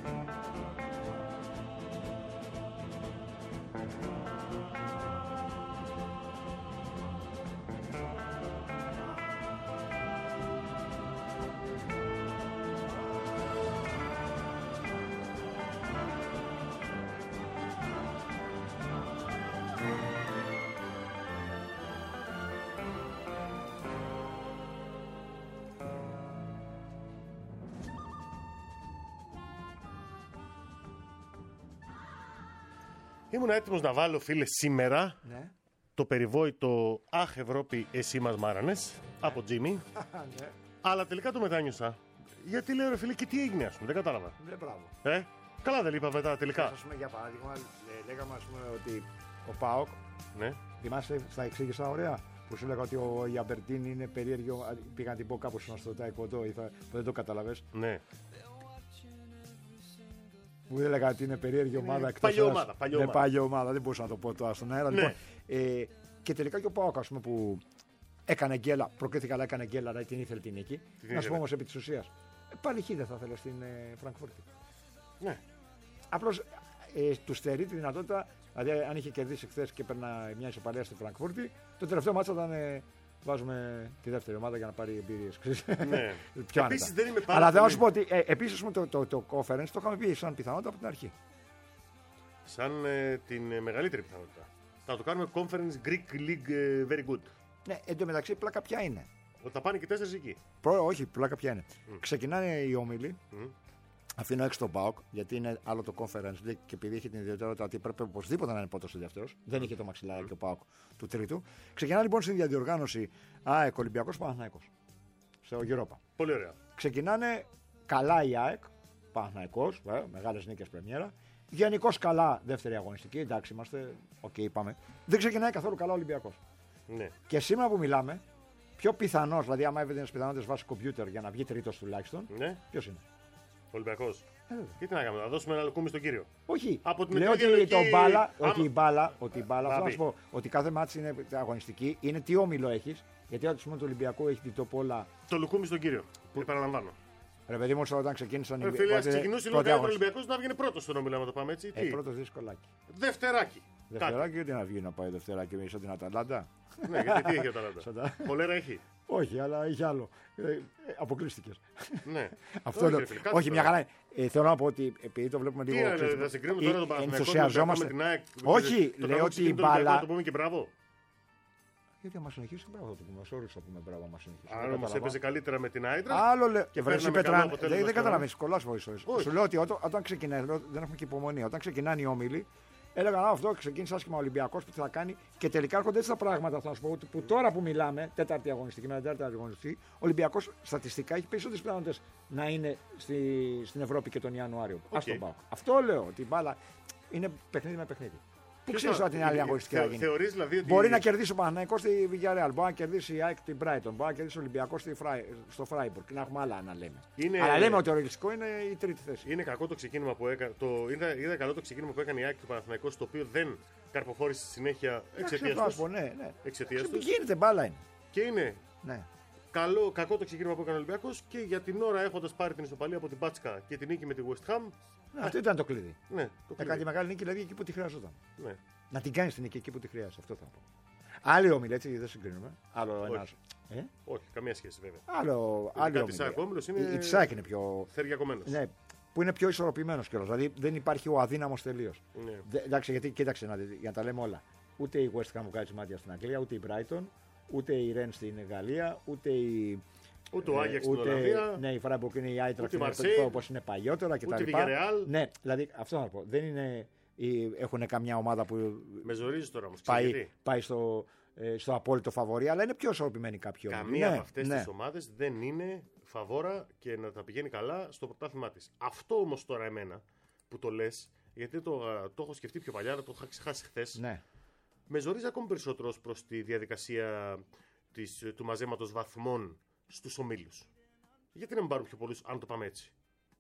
Ήμουν έτοιμος να βάλω, φίλε, σήμερα το περιβόητο «Αχ Ευρώπη, εσύ μας μάρανες» από Τζίμι. Αλλά τελικά το μετάνιωσα. Γιατί λέω, ρε φίλε, και τι έγινε, ας πούμε, δεν κατάλαβα. Ναι, μπράβο. Καλά δεν είπα μετά τελικά. Ας πούμε, για παράδειγμα, λέγαμε ας πούμε, ότι ο ΠΑΟΚ. Ναι. Θυμάσαι, στα εξήγησα ωραία. Που σου έλεγα ότι η Αμπερντίν είναι περίεργο. Πήγα να την πω κάπου στο Ταϊκοντό, που δεν το κατάλαβες. Ναι. Που έλεγα ότι είναι περίεργη ομάδα. Παλιό ομάδα, δεν μπορούσα να το πω τώρα στον αέρα. Ναι. Λοιπόν, και τελικά και ο ΠΑΟΚ, ας πούμε, που έκανε γκέλα, προκρίθηκε αλλά έκανε γκέλα, αλλά την ήθελε την νίκη. Να σου πω όμως επί της ουσίας, πάλι χ δεν θα ήθελε στην Φραγκφούρτη. Ναι. Απλώς του στερεί τη δυνατότητα, δηλαδή αν είχε κερδίσει χθες και έπαιρνα μια ισοπαλία στη Φραγκφούρτη, το τελευταίο μάτσο ήταν. Βάζουμε τη δεύτερη ομάδα για να πάρει εμπειρίες. Ναι. Επίσης δεν είμαι πάρα. Αλλά θέλω να σου πω ότι επίσης το conference το είχαμε πει σαν πιθανότητα από την αρχή. Σαν την μεγαλύτερη πιθανότητα. Θα το κάνουμε conference Greek League very good. Ναι, εντωμεταξύ πλάκα ποια είναι. Ότι θα πάνε και 4 εκεί. Όχι, πλάκα ποια είναι. Ξεκινάνε οι όμιλοι. Αφήνω έξω τον ΠΑΟΚ, γιατί είναι άλλο το conference και επειδή έχει την ιδιαιτερότητα ότι πρέπει οπωσδήποτε να είναι πρώτος ο δεύτερος. Δεν είχε το μαξιλάρι και ο ΠΑΟΚ του τρίτου. Ξεκινά λοιπόν στην διαδιοργάνωση ΑΕΚ Ολυμπιακός Παναθηναϊκός. Στο Europa. Πολύ ωραία. Ξεκινάνε καλά η ΑΕΚ, Παναθηναϊκός, μεγάλες νίκες πρεμιέρα. Γενικώς καλά δεύτερη αγωνιστική, εντάξει είμαστε, πάμε. Δεν ξεκινάει καθόλου καλά ο Ολυμπιακός. Ναι. Και σήμερα που μιλάμε, πιο πιθανός, δηλαδή άμα έβγαινε τις πιθανότητες βάσει κομπιούτερ για να βγει τρίτος τουλάχιστον, ποιος είναι. Ολυμπιακός. Και τι να κάνουμε, να δώσουμε ένα λουκούμι στον κύριο. Όχι. Από την λέω ότι η μπάλα, θα σου πω ότι κάθε μάτσι είναι αγωνιστική, είναι τι όμιλο έχεις. Γιατί ό,τι σημαίνει του Ολυμπιακού έχει την τόπολα. Το λουκούμι στον κύριο. Που επαναλαμβάνω. Ρε παιδί μου, όταν ξεκίνησαν οι φίλοι, ξεκινούσε λίγο καλύτερα ο Ολυμπιακός να βγαίνει πρώτος στον όμιλο, να το πάμε έτσι. Πρώτος δυσκολάκι. Δευτεράκι. Δευτεράκι, γιατί να βγει να πάει δευτεράκι μέσα την Αταλάντα. Ναι, γιατί τι έχει ο Αταλάντα. Πολέρα έχει. Όχι, αλλά είχε άλλο. Αποκλείστηκε. Ναι. Αυτό είναι. Όχι, μια χαρά. Θέλω να πω ότι επειδή το βλέπουμε λίγο. Θα συγκρίνουμε τώρα τον Παναθηναϊκό με την ΑΕΚ. Όχι, λέω ότι η μπάλα. Να το πούμε και μπράβο. Γιατί άμα συνεχίσει, μπράβο θα το πούμε. Όρισε θα πούμε μπράβο, άμα συνεχίσει. Αν όμω έπαιζε καλύτερα με την Άιτρα. Άλλο λέω. Και βρέσει Πετράν. Δεν καταλαβαίνει, κολλά βοηθό. Σου λέω ότι όταν ξεκινάει, δεν έχουμε και υπομονή. Όταν ξεκινάνε οι όμιλοι, έλεγαν αυτό ξεκίνησε άσχημα ο Ολυμπιακός που θα κάνει και τελικά έρχονται έτσι τα πράγματα. Θα σου πω που τώρα που μιλάμε, τέταρτη αγωνιστική με τέταρτη αγωνιστική, ο Ολυμπιακός στατιστικά έχει περισσότερες πιθανότητες να είναι στην Ευρώπη και τον Ιανουάριο. Ας τον πάω. Αυτό λέω ότι η μπάλα είναι παιχνίδι με παιχνίδι. Πού ξέρει ότι είναι άλλη αγωνιστική θα γίνει. Δηλαδή μπορεί να κερδίσει ο Παναθηναϊκός στη Villarreal, μπορεί να κερδίσει η ΑΕΚ την Brighton, μπορεί να κερδίσει ο Ολυμπιακός στο Freiburg και να έχουμε άλλα να λέμε. Αλλά λέμε ότι το ρεαλιστικό είναι η τρίτη θέση. Είναι κακό το ξεκίνημα που έκανε. Είδα καλό το ξεκίνημα που έκανε η ΑΕΚ του Παναθηναϊκού, το οποίο δεν καρποφόρησε στη συνέχεια εξαιτίας του. Ναι. Εξαιτίας του. Γίνεται, μπάλα είναι. Και είναι. Ναι. Κακό το ξεκίνημα που έκανε ο Ολυμπιακός και για την ώρα έχοντας πάρει την ισοπαλία από την Πάτσκα και την νίκη με τη West Ham. Αυτό ήταν το κλειδί. Ναι, έκανε τη μεγάλη νίκη δηλαδή εκεί που τη χρειαζόταν. Ναι. Να την κάνει την νίκη εκεί που τη χρειάζεται. Αυτό θα πω. Άλλοι όμιλοι, έτσι δεν συγκρίνουμε. Άλλο ένα. Όχι, καμία σχέση βέβαια. Άλλο είναι. Η Τσάκ είναι πιο. Θεριακωμένος. Ναι, που είναι πιο ισορροπημένος κιόλας. Δηλαδή δεν υπάρχει ο αδύναμος τελείως. Ναι. Εντάξει, γιατί κοίταξε για να τα λέμε όλα. Ούτε η West Ham που κάνει μάτια στην Αγγλία, ούτε η Brighton, ούτε η Rennes στην Γαλλία, ούτε η. Ούτε ο Άγιαξ στην Ολλανδία. Ναι, η Freiburg είναι η Eintracht όπως είναι παλιότερα κτλ. Ούτε η Villarreal. Ναι, δηλαδή αυτό να πω. Δεν είναι. Έχουν καμιά ομάδα που. Με ζορίζει τώρα όμως. Πάει στο απόλυτο φαβορί, αλλά είναι πιο ισορροπημένη κάποιοι. Καμία από αυτές τις ομάδες δεν είναι φαβόρα και να τα πηγαίνει καλά στο πρωτάθλημά της. Αυτό όμως τώρα εμένα που το λες, γιατί το έχω σκεφτεί πιο παλιά, το είχα ξεχάσει χθες. Ναι. Με ζορίζει ακόμη περισσότερο προς τη διαδικασία του μαζέματος βαθμών στους ομίλους. Γιατί να μην πάρουν πιο πολλούς, αν το πάμε έτσι.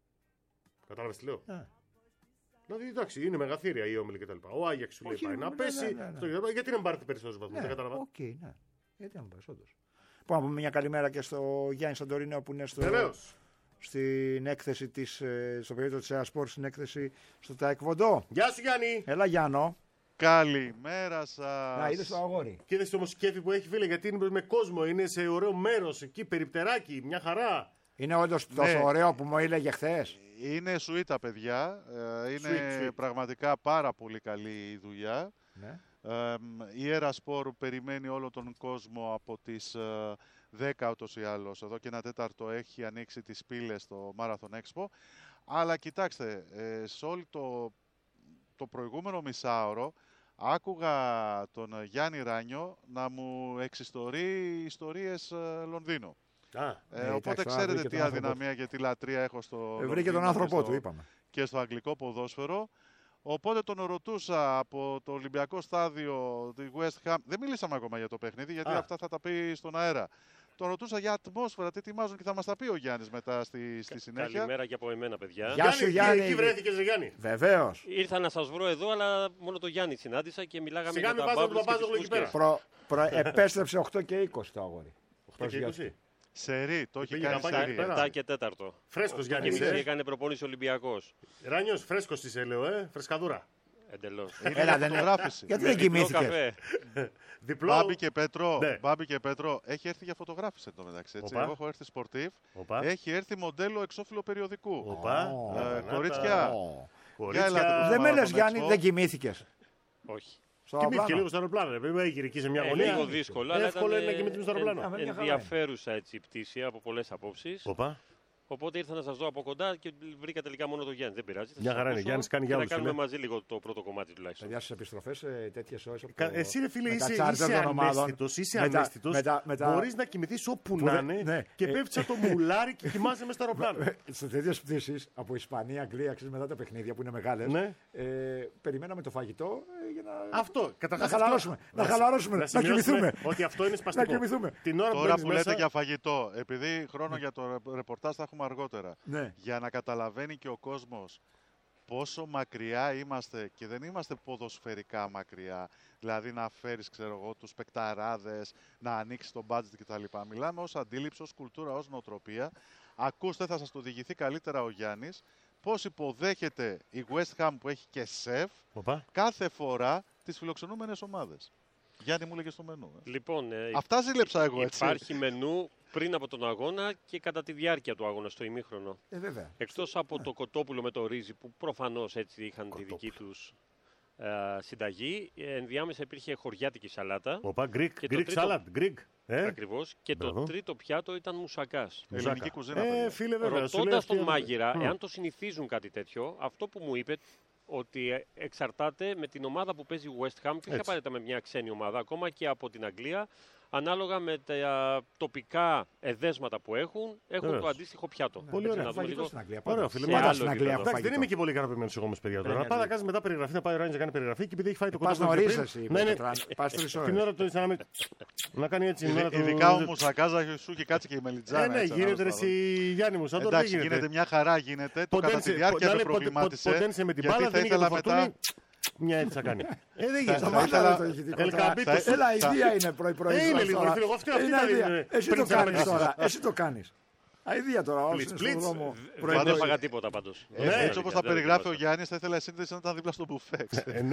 Κατάλαβες τι λέω. Ναι. Δηλαδή, εντάξει, είναι μεγαθύρια η όμιλη κτλ. Ο Άγιαξ σου λέει πάει να πέσει. Γιατί να μην πάρετε περισσότερους βαθμούς, δεν κατάλαβα. Οκ, ναι. Γιατί να μην πάρεις, όντως. Πάμε να πούμε μια καλημέρα και στο Γιάννη Σαντορίνο που είναι στο. Βεβαίως. στην έκθεση στο περίπτωμα της ΕΑΣΠΟΡ, στην έκθεση στο Ταεκβοντό. Γεια σου, Γιάννη. Έλα, Γιάννο. Καλημέρα σας. Να, είδες το αγόρι. Και είδες το όμως κέφι που έχει, φίλε, γιατί είναι με κόσμο, είναι σε ωραίο μέρος εκεί, περιπτεράκι, μια χαρά. Είναι όντως τόσο ωραίο που μου έλεγε χθες. Είναι σουίτα, παιδιά. Είναι Sweet. πραγματικά πάρα πολύ καλή η δουλειά. Ναι. Η Ερασπορ περιμένει όλο τον κόσμο από τις 10 ούτως ή άλλως. Εδώ και ένα τέταρτο έχει ανοίξει τις πύλες στο Marathon Expo. Αλλά κοιτάξτε, σε όλο το προηγούμενο μισάωρο άκουγα τον Γιάννη Ράνιο να μου εξιστορεί ιστορίες Λονδίνο. Οπότε ξέρετε τι αδυναμία και τι λατρεία έχω στο βρήκε τον άνθρωπό του, είπαμε. Και στο αγγλικό ποδόσφαιρο. Οπότε τον ρωτούσα από το Ολυμπιακό στάδιο τη West Ham. Δεν μιλήσαμε ακόμα για το παιχνίδι, γιατί αυτά θα τα πει στον αέρα. Τον ρωτούσα για ατμόσφαιρα, τι ετοιμάζουν και θα μας τα πει ο Γιάννης μετά στη συνέχεια. Καλημέρα και από εμένα, παιδιά. Γεια σου, Γιάννη. Εκεί βρέθηκες, Γιάννη. Βεβαίως. Ήρθα να σας βρω εδώ, αλλά μόνο το Γιάννη συνάντησα και μιλάγαμε Σιγά για μην τα βάζω τον μπάμπλες και Παπάζογλου τις εκεί φούσκες. Επέστρεψε 8 και 20 το αγόρι. 8 και 20. Σερί, το έχει Πήγε κάνει να πάει σερί. πέρα. 7 και 4. Φρέσκος, Και Γιάννη. μισή έκανε προπόνηση Ολυμπιακός. Ράνιος, φρέσκος είσαι, λέω, φρεσκαδούρα. Εντελώς. Έλα, δεν Φωτογράφηση. Γιατί δεν κοιμήθηκες. Διπλό. Μπάμπη και Πέτρο, Ναι. Μπάμπη και Πέτρο, έχει έρθει για φωτογράφηση εδώ μεταξύ. Έτσι. Οπα. Εγώ έχω έρθει σπορτίβ, Οπα. έχει έρθει μοντέλο εξώφυλλο περιοδικού. Οπα. Κορίτσια, Κορίτσια. Για ελάτε. Δεν με λες, Marathon Γιάννη, Expo. δεν κοιμήθηκες. Όχι. Στο Κοιμήθηκε αεροπλάνο. λίγο στο αεροπλάνο. Ρε παιδί, έγινε εκεί σε μια γωνία. Λίγο δύσκολο, αλλά Εύκολο είναι να κοιμηθείς στο αεροπλάνο. μια χαρά ενδιαφέρουσα έτσι η πτήση από πολλές απόψεις. Οπα. Οπότε ήρθα να σας δω από κοντά και βρήκα τελικά μόνο το Γιάννη. Δεν πειράζει. θα Μια σας χαρά είναι. ακούσω Γιάννης κάνει για και όλους, θα κάνουμε φίλε. μαζί λίγο το πρώτο κομμάτι τουλάχιστον. Παιδιά, στις επιστροφές τέτοιες ώρες. Εσύ, ρε φίλε, με τα είσαι charter των ομάδων, ανέστητος. Είσαι με τα- ανέστητος. με τα- Μπορείς να κοιμηθείς όπου Που να δεν- είναι ναι. και πέφτεις από το μουλάρι και κοιμάσαι μες στο αεροπλάνο. Σε τέτοιες πτήσεις από Ισπανία, Αγγλία, ξέρεις, μετά τα παιχνίδια που είναι μεγάλες, Ναι. περιμέναμε το φαγητό για να. Αυτό. Καταρχάς, Να χαλαρώσουμε, αυτό- να χαλαρώσουμε, να σημειώσουμε κοιμηθούμε. Ότι αυτό είναι σπαστικό. Να κοιμηθούμε. Την ώρα που Τώρα μπαίνεις που λέτε μέσα, για φαγητό, επειδή χρόνο για το ρεπορτάζ θα έχουμε αργότερα. Ναι. Για να καταλαβαίνει και ο κόσμος πόσο μακριά είμαστε και δεν είμαστε ποδοσφαιρικά μακριά. Δηλαδή να φέρεις, ξέρω εγώ, τους παικταράδες, να ανοίξεις το budget κτλ. Μιλάμε ως αντίληψη, ως κουλτούρα, ως νοοτροπία. Ακούστε, θα σας το διηγηθεί καλύτερα ο Γιάννης, πώς υποδέχεται η West Ham που έχει και σεφ Οπα. κάθε φορά τις φιλοξενούμενες ομάδες. Γιάννη μου λέγε στο μενού. Λοιπόν, Αυτά ζήλεψα εγώ, έτσι. υπάρχει μενού πριν από τον αγώνα και κατά τη διάρκεια του αγώνα, στο ημίχρονο. Βέβαια. Εκτός από το κοτόπουλο με το ρύζι που προφανώς έτσι είχαν τη δική τους συνταγή, ενδιάμεσα υπήρχε χωριάτικη σαλάτα. Οπα. Greek Και το Greek τρίτο- salad. Greek. Ακριβώς. Και Μπράβο. το τρίτο πιάτο ήταν μουσακάς. Ελληνική κουζίνα. παιδιά. Φίλε, βέβαια. σου λέει Ρωτώντας αυτή τον η- μάγειρα, Μμ. εάν το συνηθίζουν κάτι τέτοιο, αυτό που μου είπε ότι εξαρτάται με την ομάδα που παίζει η West Ham και όχι Έτσι. απαραίτητα με μια ξένη ομάδα, ακόμα και από την Αγγλία, ανάλογα με τα τοπικά εδέσματα που έχουν Βεβαίως. το αντίστοιχο πιάτο. Πολύ Έτσι, ωραία. να δούμε Φαγητό λίγο. στην Αγγλία. Ωραία, Πάντα. φίλε, Πάντα άλλο στην Αγγλία επίπεδο. έχω Εντάξει, δεν φαγητό. είμαι και πολύ ικανοποιημένος εγώ με παιδιά τώρα. Ναι, Να πάει ναι. να κάνει μετά περιγραφή, να πάει ο Ράνης να κάνει περιγραφή και επειδή έχει φάει το Πας κοντόπουλο. νωρίς πιο εσύ. πριν, Ναι, ναι. Πας 3 Την ώρες. ώρα του να μην. Να κάνει έτσι. την ώρα του- Ειδικά ο Μουσακάζα σου και κάτσε και η Μελιτζάνα. Ναι, έτσι, γίνεται ρε ανάλογα. εσύ Γιάννη μου, σαν τώρα Εντάξει, δεν γίνεται μια χαρά, γίνεται. Το Ποντένσε- κατά τη διάρκεια να με λέει προβλημάτισε. ποντένσε με την γιατί μπάλα, θα δεν είχε το ήθελα μετά. φορτούνι. Μια έτσι θα κάνει. Δεν γίνεται. Σταμάτα, ήθελα- ρε, το ηχητικό Ελκαμπή τώρα. το- Έλα, ιδέα είναι πρωί-πρωί. Είναι τώρα. λίγο, φίλε, εγώ αυτή Είναι ήταν, αηδία. είναι, Εσύ πριν το τις κάνεις απαντήσεις. τώρα. Εσύ το κάνεις. Αηδία τώρα, όσοι είναι στον Πλιτς. δρόμο. Δεν πρωί-πρωί. έφαγα τίποτα πάντως. Έτσι όπως τα Δεν περιγράφει ο δοκίμασα. Γιάννης, θα ήθελα η σύνδεση να ήταν δίπλα στο μπουφέ.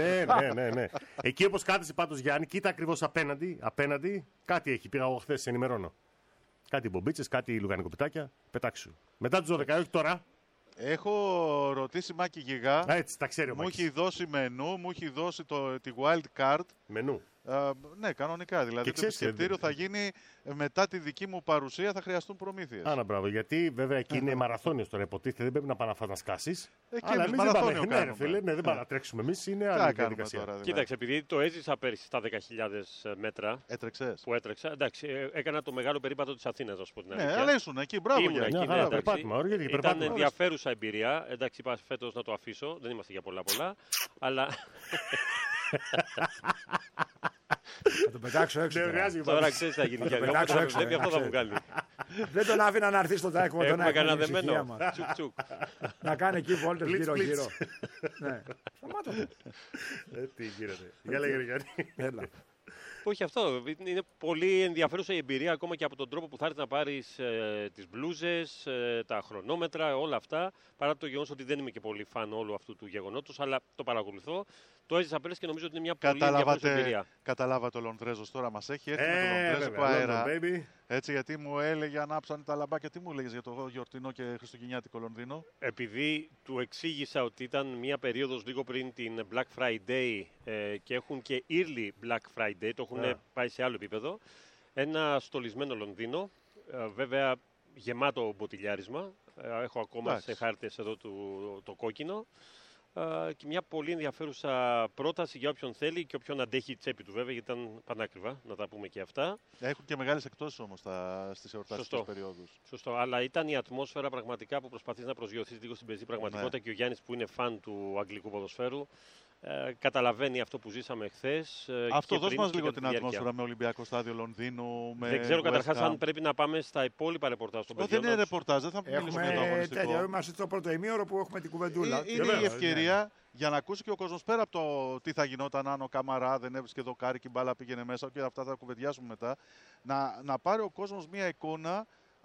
Ναι. Εκεί όπως κάθεσαι πάντως Γιάννη, κοίτα ακριβώς απέναντι, κάτι έχει. Πήγα εγώ χθες, σε ενημερώνω. Κάτι μπομπίτσες, κάτι λουγανικοπιτάκια, πετάξου. Μετά τους 12, όχι τώρα. Έχω ρωτήσει Μάκη Γιγά. Έτσι, τα ξέρει ο Μου Μάκης. έχει δώσει μενού, μου έχει δώσει τη wild card. Μενού. Ναι, κανονικά. Δηλαδή Και το ξέρεις, επισκεπτήριο θα γίνει μετά τη δική μου παρουσία, θα χρειαστούν προμήθειες. Άνα μπράβο, γιατί βέβαια εκεί είναι μαραθώνιος τώρα υποτίθεται, δεν πρέπει να πάνε να σκάσεις. Και Αλλά εμείς εμείς δεν μαραθώνιο πάμε. Ναι, ρε κάνουμε. φίλε, ναι, δεν πάμε να τρέξουμε εμείς, είναι Τι άλλη να κάνουμε διαδικασία. τώρα, δηλαδή. Κοίταξε, επειδή το έζησα πέρυσι στα 10.000 μέτρα Έτρεξες. που έτρεξα, εντάξει, έκανα το μεγάλο περίπατο της Αθήνας, να σου πω την Ναι, αλήθεια. αλλά ήσουν εκεί, μπράβο Ήμουν Γιάννη. εκεί, Μια ναι, χαρά, εντάξει. περπάτημα, ωραία, γιατί Ήταν περπάτημα. ενδιαφέρουσα εμπειρία. Εντάξει, είπα φέτος να το αφήσω. Δεν είμαστε για πολλά. Αλλά Θα τον πετάξω έξω. Δεν τώρα. χρειάζεται. τώρα ξέρεις τι θα γίνει. Γιάννη. πετάξω Όποτε έξω, με βλέπει, να αυτό θα μου ξέρεις. κάνει. Δεν τον άφηνα να έρθει στο τάικο τον Έχουμε κανένα την ησυχία δεμένο. μας. Τσουκ τσουκ. Να κάνει εκεί βόλτες Πλιτς, γύρω-γύρω. Ναι. Σταμάτα το. Τι γίνεται. Για λέγε ρε Γιάννη. Έλα. Όχι αυτό. Είναι πολύ ενδιαφέρουσα η εμπειρία ακόμα και από τον τρόπο που θα έρθει να πάρεις τις μπλούζες, τα χρονόμετρα, όλα αυτά. Παρά το γεγονός ότι δεν είμαι και πολύ φαν όλου αυτού του γεγονότος, αλλά το παρακολουθώ. Το έζησα πέρυσι και νομίζω ότι είναι μια πολύ ενδιαφέρουσα εμπειρία. Καταλάβατε ο Λονδρέζος τώρα μας έχει έρθει με τον Λονδρέζικο αέρα. Έτσι, γιατί μου έλεγε ανάψανε τα λαμπάκια. Τι μου έλεγες για το γιορτινό και χριστουγεννιάτικο Λονδίνο? Επειδή του εξήγησα ότι ήταν μια περίοδος λίγο πριν την Black Friday και έχουν και early Black Friday, το έχουν πάει σε άλλο επίπεδο. Ένα στολισμένο Λονδίνο, βέβαια γεμάτο μποτιλιάρισμα. Έχω ακόμα σε χάρτες εδώ το κόκκινο. Και μια πολύ ενδιαφέρουσα πρόταση για όποιον θέλει και όποιον αντέχει η τσέπη του, βέβαια, γιατί ήταν πανάκριβα, να τα πούμε και αυτά. Έχουν και μεγάλες εκτόσεις όμως στις εορταστικές περιόδους. Σωστό, αλλά ήταν η ατμόσφαιρα πραγματικά που προσπαθείς να προσγειωθείς λίγο στην πεζή πραγματικότητα και ο Γιάννης που είναι φαν του αγγλικού ποδοσφαίρου καταλαβαίνει αυτό που ζήσαμε χθες. Αυτό δώσ' μας λίγο την ατμόσφαιρα με Ολυμπιακό Στάδιο Λονδίνου. Δεν ξέρω καταρχάς αν πρέπει να πάμε στα υπόλοιπα ρεπορτάζ των παιδιών. Δεν είναι ρεπορτάζ, δεν θα μιλήσουμε για το αγωνιστικό. Είμαστε στο πρώτο ημίωρο που έχουμε την κουβεντούλα. Είναι η ευκαιρία για να ακούσει και ο κόσμος πέρα από το τι θα γινόταν αν ο Καμαρά δεν έβρισκε δοκάρι και η μπάλα πήγαινε μέσα, και αυτά θα κουβεντιάσουμε μετά. Να πάρει ο κόσμος μια εικόνα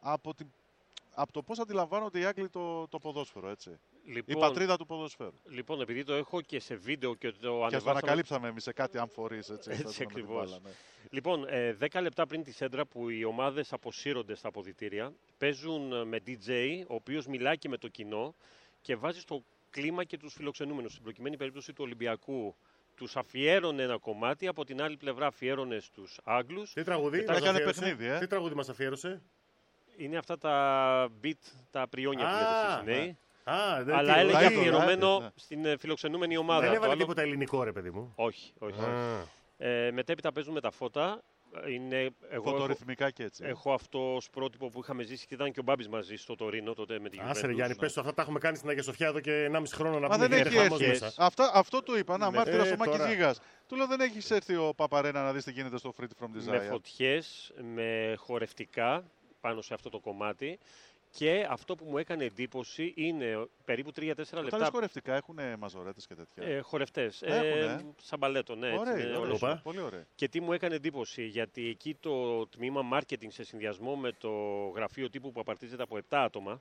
από το πώς αντιλαμβάνονται οι Άγγλοι το ποδόσφαιρο, έτσι. Λοιπόν, η πατρίδα του ποδοσφαίρου. Λοιπόν, επειδή το έχω και σε βίντεο και το ανεβάσαμε... Και το ανακαλύψαμε εμείς σε κάτι αν φορείς, έτσι ακριβώς. Λοιπόν, 10 λεπτά πριν τη σέντρα που οι ομάδες αποσύρονται στα αποδυτήρια, παίζουν με DJ, ο οποίος μιλάει και με το κοινό και βάζει στο κλίμα και τους φιλοξενούμενους. Στην προκειμένη περίπτωση του Ολυμπιακού, τους αφιέρωνε ένα κομμάτι, από την άλλη πλευρά αφιέρωνε στους Άγγλους. Τι τραγουδί μας αφιέρωσε? Είναι αυτά τα beat, τα πριόνια που λέτε στις νέοι. Αλλά έλεγε αφιερωμένο στην φιλοξενούμενη ομάδα. Δεν έβαλε τίποτα ελληνικό, ρε παιδί μου. Όχι. Μετέπειτα παίζουν με τα φώτα. Φωτορυθμικά και έτσι. Έχω αυτό ως πρότυπο που είχαμε ζήσει και ήταν και ο Μπάμπης μαζί στο Τωρίνο τότε με την Juventus. Άσε ρε Γιάννη, πες αυτά τα έχουμε κάνει στην Αγία Σοφιά εδώ και 1,5 χρόνο να πούμε. Μα δεν έχει έρθει. Αυτό του είπα. Να μάρτυρας ο Μάκης Γίγας. Του λέω δεν έχει έρθει ο Παπαρένα να δεις τι γίνεται στο Free From Desire. Με φωτιές, με χορευτικά πάνω σε αυτό το κομμάτι. Και αυτό που μου έκανε εντύπωση είναι περίπου 3-4 λεπτά. Όταν χορευτικά έχουν μαζορέτες και τέτοια. Χορευτές. Σαν μπαλέτο, ναι. Ωραία, πολύ ωραία. Και τι μου έκανε εντύπωση, γιατί εκεί το τμήμα marketing σε συνδυασμό με το γραφείο τύπου που απαρτίζεται από 7 άτομα,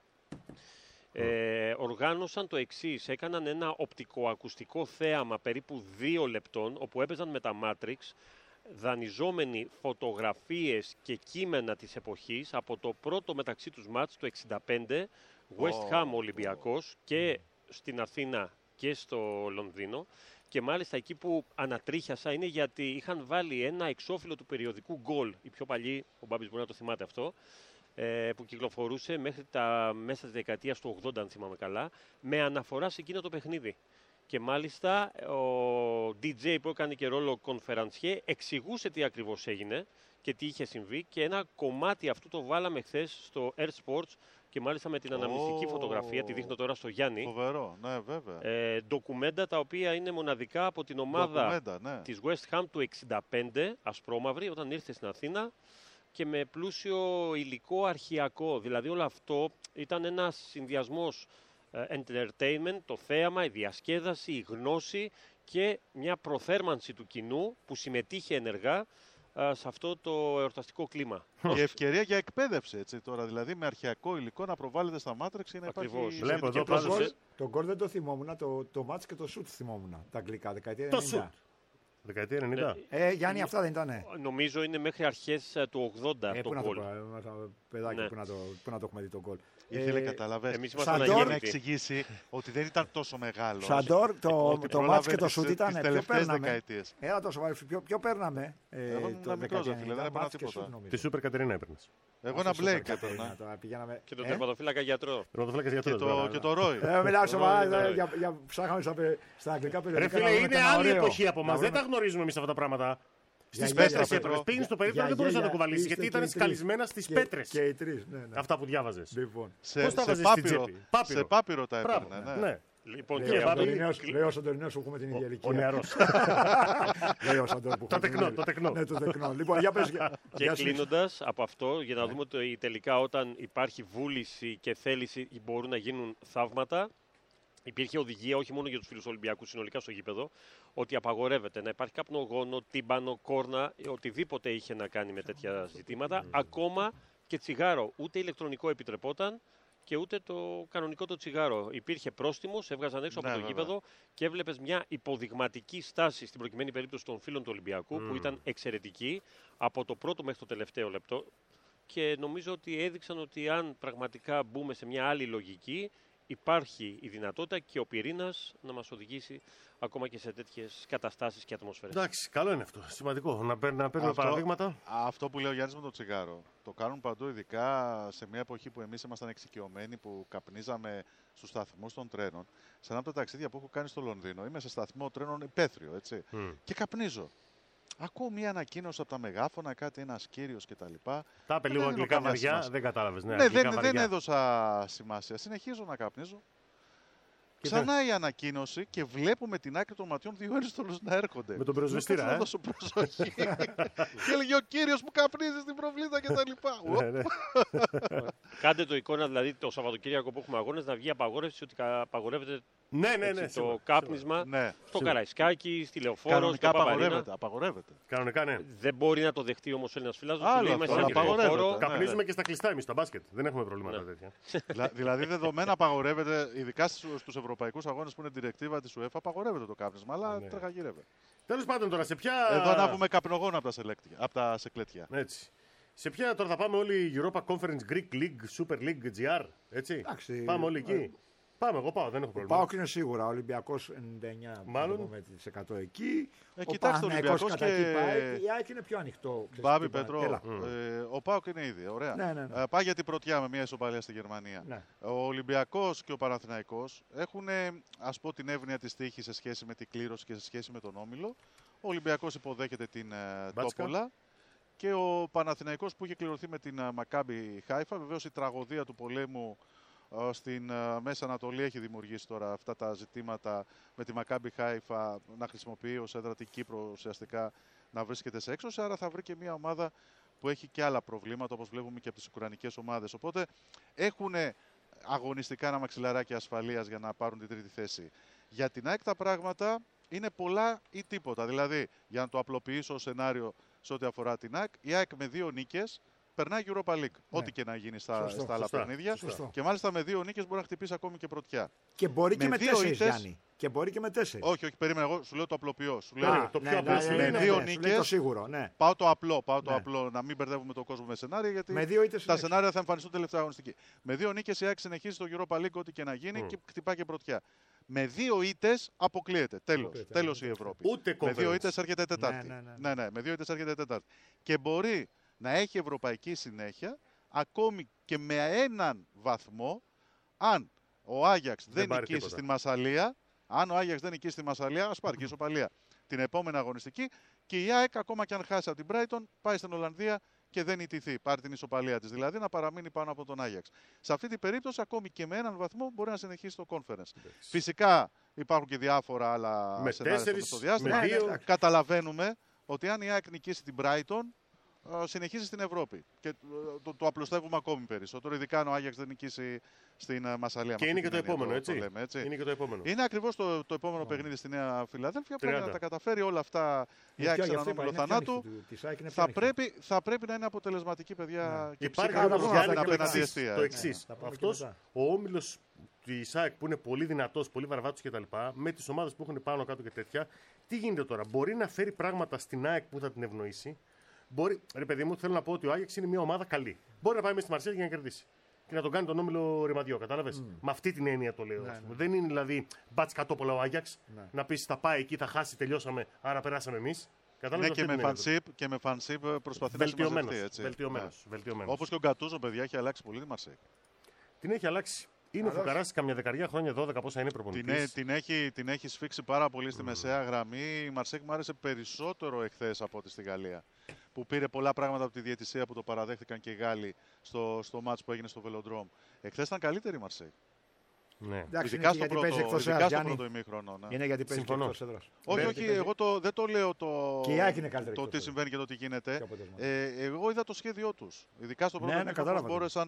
οργάνωσαν το εξής. Έκαναν ένα οπτικοακουστικό θέαμα περίπου 2 λεπτών, όπου έπαιζαν με τα Matrix, δανειζόμενοι φωτογραφίες και κείμενα της εποχής από το πρώτο μεταξύ τους μάτς το 65, West Ham Ολυμπιακός, και στην Αθήνα και στο Λονδίνο. Και μάλιστα εκεί που ανατρίχιασα είναι γιατί είχαν βάλει ένα εξώφυλλο του περιοδικού Goal, οι πιο παλιοί, ο Μπάμπης μπορεί να το θυμάται αυτό, που κυκλοφορούσε μέχρι τα μέσα της δεκαετίας του 80, αν θυμάμαι καλά, με αναφορά σε εκείνο το παιχνίδι. Και μάλιστα ο DJ που έκανε και ρόλο κονφερανσιέ εξηγούσε τι ακριβώς έγινε και τι είχε συμβεί, και ένα κομμάτι αυτού το βάλαμε χθες στο Air Sports και μάλιστα με την αναμνηστική φωτογραφία, τη δείχνω τώρα στο Γιάννη. Φοβερό, ναι βέβαια. Ντοκουμέντα τα οποία είναι μοναδικά από την ομάδα της West Ham του 65, ασπρόμαυρη, όταν ήρθε στην Αθήνα, και με πλούσιο υλικό αρχαιακό. Δηλαδή όλο αυτό ήταν ένας συνδυασμός entertainment, το θέαμα, η διασκέδαση, η γνώση και μια προθέρμανση του κοινού που συμμετείχε ενεργά σε αυτό το εορταστικό κλίμα. Και ευκαιρία για εκπαίδευση, έτσι τώρα, δηλαδή με αρχαιακό υλικό να προβάλλεται στα Matrix ή να υπάρχει... Βλέπω εδώ το γκολ δεν το θυμόμουν, το μάτς και το σουτ θυμόμουν, τα αγγλικά, δεκαετία 90. Το σουτ. Δεκαετία 90. Γιάννη, αυτά δεν ήτανε? Νομίζω είναι μέχρι αρχές του 80 το γκολ. Παιδάκι, πού να το έχουμε δει το γκολ. Ήθελε, καταλαβες, Σαντόρ να εξηγήσει ότι δεν ήταν τόσο μεγάλο. Σαντόρ, το μάτς και το σουτ ήταν. Ποιο παίρναμε? Έλα τόσο βάρη, ποιο παίρναμε? Εγώ ήμουν μικρός, δεν έπαιρνα τίποτα. Τη Σούπερ Κατερίνα έπαιρνες. Εγώ ένα Μπλέικ έπαιρνα. Και τον τερματοφύλακα γιατρό. Και το Ρόι. Μιλάω σοβαρά, ψάχαμε στα αγγλικά περιοδικά. Ρε φίλε, είναι άλλη εποχή από εμάς. Δεν τα γνωρίζουμε εμείς αυτά τα πράγματα. Στις πέτρες έπαιρνες. Πήγαινε στο περίπτωμα, δεν μπορούσε να το κουβαλήσει γιατί ήταν σκαλισμένα στις πέτρες. Και οι τρεις. Αυτά που διάβαζες. Πώς τα βάζεις στην τσέπη? Σε πάπυρο τα έπαιρνε. Λοιπόν, λέει ο Σαντορινέος που έχουμε την ίδια ηλικία. Ο νεαρός. Λέει ο Σαντορ που έχουμε το τεκνό. Ναι, το τεκνό. Λοιπόν, για πες. Και κλείνοντας από αυτό, για να δούμε ότι τελικά όταν υπάρχει βούληση και θέληση μπορούν να γίνουν θαύματα. υπήρχε οδηγία όχι μόνο για τους φίλους Ολυμπιακούς συνολικά στο γήπεδο, ότι απαγορεύεται να υπάρχει καπνογόνο, τύμπανο, κόρνα, οτιδήποτε είχε να κάνει με τέτοια ζητήματα, ακόμα και τσιγάρο. Ούτε ηλεκτρονικό επιτρεπόταν και ούτε το κανονικό το τσιγάρο. Υπήρχε πρόστιμο, σε έβγαζαν έξω από το γήπεδο και έβλεπες μια υποδειγματική στάση στην προκειμένη περίπτωση των φίλων του Ολυμπιακού, που ήταν εξαιρετική από το πρώτο μέχρι το τελευταίο λεπτό. Και νομίζω ότι έδειξαν ότι αν πραγματικά μπούμε σε μια άλλη λογική, υπάρχει η δυνατότητα και ο πυρήνας να μας οδηγήσει ακόμα και σε τέτοιες καταστάσεις και ατμόσφαιρες. Εντάξει, καλό είναι αυτό. Σημαντικό. Να παίρνουμε παραδείγματα. Αυτό που λέει ο Γιάννης με το τσιγάρο. Το κάνουν παντού, ειδικά σε μια εποχή που εμείς ήμασταν εξοικειωμένοι, που καπνίζαμε στους σταθμούς των τρένων. Σε ένα από τα ταξίδια που έχω κάνει στο Λονδίνο, είμαι σε σταθμό τρένων υπαίθριο, έτσι. Και καπνίζω. Ακούω μια ανακοίνωση από τα μεγάφωνα, κάτι ένας κύριος κτλ. Τα είπε λίγο αγγλικά βαριά, δεν κατάλαβες. Ναι, δεν έδωσα σημασία. Συνεχίζω να καπνίζω. Ξανά η ανακοίνωση και βλέπουμε την άκρη των ματιών δύο αριστολούς να έρχονται. Με τον πυροσβεστήρα, να δώσω προσοχή. Και έλεγε ο κύριος που καπνίζει στην προβλήτα κτλ. Κάντε το εικόνα, δηλαδή το Σαββατοκύριακο που έχουμε αγώνες, να βγει απαγόρευση ότι απαγορεύεται το κάπνισμα στο Καραϊσκάκι, στη Λεωφόρο, στο Παπαρίνα. Απαγορεύεται. Κανονικά, ναι. Δεν μπορεί να το δεχτεί όμως ο Έλληνας φίλος. Καπνίζουμε και στα κλειστά εμείς στα μπάσκετ. Δεν έχουμε προβλήματα τέτοια. Δηλαδή, δεδομένα απαγορεύεται, ειδικά στους ευρωπαϊκούς αγώνες που είναι διρεκτίβα της UEFA, απαγορεύεται το κάπνισμα, αλλά τρεχαγύρευε. Τέλος πάντων τώρα, σε ποια. Εδώ ανάβουμε καπνογόνα από τα σεκλέτια. Έτσι. Σε ποια τώρα θα πάμε όλοι η Europa Conference Greek League, Super League, GR, έτσι. Πάμε όλοι εκεί. Πάμε, εγώ πάω, δεν έχω πρόβλημα. Πάω και είναι σίγουρα. Ο Ολυμπιακός 99% εκεί. Ο Παναθηναϊκός κατά εκεί πάει. Η ΑΕΚ είναι πιο ανοιχτό. Μπάμπη Πετρό. Ο ΠΑΟΚ είναι ήδη. Ωραία. Πάει για την πρωτιά με μια ισοπαλία στη Γερμανία. Ναι. Ο Ολυμπιακός και ο Παναθηναϊκός έχουν, ας πω, την εύνοια της τύχης σε σχέση με την κλήρωση και σε σχέση με τον Όμιλο. Ο Ολυμπιακός υποδέχεται την Τόπολα. Και ο Παναθηναϊκός που είχε κληρωθεί με την Μακάμπι Χάιφα. Βεβαίως η τραγωδία του πολέμου στην Μέση Ανατολή έχει δημιουργήσει τώρα αυτά τα ζητήματα με τη Μακάμπι Χάιφα να χρησιμοποιεί ως έδρα την Κύπρο ουσιαστικά να βρίσκεται σε έξωση. Άρα θα βρει και μια ομάδα που έχει και άλλα προβλήματα, όπως βλέπουμε και από τις ουκρανικές ομάδες. Οπότε έχουν αγωνιστικά ένα μαξιλαράκι ασφαλείας για να πάρουν την τρίτη θέση. Για την ΑΕΚ τα πράγματα είναι πολλά ή τίποτα. Δηλαδή, για να το απλοποιήσω ως σενάριο σε ό,τι αφορά την ΑΕΚ, η ΑΕΚ με 2 νίκες περνάει Europa League. Ό,τι και να γίνει στα άλλα παιχνίδια. Και μάλιστα με 2 νίκες μπορεί να χτυπήσει ακόμη και πρωτιά. Και μπορεί και με 4, Γιάννη. Και μπορεί και με 4. Όχι, περίμενα. Εγώ σου λέω το απλοποιώ. Σου λέω το πιο απλό. Με 2 νίκες. Πάω το απλό. Να μην μπερδεύουμε τον κόσμο με σενάρια. Γιατί τα σενάρια θα εμφανιστούν τελευταία αγωνιστική. Με 2 νίκες η ΑΕΚ συνεχίζει στο Europa League ό,τι και να γίνει και χτυπάει και πρωτιά. Με 2 ήττες αποκλείεται. Τέλος η Ευρώπη. Με 2 ήττες έρχεται Τετάρτη. Ναι, με 2 ήττες έρχεται Τετάρτη. Και μπορεί να έχει ευρωπαϊκή συνέχεια ακόμη και με 1 βαθμό αν ο Άγιαξ δεν νικήσει στην Μασσαλία. Αν ο Άγιαξ δεν νικήσει στη Μασσαλία, ας πάρει και ισοπαλία την επόμενη αγωνιστική. Και η ΑΕΚ, ακόμα και αν χάσει από την Brighton, πάει στην Ολλανδία και δεν ιτηθεί. Πάρει την ισοπαλία της. Δηλαδή να παραμείνει πάνω από τον Άγιαξ. Σε αυτή την περίπτωση, ακόμη και με 1 βαθμό μπορεί να συνεχίσει το conference. Φυσικά υπάρχουν και διάφορα άλλα σενάρια στο διάστημα. Καταλαβαίνουμε ότι αν η ΑΕΚ νικήσει την Brighton, συνεχίζει στην Ευρώπη. Και το απλουστεύουμε ακόμη περισσότερο, ειδικά αν ο Άγιαξ δεν νικήσει στην Μασσαλία. Και είναι και το επόμενο, έτσι. Είναι και το επόμενο. Είναι ακριβώς το επόμενο παιχνίδι στη Νέα Φιλαδέλφια. Πρέπει να τα καταφέρει όλα αυτά η ΑΕΚ σε έναν όμιλο θανάτου. Θα πρέπει να είναι αποτελεσματική, παιδιά. Και υπάρχει το εξής. Αυτός ο όμιλος τη ΑΕΚ που είναι πολύ δυνατός, πολύ βαρβάτος κτλ. Με τις ομάδες που έχουν πάνω κάτω και τέτοια, τι γίνεται τώρα? Μπορεί να φέρει πράγματα στην ΑΕΚ που θα την ευνοήσει. Μπορεί, ρε παιδί μου, θέλω να πω ότι ο Άγιαξ είναι μια ομάδα καλή. Μπορεί να πάει μέσα στη Μαρσέλη για να κερδίσει. Και να τον κάνει τον όμιλο ρημαδιό, κατάλαβες. Με αυτή την έννοια το λέω. Δεν είναι δηλαδή μπάτς κατόπολα ο Άγιαξ να πει θα πάει εκεί, θα χάσει, τελειώσαμε, άρα περάσαμε εμείς. Ναι, και με φανσίπ προσπαθεί να συμμαζευτεί. Βελτιωμένος. Όπως και ο Γκατούζο, παιδιά, έχει αλλάξει πολύ τη Μαρσέη. Την έχει αλλάξει. Είναι φουκαράς καμιά 10 χρόνια, 12 πόσα είναι προπονητής. Την έχει σφίξει πάρα πολύ στη μεσαία γραμμή. Η Μαρσέικ μου άρεσε περισσότερο εχθές από ό,τι στη Γαλλία. Που πήρε πολλά πράγματα από τη διαιτησία που το παραδέχτηκαν και οι Γάλλοι στο μάτς που έγινε στο Βελοντρόμ. Εχθές ήταν καλύτερη η Μαρσέικ. Ναι. Ειδικά στο πρώτο ημίχρονο. Είναι γιατί παίζει εκτός έδρας. Όχι, εγώ δεν το λέω το τι συμβαίνει και το τι γίνεται. Εγώ είδα το σχέδιό τους. Ειδικά στο πρώτο ημίχρονο μπόρεσαν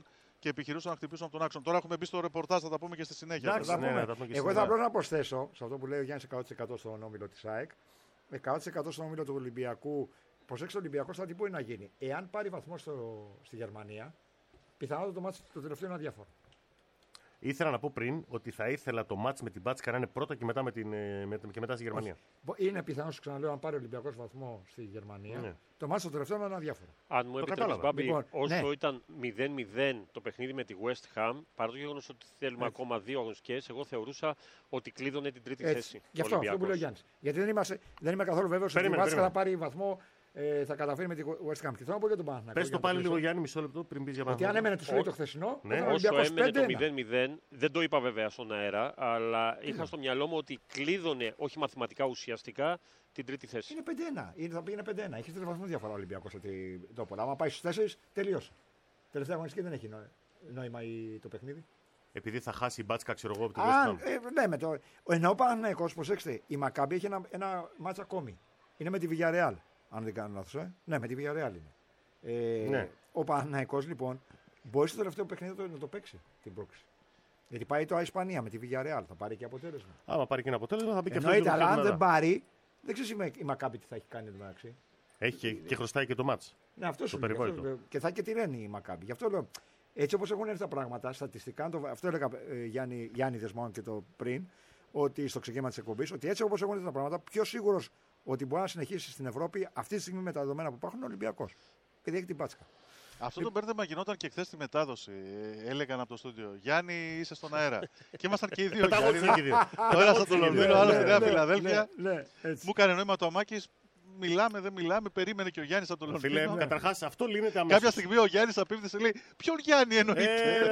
και επιχειρούσαν να χτυπήσουν από τον άξονα. Τώρα έχουμε μπει στο ρεπορτάζ, θα τα πούμε και στη συνέχεια. Εντάξει, Εγώ θα απλώς να προσθέσω σε αυτό που λέει ο Γιάννης 100% στον όμιλο της ΑΕΚ. 100% στον όμιλο του Ολυμπιακού. Προσέξτε, ο Ολυμπιακός θα τι μπορεί να γίνει. Εάν πάρει βαθμό στη Γερμανία, πιθανότατα το μάτι το τελευταίο είναι αδιάφορο. Ήθελα να πω πριν ότι θα ήθελα το μάτς με την Μπάτσκα να είναι πρώτα και μετά στη Γερμανία. Είναι πιθανό, σου ξαναλέω, αν πάρει ο Ολυμπιακός βαθμό στη Γερμανία, Ναι. το μάτι το τελευταίο είναι αδιάφορο. Αν μου επιτρέπεις, κατάλαβα. Μπάμπη, Λοιπόν, όσο ναι. ήταν 0-0 το παιχνίδι με τη West Ham, παρά το γεγονός ότι θέλουμε ακόμα 2 αγωνιστικές, εγώ θεωρούσα ότι κλείδωνε την τρίτη θέση. Γι' αυτό που λέει ο Γιάννης. Γιατί δεν είμαι καθόλου βέβαιος ότι η Μπάτσκα θα πάρει βαθμό. Θα καταφέρει με τη West Ham. Και θέλω να πω για τον Παναθηναϊκό. Πες το πάλι λίγο, Γιάννη, μισό λεπτό πριν πεις για Ότι αν έμενε το χθεσινό, όσο έμενε το 0-0, δεν το είπα βέβαια στον αέρα, αλλά είχα στο μυαλό μου ότι κλείδωνε, όχι μαθηματικά, ουσιαστικά, την τρίτη θέση. Είναι 5-1. Θα πήγαινε 5-1. Έχει 3 βαθμούς διαφορά ο Ολυμπιακός το πολλά. Άμα πάει στους 4, τελείωσε. Τελευταία αγωνιστική δεν έχει νόημα το παιχνίδι. Επειδή θα χάσει η Μπάτσκα, ξέρω εγώ, από την West Ham. Ναι, ενώ ο Παναθηναϊκός, προσέξτε, η Μακάμπι έχει ένα μάτσα ακόμη. Είναι με τη Villarreal. Αν δεν κάνω λάθος, Ναι, με τη Villarreal είναι. Ναι. Ο Παναθηναϊκός λοιπόν μπορεί στο τελευταίο παιχνίδι να το παίξει την πρόκληση. Γιατί πάει το Ισπανία με τη Villarreal, θα πάρει και αποτέλεσμα. Άμα πάρει και ένα αποτέλεσμα, θα μπει και αυτό. Εννοείται, αλλά αν δεν πάρει, δεν ξέρει η Μακάμπι τι θα έχει κάνει εντωμεταξύ. Έχει και χρωστάει και το μάτς. Ναι, αυτό σου περιβόητο. λέει. Και θα έχει και τη Ρένη η Μακάμπι. Γι' αυτό λέω. Έτσι όπως έχουν έρθει τα πράγματα, στατιστικά, αυτό έλεγα Γιάννη Δεσμόν και το πριν, ότι στο ξεκίνημα της εκπομπής, ότι έτσι όπως έχουν έρθει τα πράγματα, πιο σίγουρος ότι μπορεί να συνεχίσει στην Ευρώπη αυτή τη στιγμή με τα δεδομένα που υπάρχουν είναι ο Ολυμπιακός. Γιατί έχει την Πάτσκα. Αυτό το μπέρδεμα γινόταν και χθες στη μετάδοση. Έλεγαν από το στούντιο: Γιάννη, είσαι στον αέρα. Και ήμασταν και οι δύο. Ο ένας από το Λονδίνο, ο άλλος στη Νέα Φιλαδέλφια. Μου έκανε νόημα το Αμάκης. Μιλάμε, δεν μιλάμε, περίμενε και ο Γιάννης από το Λονδίνο. Φίλε, καταρχάς αυτό λύνεται αμέσως. Κάποια στιγμή ο Γιάννης απίφθησε, λέει: Ποιον Γιάννη εννοείται.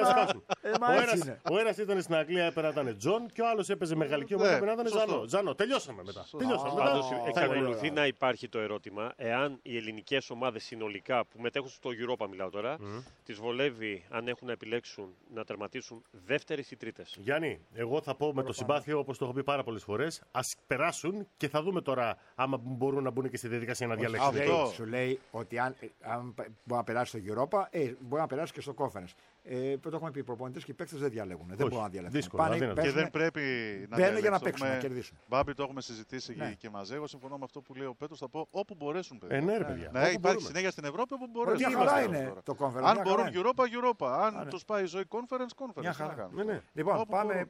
Ο ένας ήταν στην Αγγλία, πέρα ήταν Τζον, και ο άλλος έπαιζε με γαλλική ομάδα, πέρα ήταν Ζανό. Τελειώσαμε μετά. Πάντως εξακολουθεί να υπάρχει το ερώτημα εάν οι ελληνικές ομάδες συνολικά που μετέχουν στο Europa, μιλάω τώρα, τις βολεύει αν έχουν να επιλέξουν να τερματίσουν δεύτερες ή τρίτες. Γιάννη, εγώ θα πω με το συμπάθειο, όπως το έχω πει πάρα πολλές φορές, ας περάσουν και θα δούμε τώρα άμα μπορούν να μπουν και στη διαδικασία να διαλέξουν. Αυτό σου λέει ότι αν μπορεί να περάσει στο Europa, μπορεί να περάσει και στο Conference. Το έχουμε πει, οι προπονητές και οι παίκτες δεν διαλέγουν. Δεν μπορούν να διαλέξουν. Και δεν πρέπει να διαλέξουν για να παίξουν, να κερδίσουν. Μπάμπη, το έχουμε συζητήσει και μαζί. Εγώ συμφωνώ με αυτό που λέει ο Πέτρος. Θα πω όπου μπορέσουν. Ναι, ρε παιδιά. Να υπάρχει συνέχεια στην Ευρώπη όπου μπορέσουν. Μια χαρά είναι το Conference. Αν μπορούν Europa. Αν τους πάει η ζωή Conference. Μια χαρά. Λοιπόν,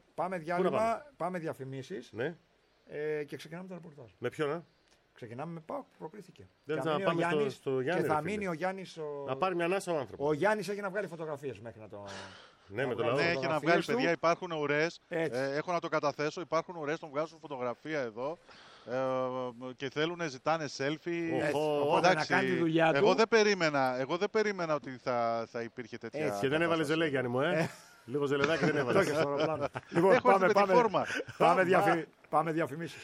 πάμε διαφημίσεις και ξεκινάμε το ρεπορτάζ. Με ποιον, Ξεκινάμε με ΠΑΟΚ που προκρίθηκε. Δεν θα πάμε στο Γιάννη. Και θα μείνει ο Γιάννης. Να πάρει μια ανάσα ο άνθρωπος. Ο Γιάννης έχει να βγάλει φωτογραφίες μέχρι να το. Ναι, με το λαό. Ναι, έχει να βγάλει, παιδιά. Υπάρχουν ουρές. Έχω να το καταθέσω. Υπάρχουν ουρές, τον βγάζουν φωτογραφία εδώ. Και ζητάνε selfie. Να κάνει τη δουλειά του. Εγώ δεν περίμενα ότι θα υπήρχε τέτοια. Έτσι, και δεν έβαλε ζελέ, Γιάννη μου, Λίγο ζελεδάκι δεν έβαλε. Λοιπόν, πάμε διαφημίσεις.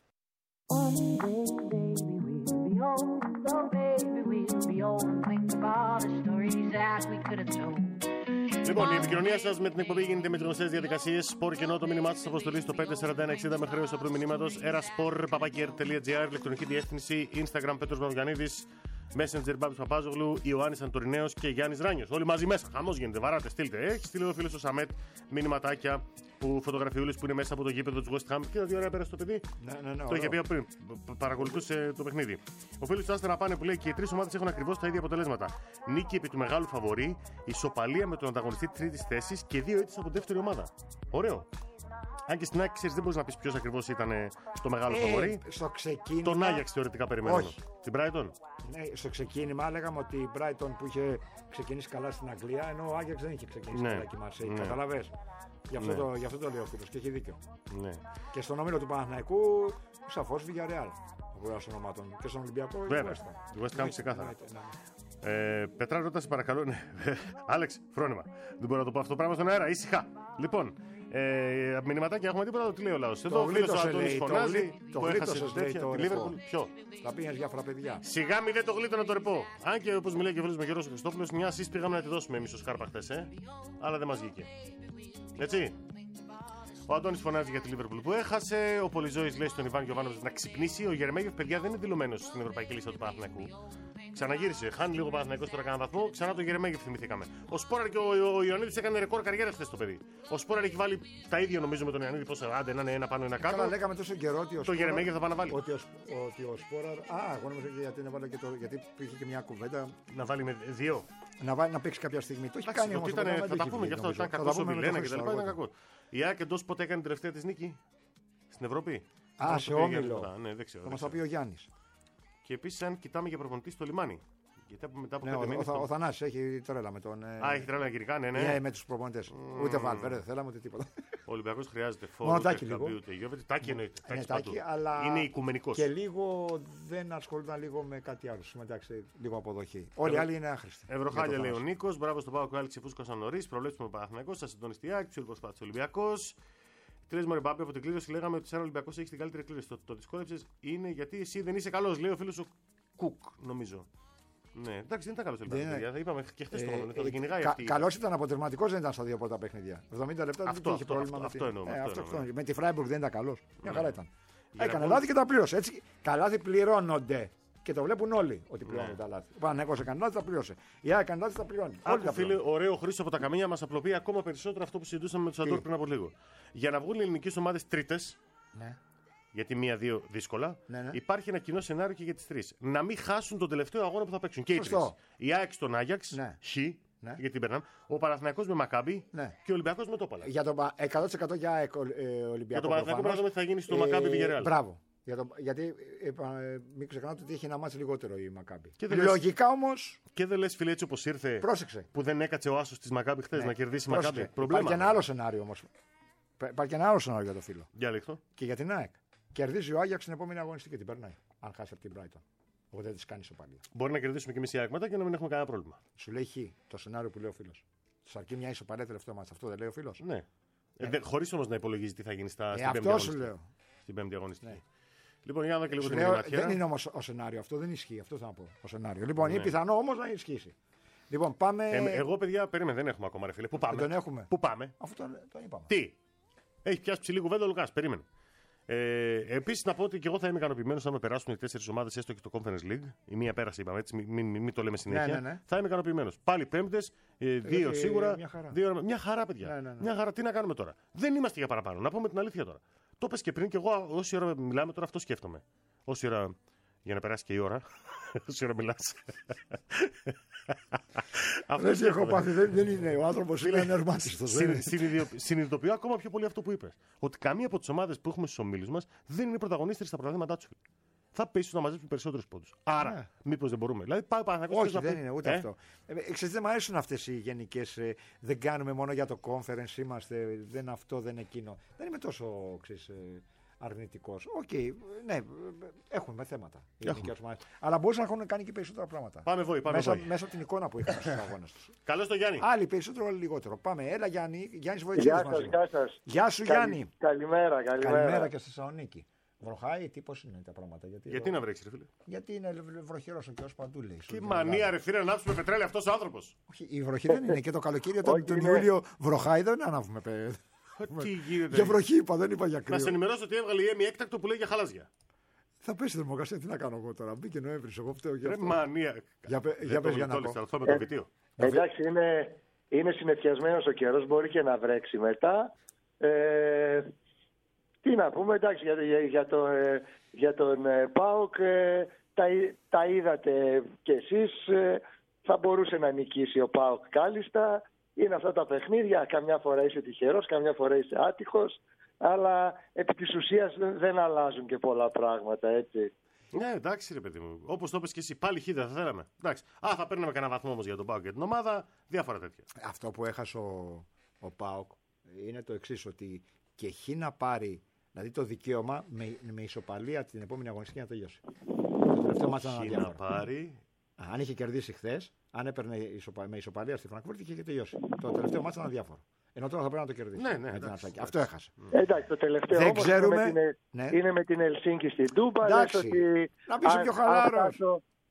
Λοιπόν, η επικοινωνία σας με την εκπομπή γίνεται με τις γνωστές διαδικασίες. Σπορ και ενώ το μήνυμά σας αποστολή στο 54160 με χρέος απλού μηνύματος. eraspor@gr.gr, ηλεκτρονική διεύθυνση, Instagram Πέτρος Μαρουγιαννίδης, Messenger Μπάμπης Παπάζογλου, Ιωάννης Αντορινέος και Γιάννης Ράνιος. Όλοι μαζί μέσα. Χαμός γίνεται. Βαράτε, στείλτε. Έχει στείλει ο φίλος ο Σαμέτ μηνυματάκια που φωτογραφιούλες που είναι μέσα από το γήπεδο του West Ham. Κοίτα τι ωραία πέρασε το παιδί. Ναι, το είχε πει πριν. Παρακολουθούσε το παιχνίδι. Ο φίλος του Άστερα πάνε που λέει και οι τρεις ομάδες έχουν ακριβώς τα ίδια αποτελέσματα. Νίκη επί του μεγάλου φαβορί, ισοπαλία με τον ανταγωνιστή τρίτης θέσης και 2 ήττες από δεύτερη ομάδα. Ωραίο. Αν και στην ΑΕΚ ξέρεις, δεν μπορείς να πεις ποιος ακριβώς ήταν το μεγάλο φαβορί. Στο ξεκίνημα. Τον Άγιαξ θεωρητικά περιμένω. Όχι. Την Brighton. Ναι, στο ξεκίνημα λέγαμε ότι η Brighton που είχε ξεκινήσει καλά στην Αγγλία, ενώ ο Άγιαξ δεν είχε ξεκινήσει καλά και η Μαρσέη. Καταλαβες. Γι' αυτό το λέει ο φίλος και έχει δίκιο. Ναι. Και στον όμιλο του Παναθηναϊκού, σαφώς Villarreal. Ονομάτων. Και στον Ολυμπιακό. Βέβαια. Η West Ham ξεκάθαρα. Πετρά, ρώτα σε παρακαλώ. Άλεξ, φρόνημα. Δεν μπορώ να το πω αυτό το πράγμα στον αέρα. Ήσυχα. Λοιπόν, μηνυματάκια έχουμε τίποτα. Τι λέει ο λαός. Εδώ ο φίλος ο Αντώνης φωνάζει. Το γλίτωσες λέει το ρεπό. Ποιο? Θα πήγαινες διάφορα παιδιά. Σιγά μη δεν το γλίτωνα το ρεπό. Αν και όπως μιλάει και ο φίλος με Γιώργος Χριστόφυλλος, μια ασίστ πήγαμε να τη δώσουμε εμείς ως Κάρπα χτες. Αλλά δεν μας βγήκε. Έτσι. Ο Αντώνης φωνάζει για τη Λίβερπουλ που έχασε. Ο Πολυζώης λέει στον Ιβάν Γιοβάνοβιτς να ξυπνήσει. Ο Γερεμέγεφ, παιδιά, δεν είναι δηλωμένος στην ευρωπαϊκή λίστα του Παναθηναϊκού. Ξαναγύρισε. Χάνει λίγο ο Παναθηναϊκός τώρα κανένα βαθμό. Ξανά το Γερεμέγεφ θυμηθήκαμε. Ο Σπόραρ και ο Ιωαννίδης έκανε ρεκόρ καριέρα χθες το παιδί. Ο Σπόραρ έχει βάλει τα ίδια νομίζω με τον Ιωαννίδη. Πόσα άντε να είναι ένα πάνω ένα κάτω. Καλά, λέγαμε τόσο καιρό ότι το Γερεμέγεφ θα πάει να βάλει. Ότι ο Σπόραρ. Εγώ νομίζω γιατί έβαλε και γιατί υπήρχε και μια κουβέντα. Να βάλει με 2. Να παίξει κάποια στιγμή. Το έχει κάνει όμως. Θα τα πούμε γι' αυτό. Ήταν κακό ο Βιλένα και τα λοιπά. Ήταν κακό. Η ΑΕΚ εντός πότε έκανε τελευταία της νίκη στην Ευρώπη. Σε όμιλο. Ναι, δεν ξέρω. Θα μας τα πει ο Γιάννης. Και επίσης, αν κοιτάμε για προπονητή στο λιμάνι. Γιατί μετά από 5 μήνες. Ο Θανάσης έχει τρέλα με τον. Έχει τρέλα γυρικά, ναι. Με τους προπονητές. Ούτε Βαλβέρδε δεν θέλαμε ούτε τίποτα. Ο Ολυμπιακός χρειάζεται φόρο. Τάκι λίγο. Τάκι εννοείται. Είναι οικουμενικός. Και λίγο δεν ασχολούνταν λίγο με κάτι άλλο. Εντάξει, λίγο αποδοχή. Όλοι οι άλλοι είναι άχρηστοι. Ευρωχάλια λέει ο Νίκος. Μπράβο στον Πάο Κουάλη Ξεφούσκασαν νωρίς. Προβλέψουμε Παναθηναϊκός. Θα συντονίσει τη ΑΕΚ. Ψιλικό σπάτη Ολυμπιακός. Τρεις Μωρεμπάπη από την κλήρωση λέγαμε ότι σαν Ολυμπιακός έχει την καλύτερη κλήρωση. Το δυσκόλεψες είναι γιατί εσύ δεν είσαι καλός. Λέει ο φίλος ο Κουκ, νομίζω. Ναι, εντάξει, δεν ήταν καλό Ολυμπιακός. Είπαμε και χθες το χρόνο. Θα το κυνηγάει αυτή. Καλός ήταν, αποτελεσματικός δεν ήταν στα δύο πρώτα παιχνίδια. 70 λεπτά δεν είχε πρόβλημα με αυτό εννοούμε. Με τη Φράιμπουργκ δεν ήταν καλός. Μια χαρά ήταν. Έκανε λάθη και τα πλήρωσε. Έτσι, τα λάθη πληρώνονται. Και το βλέπουν όλοι ότι πληρώνουν τα λάθη. Ο Παναθηναϊκός έκανε λάθη, τα πλήρωσε. Η ΑΕΚ έκανε λάθη, τα πληρώνει. Άκου φίλε, ωραίο Χρήστο από τα Καμίνια μας απλοποιεί ακόμα περισσότερο αυτό που συζητούσαμε με τους Αντόρ πριν από λίγο. Για να βγουν οι ελληνικές ομάδες τρίτες. Ναι. Γιατί 1-2 δύσκολα. Ναι. Υπάρχει ένα κοινό σενάριο και για τις τρεις. Να μην χάσουν τον τελευταίο αγώνα που θα παίξουν. Και οι τρεις. Η ΑΕΚ στον Άγιαξ, ναι. Ναι. Γιατί περνάμε. Ο Παναθηναϊκός με Μακάμπι, ναι. Και ο Ολυμπιακός με Τόπαλα. Για το 100% για ΑΕΚ Ολυμπιακό. Για τον Παναθηναϊκό πρέπει να δούμε τι θα γίνει στο Μακάμπι Βιγερεάλ. Μπράβο. Γιατί μην ξεχνάτε ότι έχει ένα μάτσο λιγότερο η Μακάμπι. Λογικά όμως. Και δεν λες φίλε έτσι όπως ήρθε. Πρόσεξε. Που δεν έκατσε ο άσος της Μακάμπι χθες να κερδίσει η Μακάμπι. Υπάρχει και ένα άλλο σενάριο όμως. Υπάρχει και ένα άλλο σενάριο για το φίλο. Για λίχτω. Και για την ΑΕΚ. Κερδίζει ο Άγιαξ την επόμενη αγωνιστική και την περνάει. Αν χάσει από την Brighton. Οπότε δεν τη κάνει ισοπαλία. Μπορεί να κερδίσουμε και εμείς η ΑΕΚ μετά και να μην έχουμε κανένα πρόβλημα. Σου λέει χ το σενάριο που λέει ο φίλος. Του αρκεί μια ισοπαλία τελευταίο μάτσο. Αυτό δεν λέει ο φίλος. Ναι. Χωρίς όμως να υπολογίζει τι θα γίνει στην πέμπτη αγωνιστική. Ναι. Λοιπόν, για να δω και λίγο την ματιά. Δεν είναι όμως ο σενάριο αυτό, δεν ισχύει. Αυτό θα πω. Ο σενάριο. Λοιπόν, είναι πιθανό όμως να ισχύσει. Λοιπόν, πάμε. Εγώ, παιδιά, περίμενε, δεν έχουμε ακόμα, ρε φίλε. Πού πάμε. Δεν έχουμε. Πού πάμε. Αυτό το είπαμε. Τι. Έχει πιάσει ψηλή κουβέντα ο Λουκάς. Περίμενε. Επίσης, να πω ότι και εγώ θα είμαι ικανοποιημένος αν με περάσουν οι 4 ομάδες έστω και το Conference League. Η μία πέρασε, είπαμε έτσι, μην το λέμε συνέχεια. Ναι. Θα είμαι ικανοποιημένος. Πάλι πέμπτες, 2 σίγουρα. Μια χαρά, παιδιά. Ναι. Μια χαρά. Τι να κάνουμε τώρα. Δεν είμαστε για παραπάνω. Να πούμε την αλήθεια τώρα. Το πες και πριν και εγώ, όση ώρα μιλάμε τώρα, αυτό σκέφτομαι. Όση ώρα. Για να περάσει και η ώρα. Όση ώρα μιλάς. Αυτό έχω πάθει. Δεν είναι. Ο άνθρωπος είναι ανερμάτιστος. Συνειδητοποιώ ακόμα πιο πολύ αυτό που είπες. Ότι καμία από τις ομάδες που έχουμε στους ομίλους μας δεν είναι πρωταγωνίστρια στα πρωταθλήματά τους. Θα πέσει να μαζέψουν περισσότερους πόντους. Άρα, μήπως δεν μπορούμε. Δηλαδή, πάει Παναθηναϊκός. Όχι, δεν είναι ούτε αυτό. Ξέρετε, δεν μου αρέσουν αυτές οι γενικές. Δεν κάνουμε μόνο για το conference, είμαστε. Δεν αυτό, δεν εκείνο. Δεν είμαι τόσο αρνητικός. Οκ, ναι, έχουμε θέματα. Αλλά μπορούσαν να έχουν κάνει και περισσότερα πράγματα. Πάμε βόη. Μέσα από την εικόνα που είχαν στους αγώνες τους. Καλώς το Γιάννη. Άλλοι περισσότερο, άλλοι λιγότερο. Πάμε, έλα Γιάννη. Γιάννης Βοητσίδης μαζί. Γεια σου Γιάννη. Καλημέρα και στη Θεσσαλονίκη. Βροχάει, τι πώς είναι τα πράγματα. Γιατί να βρέξει, ρε φίλε. Γιατί είναι βροχερός ο καιρός παντού, λέει. Τι μανία, ρε φίλε, να ανάψουμε πετρέλαιο αυτός ο άνθρωπος. Όχι, η βροχή δεν είναι και το καλοκαίρι τον Ιούλιο βροχάει, δεν ανάβουμε. Τι γίνεται. Για βροχή είπα, δεν είπα για κρύο. Να σε ενημερώσω ότι έβγαλε η ΕΜΗ έκτακτο που λέει για χαλάζια. Θα πέσει η θερμοκρασία, τι να κάνω εγώ τώρα. Μπήκε Νοέμβρης, εγώ φταίω για αυτό. Μανία. Για πες για να πω. Εντάξει, είναι συννεφιασμένος ο καιρός, μπορεί και να βρέξει μετά. Τι να πούμε, εντάξει, για τον ΠΑΟΚ τα είδατε κι εσείς. Θα μπορούσε να νικήσει ο ΠΑΟΚ κάλλιστα. Είναι αυτά τα παιχνίδια, καμιά φορά είσαι τυχερός, καμιά φορά είσαι άτυχος, αλλά επί της ουσίας δεν αλλάζουν και πολλά πράγματα, έτσι. Ναι, εντάξει ρε παιδί μου. Όπως το είπες και εσύ, πάλι χίδα θα θέλαμε. Εντάξει. Θα παίρνουμε κανένα βαθμό όμως για τον ΠΑΟΚ και την ομάδα, διάφορα τέτοια. Αυτό που έχασε ο ΠΑΟΚ είναι το εξής, ότι και χ να πάρει, δηλαδή το δικαίωμα με ισοπαλία την επόμενη αγωνιστική να τελειώσει. Το τελευταίο μάτσα να πάρει. Αν είχε κερδίσει χθες, αν έπαιρνε με ισοπαλία στη Φραγκφούρτη, είχε τελειώσει. Το τελευταίο μάτσα ήταν αδιάφορο. Ενώ τώρα θα πρέπει να το κερδίσει. Ναι, αυτό έχασε. Εντάξει, το τελευταίο όμως είναι με την Ελσίνκη στην Τούμπα. Εντάξει, να πεις πιο χαλάρος.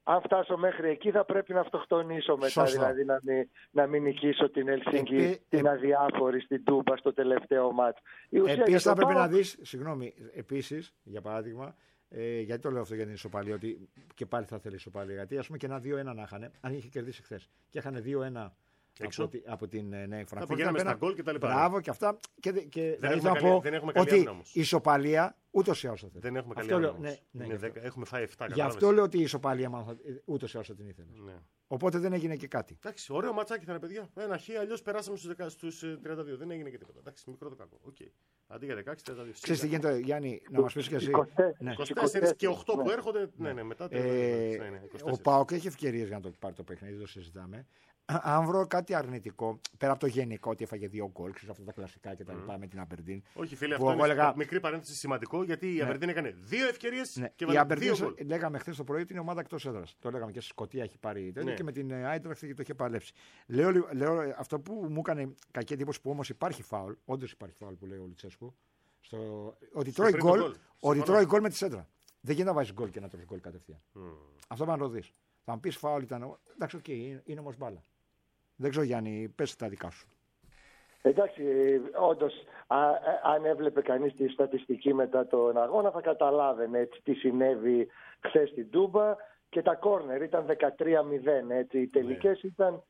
αν φτάσω μέχρι εκεί θα πρέπει να αυτοκτονήσω μετά. Σωστά. Δηλαδή να μην νικήσω την Ελσίνκη, την αδιάφορη στην Τούμπα στο τελευταίο μάτς. Επίσης θα πρέπει να δεις, συγγνώμη, επίσης, για παράδειγμα, γιατί το λέω αυτό για την ισοπαλία, ότι και πάλι θα θέλει ισοπαλία. Γιατί ας πούμε και ένα 2-1 να είχαν, αν είχε κερδίσει χθες και είχαν 2-1 από την Νέα Φραγκφούρτη. Θα πηγαίναμε στα γκολ και τα λοιπά. Μπράβο και αυτά. Και δεν έχουμε καλή ότι άμυνα όμως. η ισοπαλία ούτως ή άλλως θα θέλει. Δεν έχουμε καλή άμυνα όμως. Έχουμε φάει 7. Γι' αυτό λέω ότι η ισοπαλία ούτως ή άλλως θα την ήθελε. Ναι. Οπότε δεν έγινε και κάτι. Εντάξει, ωραίο ματσάκι θα είναι, παιδιά. Ένα χ, αλλιώς περάσαμε στους 32. Δεν έγινε και τίποτα. Εντάξει, μικρό το κακό. Okay. Αντί για 16, 32. Ξέρεις τι γίνεται, Γιάννη, να μας πεις και εσύ. 24 και 8 που έρχονται. Ναι, μετά. Ο ΠΑΟΚ έχει ευκαιρίες για να το πάρει το παιχνίδι, το συζητάμε. Αν βρω κάτι αρνητικό, πέρα από το γενικό ότι έφαγε 2 γκολ, ξέρεις αυτά τα κλασικά και τα λοιπά με την Αμπερντίν. Όχι, φίλε, αυτό είναι μικρή παρένθεση σημαντικό γιατί η Αμπερντίν έκανε 2 ευκαιρίες και βάλε 2 γκολ. Λέγαμε χθες το πρωί ότι είναι ομάδα εκτός έδρας. Το λέγαμε και στη Σκωτία έχει πάρει τέτοιο και με την Άιντραχτ το είχε παλέψει. Λέω αυτό που μου έκανε κακή εντύπωση που όμως υπάρχει φάουλ, όντως υπάρχει φάουλ που λέει ο Λουτσέσκου, ότι τρώει γκολ με τη σέντρα. Δεν γίνεται να βάζει γκολ και να τρώει γκολ κατευθείαν. Αυτό πρέπει να το δεις. Θα μου πεις φάουλ ήταν. Εντάξει, είναι όμως μπάλα. Δεν ξέρω, Γιάννη, πες τα δικά σου. Εντάξει, όντως, αν έβλεπε κανείς τη στατιστική μετά τον αγώνα θα καταλάβαινε τι συνέβη χθες στην Τούμπα και τα κόρνερ ήταν 13-0, οι τελικές ήταν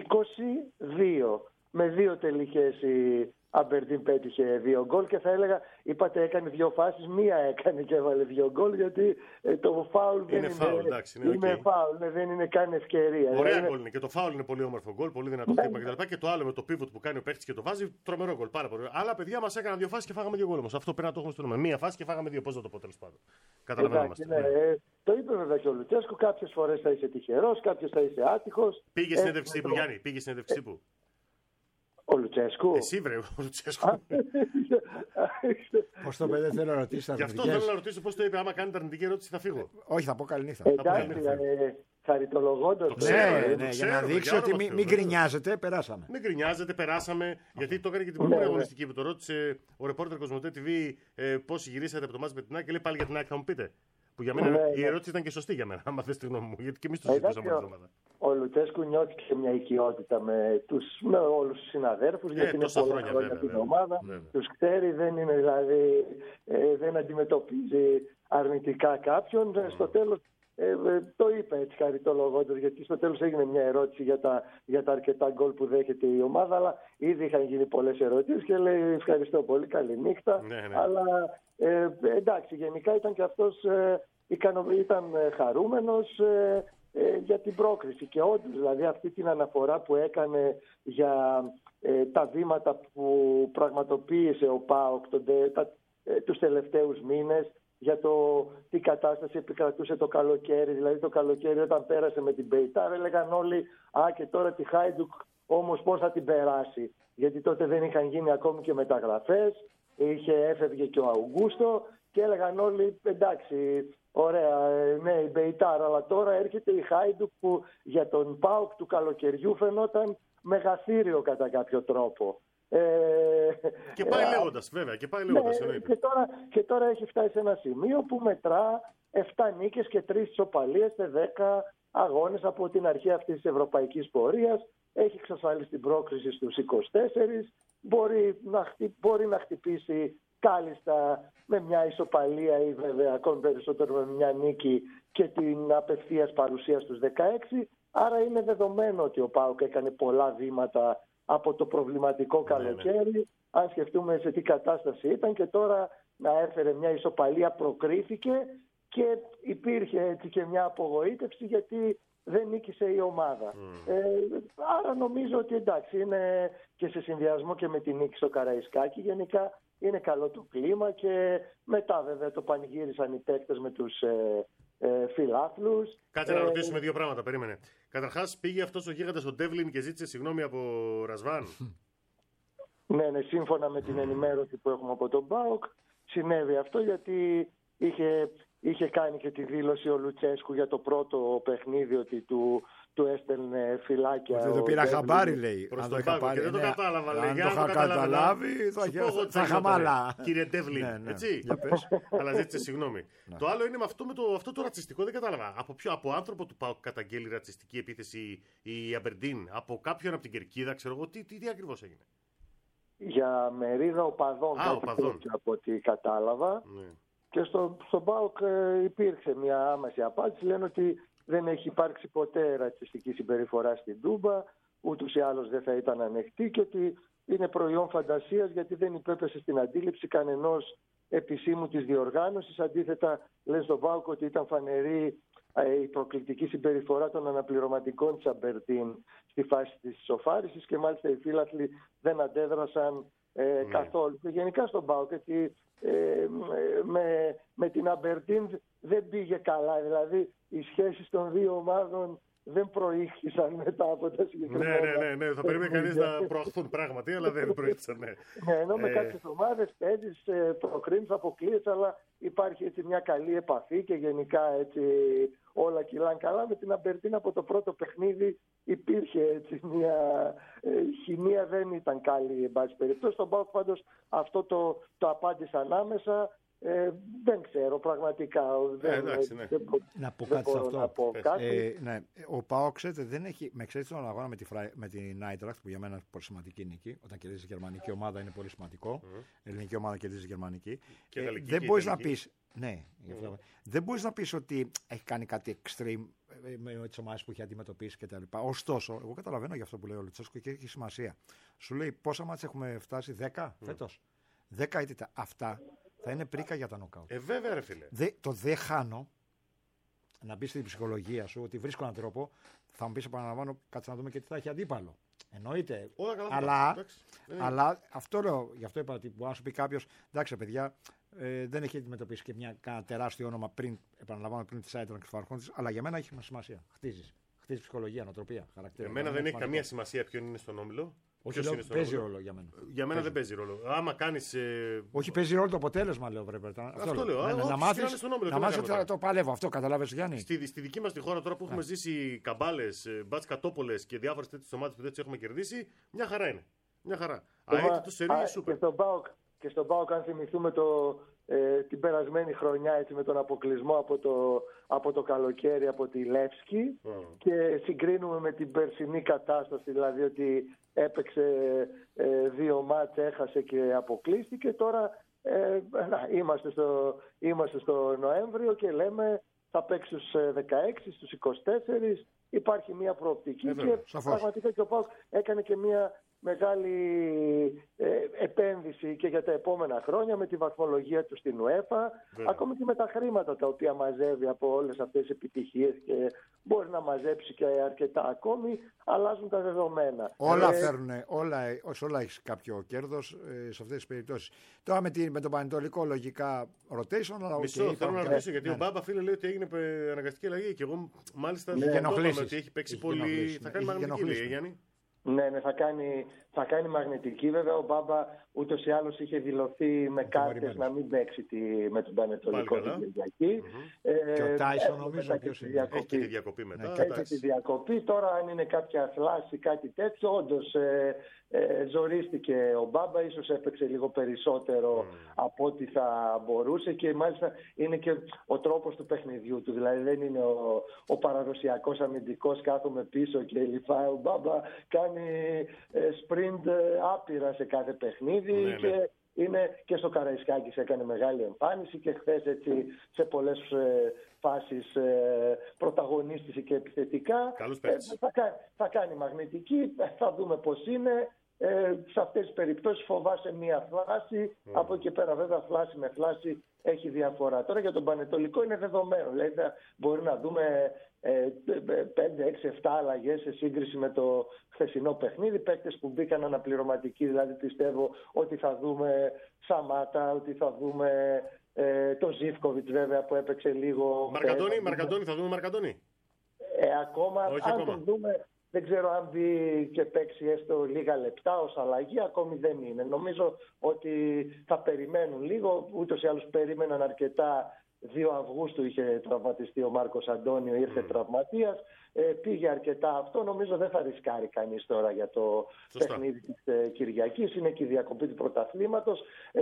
22. Με 2 τελικές η Αμπερντίν πέτυχε 2 γκολ και θα έλεγα, είπατε έκανε 2 φάσεις, 1 έκανε και έβαλε 2 γκολ γιατί το φάουλ είναι φάουλ, εντάξει, είναι φάουλ, δεν είναι καν ευκαιρία. Ωραία γκολ είναι και το φάουλ είναι πολύ όμορφο γκολ, πολύ δυνατό χτύπημα κτλ. Και το άλλο με το πίβοτ που κάνει ο παίχτης και το βάζει, τρομερό γκολ, πάρα πολύ. Αλλά παιδιά μας έκαναν 2 φάσεις και φάγαμε 2 γκολ όμως. Αυτό πρέπει να το έχουμε στο νόημα. 1 φάση και φάγαμε 2, πώς να το πω τέλος πάντων. Καταλαβαίνουμε. Το είπε βέβαια και ο Λουτσέσκου, κάποιες φορές θα είσαι τυχερός, κάποιες θα είσαι άτυχος. Πήγε συνέντευξη τύπου, Γιάννη, πήγε συνέντευξη τύπου. Ο Λουτσέσκου. Εσύ βρε, ο Λουτσέσκου. Πώς το παιδί θέλω να ρωτήσω. Γι' αυτό θέλω να ρωτήσω πώς το είπε. Άμα κάνετε αρνητική ερώτηση θα φύγω. Όχι, θα πω καλή νύχτα. Εντάξει, χαριτολογώντας. Ναι, για να δείξει ότι μην γκρινιάζετε, περάσαμε. Μην γκρινιάζετε, περάσαμε. Γιατί το έκανε και την προηγούμενη αγωνιστική που το ρώτησε ο ρεπόρτερ Κοσμοτέ TV πώς γυρίσατε από το μάτς με την ΑΕΚ και λέει πάλι για την ΑΕΚ θα μου πείτε. Που για μένα η ερώτηση ήταν και σωστή για μένα, άμα θες τη γνώμη μου. Γιατί και εμείς το συζητούσαμε την εβδομάδα. Ο Λουτσέσκου νιώθει και μια οικειότητα με όλους τους συναδέρφους, γιατί είναι πολλά χρόνια την ομάδα. Τους ξέρει, δεν είναι δηλαδή, δεν αντιμετωπίζει αρνητικά κάποιον. Στο τέλος το είπε έτσι χαριτολογώντας, γιατί στο τέλος έγινε μια ερώτηση για τα αρκετά γκολ που δέχεται η ομάδα, αλλά ήδη είχαν γίνει πολλές ερωτήσεις και λέει ευχαριστώ πολύ, καλή νύχτα. Αλλά εντάξει, γενικά ήταν και αυτός ήταν χαρούμενος για την πρόκριση και όντως δηλαδή αυτή την αναφορά που έκανε για τα βήματα που πραγματοποίησε ο ΠΑΟΚ τους τελευταίους μήνες, για το τι κατάσταση επικρατούσε το καλοκαίρι. Δηλαδή το καλοκαίρι όταν πέρασε με την Μπεϊτάρ έλεγαν όλοι και τώρα τη Χάιντουκ όμως πώς θα την περάσει. Γιατί τότε δεν είχαν γίνει ακόμη και μεταγραφές, έφευγε και ο Αουγκούστο και έλεγαν όλοι εντάξει, ωραία, ναι η Μπεϊτάρ, αλλά τώρα έρχεται η Χάιντουκ που για τον ΠΑΟΚ του καλοκαιριού φαινόταν μεγαθύριο κατά κάποιο τρόπο. Και πάει λέγοντας, βέβαια, και πάει λέγοντας. Ναι, και τώρα έχει φτάσει σε ένα σημείο που μετρά 7 νίκες και 3 ισοπαλίες σε 10 αγώνες από την αρχή αυτής της ευρωπαϊκής πορείας. Έχει εξασφαλίσει την πρόκριση στους 24. Μπορεί να χτυπήσει κάλλιστα με μια ισοπαλία ή βέβαια ακόμη περισσότερο με μια νίκη και την απευθείας παρουσία στους 16. Άρα είναι δεδομένο ότι ο ΠΑΟΚ έκανε πολλά βήματα από το προβληματικό καλοκαίρι, αν σκεφτούμε σε τι κατάσταση ήταν και τώρα να έφερε μια ισοπαλία, προκρίθηκε και υπήρχε έτσι και μια απογοήτευση γιατί δεν νίκησε η ομάδα. Άρα νομίζω ότι εντάξει είναι και σε συνδυασμό και με την νίκη στο Καραϊσκάκι γενικά είναι καλό το κλίμα και μετά βέβαια το πανηγύρισαν οι παίκτες με τους φιλάθλους. Κάτσε να ρωτήσουμε 2 πράγματα, περίμενε. Καταρχάς πήγε αυτός ο γίγαντας ο Ντεύλιν και ζήτησε συγγνώμη από Ρασβάν. Ναι, σύμφωνα με την ενημέρωση που έχουμε από τον ΠΑΟΚ συνέβη αυτό γιατί είχε είχε κάνει και τη δήλωση ο Λουτσέσκου για το πρώτο παιχνίδι ότι του έστελνε φυλάκια. Δεν το πήρα χαμπάρι, λέει. Αν το είχα πάρει, δεν το κατάλαβα. Αν το είχα καταλάβει, θα είχα μαλά. Κύριε Ντεύλιν, έτσι. Αλλά ζήτησε συγγνώμη. Το άλλο είναι με αυτό το ρατσιστικό, δεν κατάλαβα. Από άνθρωπο του ΠΑΟΚ καταγγέλει ρατσιστική επίθεση η Αμπερντίν, από κάποιον από την Κερκίδα, ξέρω εγώ, τι ακριβώς έγινε. Για μερίδα οπαδών, από ό,τι κατάλαβα. Ναι. Και στον ΠΑΟΚ υπήρξε μια άμεση απάντηση. Λένε ότι δεν έχει υπάρξει ποτέ ρατσιστική συμπεριφορά στην Τούμπα, ούτως ή άλλως δεν θα ήταν ανεκτή και ότι είναι προϊόν φαντασίας γιατί δεν υπέπεσε στην αντίληψη κανενός επισήμου της διοργάνωσης. Αντίθετα, λένε στον ΠΑΟΚ ότι ήταν φανερή η προκλητική συμπεριφορά των αναπληρωματικών της Αμπερντίν στη φάση της ισοφάρισης και μάλιστα οι φίλαθλοι δεν αντέδρασαν καθόλου. Και γενικά στον ΠΑΟΚ, γιατί με την Αμπερντίν δεν πήγε καλά. Δηλαδή οι σχέσεις των δύο ομάδων δεν προήχθησαν μετά από τα συγκεκριμένα. Ναι. Θα περίμενε κανείς να προαχθούν πράγματι, αλλά δεν προήχθησαν. Ναι, ενώ με κάποιες ομάδες παίζεις, προκρίνεις, αποκλείεσαι, αλλά υπάρχει έτσι μια καλή επαφή και γενικά έτσι όλα κυλάνε καλά. Με την Αμπερντίν από το πρώτο παιχνίδι υπήρχε έτσι μια χημεία, δεν ήταν καλή εν πάση περιπτώσει. Στον ΠΑΟΚ πάντως αυτό το απάντησαν άμεσα. Δεν ξέρω πραγματικά. Να πω κάτι σε αυτό. Ο ΠΑΟΚ, ξέρετε, δεν έχει. Με εξαίρεση τον αγώνα με την Άιντραχτ, που για μένα είναι πολύ σημαντική νίκη. Όταν κερδίζει η γερμανική ομάδα είναι πολύ σημαντικό. Η ελληνική ομάδα κερδίζει η γερμανική. Δεν μπορεί να πει. Ναι, δεν μπορεί να πει ότι έχει κάνει κάτι extreme με τις ομάδες που έχει αντιμετωπίσει κτλ. Ωστόσο, εγώ καταλαβαίνω για αυτό που λέει ο Λουτσέσκου και έχει σημασία. Σου λέει πόσα μάτς έχουμε φτάσει, 10 φέτος. 10 ήττα. Αυτά θα είναι πρίκα για τα νοκάουτ. Βέβαια, ρε φίλε. Το δεν χάνω, να μπει στην ψυχολογία σου ότι βρίσκω έναν τρόπο, θα μου πει, επαναλαμβάνω, κάτσε να δούμε και τι θα έχει αντίπαλο. Εννοείται. Αλλά αυτό λέω, γι' αυτό είπα ότι μπορεί να σου πει κάποιο, εντάξει, παιδιά, δεν έχει αντιμετωπίσει και ένα τεράστιο όνομα πριν, επαναλαμβάνω, πριν τη Άιντραχτ και του αρχών τη, αλλά για μένα έχει σημασία. Χτίζει ψυχολογία, νοοτροπία, χαρακτήρα. Εμένα δεν έχει καμία σημασία ποιον είναι στον όμιλο. Όχι, παίζει ρόλο για μένα. Για μένα δεν παίζει ρόλο. Άμα κάνεις. Όχι, παίζει ρόλο το αποτέλεσμα, λέω, βρε Μπερτάν. Αυτό λέω. Να μάθεις ότι θα το παλεύω. Αυτό καταλάβες, Γιάννη. Στη δική μας τη χώρα τώρα που έχουμε ζήσει καμπάλες, μπάτς κατόπολες και διάφορες τέτοιες ομάδες που έτσι έχουμε κερδίσει, μια χαρά είναι. Μια χαρά. Το σερί είναι σούπερ. Και στον ΠΑΟΚ, αν θυμηθούμε την περασμένη χρονιά έτσι, με τον αποκλεισμό από το καλοκαίρι από τη Λεύσκη και συγκρίνουμε με την περσινή κατάσταση, δηλαδή ότι έπαιξε 2 μάτς, έχασε και αποκλείστηκε. Τώρα είμαστε στο Νοέμβριο και λέμε θα παίξει στους 16, στους 24. Υπάρχει μια προοπτική και πραγματικά και ο ΠΑΟΚ έκανε και μια μεγάλη επένδυση και για τα επόμενα χρόνια με τη βαθμολογία του στην UEFA, ακόμη και με τα χρήματα τα οποία μαζεύει από όλες αυτές τις επιτυχίες και μπορεί να μαζέψει και αρκετά ακόμη, αλλάζουν τα δεδομένα. Όλα φέρνουν, όλα έχει κάποιο κέρδος σε αυτές τις περιπτώσεις. Τώρα με τον Πανετολικό λογικά rotation, αλλά μισό, θέλω να ρωτήσω γιατί ο Μπάμπα φίλε λέει ότι έγινε αναγκαστική αλλαγή και εγώ μάλιστα δεν ότι έχει παίξει πολύ. Θα κάνει μαγνητική λέει, Γιάννη. Ναι, θα κάνει μαγνητική. Βέβαια, ο Μπάμπα ούτως ή άλλως είχε δηλωθεί με κάρτες να μην παίξει με τον Πανετολικό την Κυριακή. Και ο Τάισον νομίζω ποιος είναι. Έχει και τη διακοπή μετά. Έχει τη διακοπή. Τώρα, αν είναι κάποια θλάση, κάτι τέτοιο, όντως ζορίστηκε ο Μπάμπα. Ίσως έπαιξε λίγο περισσότερο από ό,τι θα μπορούσε και μάλιστα είναι και ο τρόπος του παιχνιδιού του. Δηλαδή, δεν είναι ο παραδοσιακός αμυντικός, κάθομαι πίσω και λιφάει. Ο Μπάμπα κάνει sprint άπειρα σε κάθε παιχνίδι και είναι και στο Καραϊσκάκης έκανε μεγάλη εμφάνιση και χθες έτσι σε πολλές φάσεις πρωταγωνίστησε και επιθετικά. Θα κάνει μαγνητική, θα δούμε πώς είναι. Σε αυτές τις περιπτώσεις φοβάσαι μία φλάση, από εκεί πέρα βέβαια φλάση με φλάση έχει διαφορά. Τώρα για τον Πανετολικό είναι δεδομένο, δηλαδή μπορεί να δούμε 5, 6, 7 αλλαγές σε σύγκριση με το χθεσινό παιχνίδι, παίκτες που μπήκαν αναπληρωματικοί, δηλαδή πιστεύω ότι θα δούμε Σαμάτα, ότι θα δούμε το Ζίβκοβιτς βέβαια που έπαιξε λίγο. Μαρκαντώνη, θα δούμε Μαρκαντώνη. Ακόμα, αν τον δούμε, δεν ξέρω αν μπει και παίξει έστω λίγα λεπτά ως αλλαγή, ακόμη δεν είναι. Νομίζω ότι θα περιμένουν λίγο, ούτως ή άλλως περίμεναν αρκετά 2 Αυγούστου είχε τραυματιστεί ο Μάρκος Αντώνιο, ήρθε τραυματίας. Πήγε αρκετά αυτό. Νομίζω δεν θα ρισκάρει κανείς τώρα για το παιχνίδι της Κυριακής. Είναι και η διακοπή του πρωταθλήματος.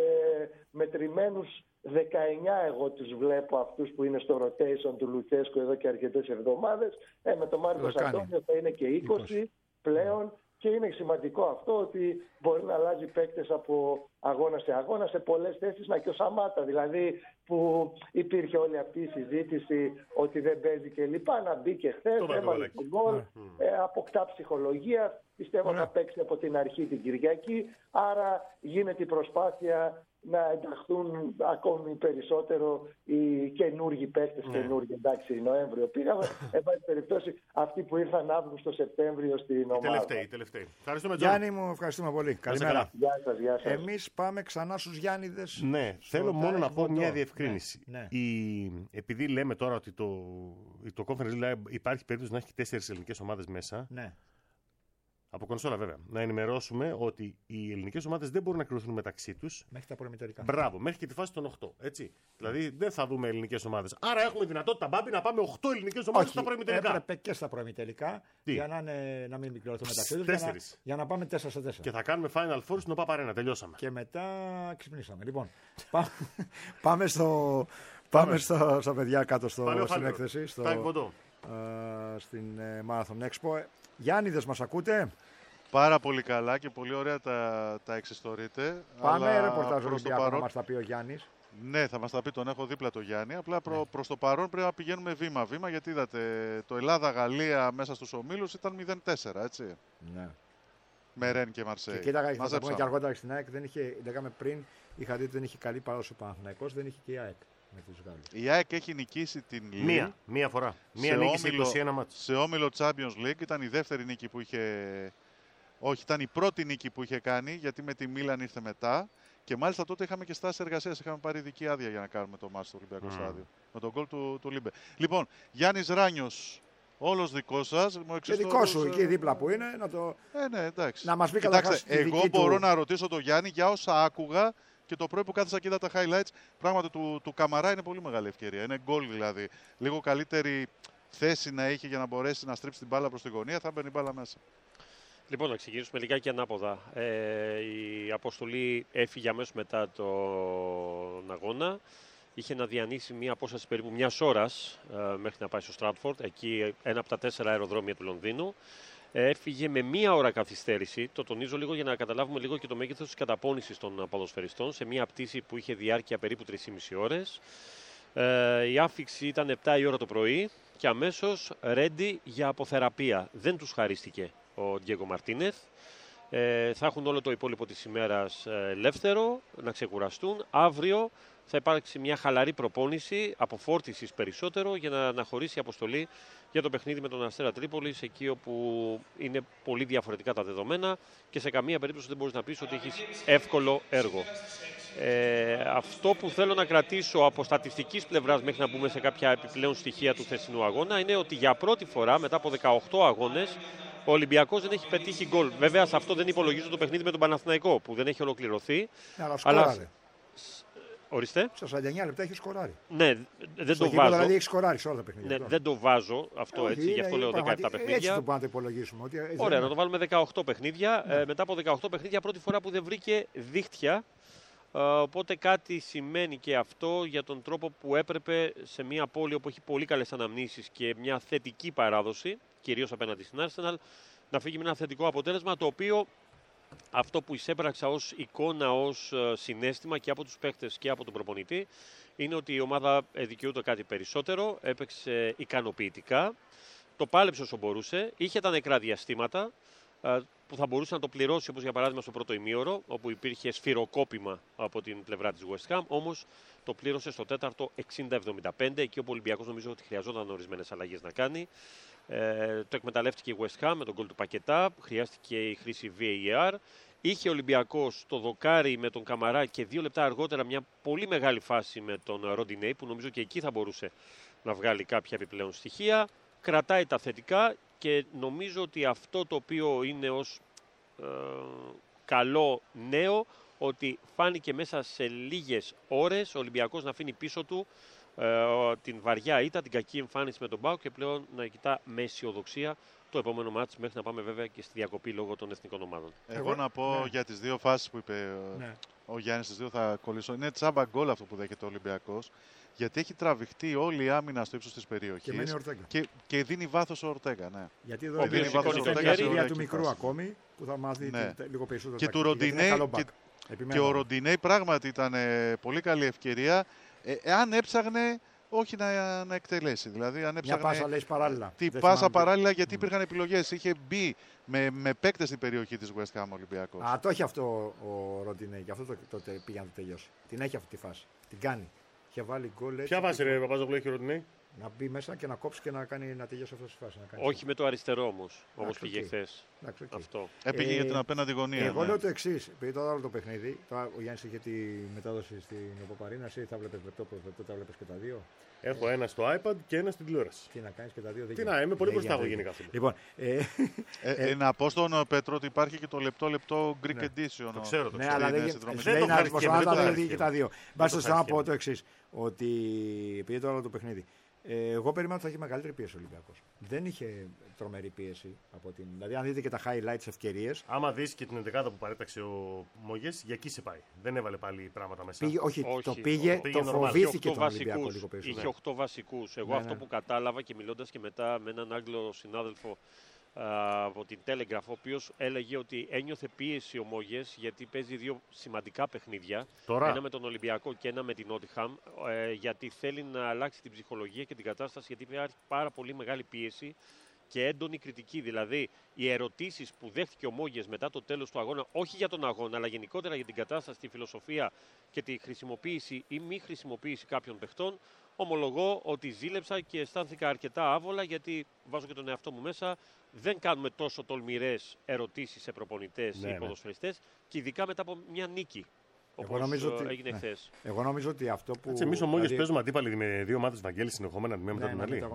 Μετρημένους 19 εγώ τους βλέπω, αυτούς που είναι στο rotation του Λουτσέσκου εδώ και αρκετές εβδομάδες. Με τον Μάρκος Αντώνιο θα είναι και 20 πλέον. Και είναι σημαντικό αυτό ότι μπορεί να αλλάζει παίκτες από αγώνα σε αγώνα σε πολλές θέσεις, και ο Σαμάτα δηλαδή, που υπήρχε όλη αυτή η συζήτηση ότι δεν παίζει και λοιπά, να μπει και χθες, έβαλε τον γκολ, αποκτά ψυχολογία, πιστεύω θα παίξει από την αρχή την Κυριακή, άρα γίνεται η προσπάθεια να ενταχθούν ακόμη περισσότερο οι καινούργιοι παίκτες, καινούργιοι. Εντάξει, Νοέμβριο πήγαμε. Εν πάση περιπτώσει, αυτοί που ήρθαν Αύγουστο-Σεπτέμβριο στην ομάδα. Οι τελευταίοι. Ευχαριστούμε, Γιάννη μου, ευχαριστούμε πολύ. Καλημέρα. Γεια σας. Εμείς πάμε ξανά στους Γιάννηδες. Ναι, θέλω μόνο να πω μια διευκρίνηση. Ναι. Επειδή λέμε τώρα ότι το Conference League υπάρχει περίπτωση να έχει 4 ελληνικές ομάδες μέσα. Ναι. Από κονσόλα βέβαια. Να ενημερώσουμε ότι οι ελληνικές ομάδες δεν μπορούν να κληρωθούν μεταξύ τους. Μέχρι τα προημιτελικά. Μπράβο, μέχρι και τη φάση των 8. Έτσι. Δηλαδή δεν θα δούμε ελληνικές ομάδες. Άρα έχουμε δυνατότητα, Μπάμπη, να πάμε 8 ελληνικές ομάδες στα προημιτελικά. Έπρεπε και στα προημιτελικά για να μην κληρωθούν μεταξύ τους. Για να πάμε 4-4. Και θα κάνουμε Final Four στην ΟΠΑ Αρένα. Τελειώσαμε. Και μετά ξυπνήσαμε. Λοιπόν, πάμε στα παιδιά κάτω στην έκθεση. Στην Marathon Expo. Γιάννηδες, μας ακούτε? Πάρα πολύ καλά και πολύ ωραία τα εξιστορείτε. Πάμε ρεπορτάζ Ολυμπιακό να μας τα πει ο Γιάννης. Ναι, θα μας τα πει, τον έχω δίπλα το Γιάννη. Απλά προς το παρόν πρέπει να πηγαίνουμε βήμα-βήμα, γιατί είδατε το Ελλάδα-Γαλλία μέσα στους ομίλους ήταν 0-4, έτσι. Ναι. Με Ρεν και Μαρσέη. Και κοίταγα, θα πούμε και αργότερα στην ΑΕΚ, λέγαμε πριν, είχα δει ότι δεν είχε καλή παράδοση ο Παναθηναϊκός, δεν είχε και η ΑΕΚ. Η ΑΕΚ έχει νικήσει την Λίλ. Μία φορά. Μία νίκη σε 21 μάτς. Σε όμιλο Champions League ήταν η δεύτερη νίκη που είχε. Όχι, ήταν η πρώτη νίκη που είχε κάνει, γιατί με τη Μίλαν ήρθε μετά. Και μάλιστα τότε είχαμε και στάση εργασίας. Είχαμε πάρει ειδική άδεια για να κάνουμε το μάτς στο Ολυμπιακό Στάδιο. Με τον γκολ του Λίμπε. Λοιπόν, Γιάννης Ράνιος, όλος δικό σας. Και δικό σου, εκεί δίπλα που είναι, να το. Ναι, εντάξει. Να μας πει καταρχάς. Εγώ μπορώ να ρωτήσω τον Γιάννη για όσα άκουγα. Και το πρωί που κάθισα και είδα τα highlights, πράγματι του Καμαρά είναι πολύ μεγάλη ευκαιρία. Είναι γκολ δηλαδή. Λίγο καλύτερη θέση να είχε για να μπορέσει να στρίψει την μπάλα προς τη γωνία, θα μπαίνει η μπάλα μέσα. Λοιπόν, να ξεκινήσουμε λιγάκι ανάποδα. Η αποστολή έφυγε αμέσως μετά τον αγώνα. Είχε να διανύσει μία απόσταση περίπου μιας ώρας μέχρι να πάει στο Στράτφορντ, εκεί ένα από τα 4 αεροδρόμια του Λονδίνου. Έφυγε με 1 ώρα καθυστέρηση. Το τονίζω λίγο για να καταλάβουμε λίγο και το μέγεθος της καταπώνησης των ποδοσφαιριστών. Σε μια πτήση που είχε διάρκεια περίπου 3,5 ώρες. Η άφιξη ήταν 7 η ώρα το πρωί και αμέσως ready για αποθεραπεία. Δεν τους χαρίστηκε ο Ντιέγκο Μαρτίνεθ. Θα έχουν όλο το υπόλοιπο της ημέρας ελεύθερο, να ξεκουραστούν. Αύριο θα υπάρξει μια χαλαρή προπόνηση, αποφόρτισης περισσότερο, για να αναχωρήσει η αποστολή για το παιχνίδι με τον Αστέρα Τρίπολης, εκεί όπου είναι πολύ διαφορετικά τα δεδομένα και σε καμία περίπτωση δεν μπορείς να πεις ότι έχεις εύκολο έργο. Αυτό που θέλω να κρατήσω από στατιστικής πλευράς μέχρι να μπούμε σε κάποια επιπλέον στοιχεία του χθεσινού αγώνα είναι ότι για πρώτη φορά μετά από 18 αγώνες ο Ολυμπιακός δεν έχει πετύχει γκολ. Βέβαια σε αυτό δεν υπολογίζω το παιχνίδι με τον Παναθηναϊκό που δεν έχει ολοκληρωθεί. Αλλά ορίστε. Στα 49 λεπτά έχει σκοράρει. Ναι, δεν το βάζω. Δηλαδή έχει σκοράρει σε όλα τα παιχνίδια. Ναι, δεν το βάζω αυτό έτσι, γι' αυτό λέω 17 παιχνίδια. Έτσι το πάμε να το υπολογίσουμε. Ωραία, να το βάλουμε 18 παιχνίδια. Ναι. Μετά από 18 παιχνίδια, πρώτη φορά που δεν βρήκε δίχτυα. Οπότε κάτι σημαίνει και αυτό για τον τρόπο που έπρεπε σε μια πόλη όπου έχει πολύ καλές αναμνήσεις και μια θετική παράδοση, κυρίως απέναντι στην Arsenal, να φύγει με ένα θετικό αποτέλεσμα, το οποίο αυτό που εισέπραξα ως εικόνα, ως συναίσθημα και από τους παίχτες και από τον προπονητή, είναι ότι η ομάδα δικαιούται κάτι περισσότερο, έπαιξε ικανοποιητικά, το πάλεψε όσο μπορούσε, είχε τα νεκρά διαστήματα που θα μπορούσε να το πληρώσει, όπως για παράδειγμα στο πρώτο ημίωρο, όπου υπήρχε σφυροκόπημα από την πλευρά της West Ham, όμως το πλήρωσε στο τέταρτο 60-75, εκεί ο Ολυμπιακός νομίζω ότι χρειαζόταν ορισμένες αλλαγές να κάνει. Το εκμεταλλεύτηκε η West Ham με τον γκολ του Πακετά, χρειάστηκε η χρήση VAR. Είχε ο Ολυμπιακός το δοκάρι με τον Καμαρά και 2 λεπτά αργότερα μια πολύ μεγάλη φάση με τον Ροντινέι, που νομίζω και εκεί θα μπορούσε να βγάλει κάποια επιπλέον στοιχεία. Κρατάει τα θετικά και νομίζω ότι αυτό το οποίο είναι ως καλό νέο, ότι φάνηκε μέσα σε λίγες ώρες ο Ολυμπιακός να αφήνει πίσω του την βαριά ήττα, την κακή εμφάνιση με τον ΠΑΟΚ και πλέον να κοιτά με αισιοδοξία το επόμενο μάτς μέχρι να πάμε βέβαια και στη διακοπή λόγω των εθνικών ομάδων. Εγώ να πω για τις δύο φάσεις που είπε ο Γιάννης, τις δύο θα κολλήσω. Είναι τσάμπα γκολ αυτό που δέχεται ο Ολυμπιακός, γιατί έχει τραβηχτεί όλη η άμυνα στο ύψος της περιοχής και δίνει βάθος ο Ορτέγκα. Ναι. Γιατί εδώ δίνει βάθος ο Ορτέγκα στη δουλειά του μικρού ακόμη που θα μας δει λίγο περισσότερο. Και του Ροντινέη, και ο Ροντινέη πράγματι ήταν πολύ καλή ευκαιρία, αν έψαγνε όχι να εκτελέσει. Δηλαδή, αν έψαχνε. Μια πάσα λέει παράλληλα. Τι πάσα παράλληλα, γιατί υπήρχαν επιλογές. Είχε μπει με παίκτες στην περιοχή της West Ham Ολυμπιακός. Το έχει αυτό ο Ροντινέη. Γι' αυτό το πήγε να το τελειώσει. Την έχει αυτή τη φάση. Την κάνει. Είχε βάλει γκολ. Ποια βάση ρε Παπάζογλου έχει ο Ροντινέη? Να μπει μέσα και να κόψει και να τελειώσει αυτή τη φάση. Όχι με το αριστερό όμως, όπως πήγε χθες. Αυτό. Έπηγε για την απέναντι γωνία. Εγώ λέω το εξής. Επειδή το άλλο το παιχνίδι, ο Γιάννης είχε τη μετάδοση στην Οπαπαρίνα, εσύ θα βλέπεις λεπτό προς λεπτό, τα βλέπεις και τα δύο. Έχω ένα στο iPad και ένα στην τηλεόραση. Τι να κάνεις και τα δύο? Τι να, είμαι πολύ μπροστά εγώ γενικά. Λοιπόν, να πω στον Πέτρο ότι υπάρχει και το λεπτό Greek Edition. Το ξέρω. Ναι, αλλά δεν το δει και τα δύο. Μπας να πω το εξής. Ότι επειδή το άλλο το παιχνίδι. Εγώ περίμενα ότι θα έχει μεγαλύτερη πίεση ο Ολυμπιακός. Δεν είχε τρομερή πίεση από την. Δηλαδή, αν δείτε και τα highlights ευκαιρίες. Άμα δεις και την 11η που παρέταξε ο Μόγες, για εκεί σε πάει. Δεν έβαλε πάλι πράγματα μέσα. Όχι, το πήγε, το φοβήθηκε τον Ολυμπιακό λίγο περισσότερο. Είχε 8 βασικούς. Εγώ αυτό που κατάλαβα και μιλώντας και μετά με έναν Άγγλο συνάδελφο από την Telegraph, ο οποίος έλεγε ότι ένιωθε πίεση ο Μόγες γιατί παίζει δύο σημαντικά παιχνίδια. Ένα με τον Ολυμπιακό και ένα με την Νότιχαμ, γιατί θέλει να αλλάξει την ψυχολογία και την κατάσταση, γιατί υπάρχει πάρα πολύ μεγάλη πίεση και έντονη κριτική. Δηλαδή, οι ερωτήσεις που δέχτηκε ο Μόγες μετά το τέλος του αγώνα, όχι για τον αγώνα, αλλά γενικότερα για την κατάσταση, τη φιλοσοφία και τη χρησιμοποίηση ή μη χρησιμοποίηση κάποιων παιχτών, ομολογώ ότι ζήλεψα και αισθάνθηκα αρκετά άβολα, γιατί βάζω και τον εαυτό μου μέσα. Δεν κάνουμε τόσο τολμηρές ερωτήσεις σε προπονητές ή ποδοσφαιριστές, και ειδικά μετά από μια νίκη. Όπως έγινε χθες. Εγώ νομίζω ότι αυτό που. Εμείς ο Μόγες παίζουμε αντίπαλοι με δύο ομάδες Βαγγέλης συνεχόμενα τη μία μετά την άλλη.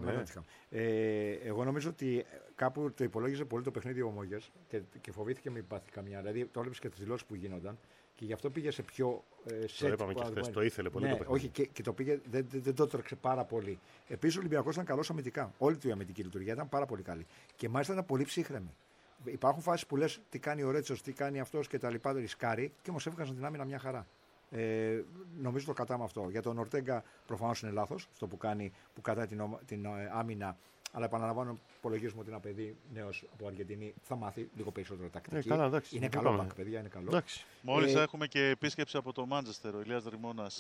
Εγώ νομίζω ότι κάπου το υπολόγιζε πολύ το παιχνίδι ο Μόγες και φοβήθηκε μην πάθει καμιά. Δηλαδή το έβλεπες και τις δηλώσεις που γίνονταν. Και γι' αυτό πήγε σε πιο το είπαμε και χθες, το ήθελε πολύ το παιχνίδι. Όχι, και το πήγε, δεν το τρέξε πάρα πολύ. Επίσης ο Ολυμπιακός ήταν καλός αμυντικά. Όλη του η αμυντική λειτουργία ήταν πάρα πολύ καλή. Και μάλιστα ήταν πολύ ψύχρεμη. Υπάρχουν φάσεις που λες τι κάνει ο Ρέτσος, τι κάνει αυτός και τα λοιπά, ρισκάρει, και όμως έβγαζαν την άμυνα μια χαρά. Νομίζω το κατάμε αυτό. Για τον Ορτέγκα προφανώς είναι λάθος στο που κάνει, που κρατάει την άμυνα. Αλλά επαναλαμβάνω, υπολογίζουμε ότι ένα παιδί νέος από Αργεντινή θα μάθει λίγο περισσότερο τακτική. Είναι καλό μπακ, παιδιά, είναι καλό. Μόλις έχουμε και επίσκεψη από το Μάντσεστερ, ο Ηλίας Δρυμώνας.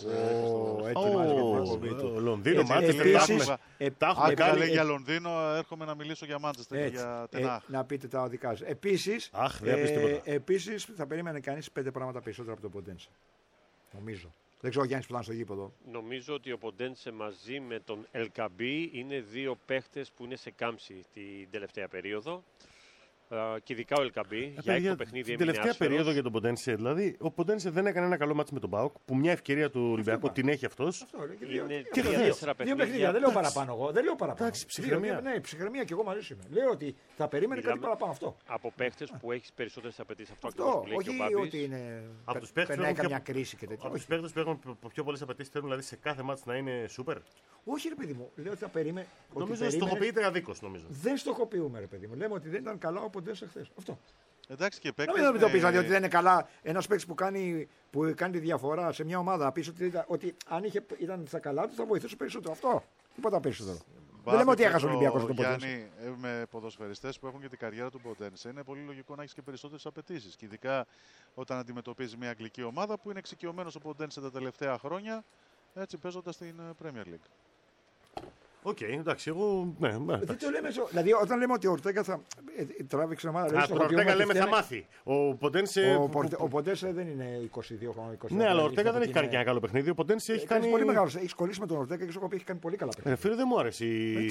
Λονδίνο, Μάντσεστερ. Αν λέει για Λονδίνο, έρχομαι να μιλήσω για Μάντσεστερ, για Τενάχ. Να πείτε τα δικά σας. Επίσης, θα περίμενε κανείς 5 πράγματα περισσότερα από τον Ποντένσε. Νομίζω. Δεν ξέρω ο Γιάννης που ήταν στο γήπεδο. Νομίζω ότι ο Ποντένσε μαζί με τον Ελκαμπή είναι δύο παίχτες που είναι σε κάμψη την τελευταία περίοδο. Και ειδικά ο Ελκαμπή για έκτο παιχνίδι έμεινε τελευταία περίοδο για τον Ποντένσε. Δηλαδή, ο Ποντένσε δεν έκανε ένα καλό μάτι με τον ΠΑΟΚ, που μια ευκαιρία του Ολυμπιακού την έχει αυτός. Είναι και δύο παιχνίδια. Δεν λέω παραπάνω εγώ. Δεν λέω παραπάνω. Εντάξει, ψυχραιμία. Ναι, ψυχραιμία και εγώ μαζί σου είμαι. Λέω ότι θα περίμενε κάτι παραπάνω αυτό. Από παίχτες που έχει περισσότερες απαιτήσεις. Αυτό ακριβώς που λέει και ο όχι Μπάμπης. ότι είναι. Από τους παίχτες περνάει καμιά κρίση και τέτοια. Από τους παίχτες που έχουν πιο πολλές απαιτήσεις θέλουν δηλαδή σε κάθε μάτι να είναι σούπερ. Όχι, ρε παιδί μου, λέω ότι θα περίμενε. Νομίζω στοχοποιείται αδίκως, νομίζω. Δεν στοχοποιούμε, ρε παιδί μου. Λέμε ότι δεν ήταν καλά ο Ποντένσε χθες. Αυτό. Εντάξει και παίκτες. Μην το πει δηλαδή ότι δεν είναι καλά ένα παίκτη που κάνει τη διαφορά σε μια ομάδα. Πίσω ότι αν ήταν στα καλά του θα βοηθούσε περισσότερο. Αυτό. Τίποτα περισσότερο. Δεν λέμε ότι έχασε ο Ολυμπιακός τον Ποντένσε. Γιάννη, με ποδοσφαιριστές που έχουν και την καριέρα του Ποντένσε, είναι πολύ λογικό να έχει και περισσότερες απαιτήσεις. Και ειδικά όταν αντιμετωπίζει μια αγγλική ομάδα που είναι εξοικειωμένος ο Ποντένσε τα τελευταία χρόνια, έτσι παίζοντας στην Premier League. Οκ, εντάξει, εγώ. Ναι, δεν το λέμε. Δηλαδή, όταν λέμε ότι ο Ορτέγκα θα τράβηξε ομάδα. Ο Ορτέγκα λέμε θα μάθει. Ο Ποντένσε δεν είναι 22 χρόνια. Ναι, αλλά ο Ορτέγκα δεν έχει κάνει και ένα καλό παιχνίδι. Ο Ποντένσε έχει κάνει. Πολύ μεγάλο. Έχει κολλήσει με τον Ορτέγκα και σου έχω πει έχει κάνει πολύ καλά παιχνίδια. Φίλε, δεν μου αρέσει.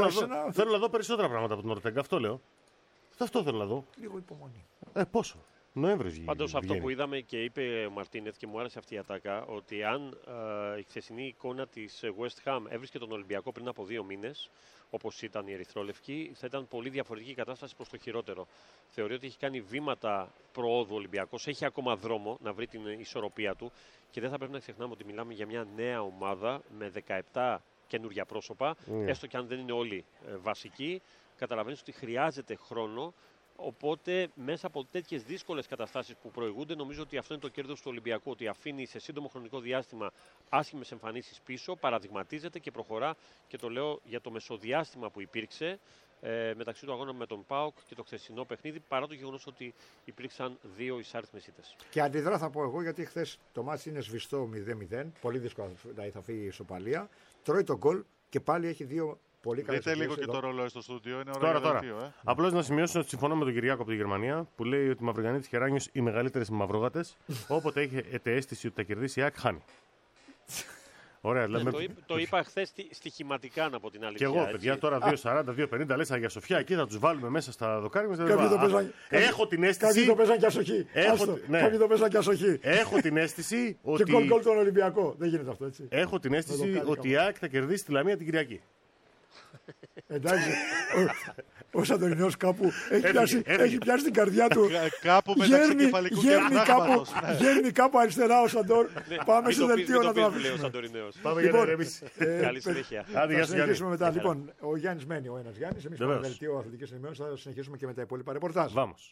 Θέλω να δω περισσότερα πράγματα από τον Ορτέγκα. Αυτό λέω. Αυτό θέλω να δω. Λίγο υπομονή. Πόσο. Νοέμβριος. Πάντως αυτό που είδαμε και είπε ο Μαρτίνεθ και μου άρεσε αυτή η ατάκα, ότι αν η χθεσινή εικόνα της West Ham έβρισκε τον Ολυμπιακό πριν από 2 μήνες, όπως ήταν η Ερυθρόλευκη, θα ήταν πολύ διαφορετική η κατάσταση προς το χειρότερο. Θεωρεί ότι έχει κάνει βήματα προόδου ο Ολυμπιακός, έχει ακόμα δρόμο να βρει την ισορροπία του και δεν θα πρέπει να ξεχνάμε ότι μιλάμε για μια νέα ομάδα με 17 καινούργια πρόσωπα, έστω και αν δεν είναι όλοι βασικοί. Καταλαβαίνεις ότι χρειάζεται χρόνο. Οπότε, μέσα από τέτοιες δύσκολες καταστάσεις που προηγούνται, νομίζω ότι αυτό είναι το κέρδος του Ολυμπιακού. Ότι αφήνει σε σύντομο χρονικό διάστημα άσχημες εμφανίσεις πίσω, παραδειγματίζεται και προχωρά. Και το λέω για το μεσοδιάστημα που υπήρξε μεταξύ του αγώνα με τον ΠΑΟΚ και το χθεσινό παιχνίδι, παρά το γεγονός ότι υπήρξαν 2 εισάριθμες ήττες. Και αντιδρά θα πω εγώ, γιατί χθες το μάτς είναι σβηστό 0-0. Πολύ δύσκολο θα φύγει η ισοπαλία. Τρώει τον γκολ και πάλι έχει 2. Δείτε λίγο και το ρολόι στο στούντιο. Είναι ωραίο. Τώρα. Απλώς να σημειώσω ότι συμφωνώ με τον Κυριάκο από τη Γερμανία που λέει ότι οι Μαυρογανοί της Χεράνιος οι μεγαλύτερες μαυρογάτες. Όποτε έχετε αίσθηση ότι θα κερδίσει η ΑΕΚ, χάνει. Ωραία, το είπα χθες στοιχηματικά, να πω την αλήθεια. Και εγώ, παιδιά, τώρα 2.40-2.50 λες Αγία Σοφιά, εκεί θα τους βάλουμε μέσα στα δοκάρια μας. Έχω την αίσθηση. Κάποιοι το παίζαν και ασοχή. Κάποιοι το παίζαν και ασοχή. Έχω την αίσθηση ότι. Και γκολ τον Ολυμπιακό. Δεν γίνεται αυτό, έτσι. Έχω την αίσθηση ότι η ΑΕΚ θα κερδίσει τη Λαμία την Κυριακή. Εντάξει, ο Σαντορινός κάπου έχει πιάσει την καρδιά του. Κάπου μεταξύ κεφαλικού και πράγματος. Γέρνει κάπου αριστερά ο Σαντόρ. Πάμε στο δελτίο να το αφήσουμε. Πάμε για να ρεμίσει. Καλή συνέχεια. Θα συνεχίσουμε μετά. Λοιπόν, ο Γιάννης μένει, ο ένας Γιάννης. Εμείς πάμε στο δελτίο αθλητικής ενημέρωσης. Θα συνεχίσουμε και με τα υπόλοιπα ρεπορτάζ. Vamos.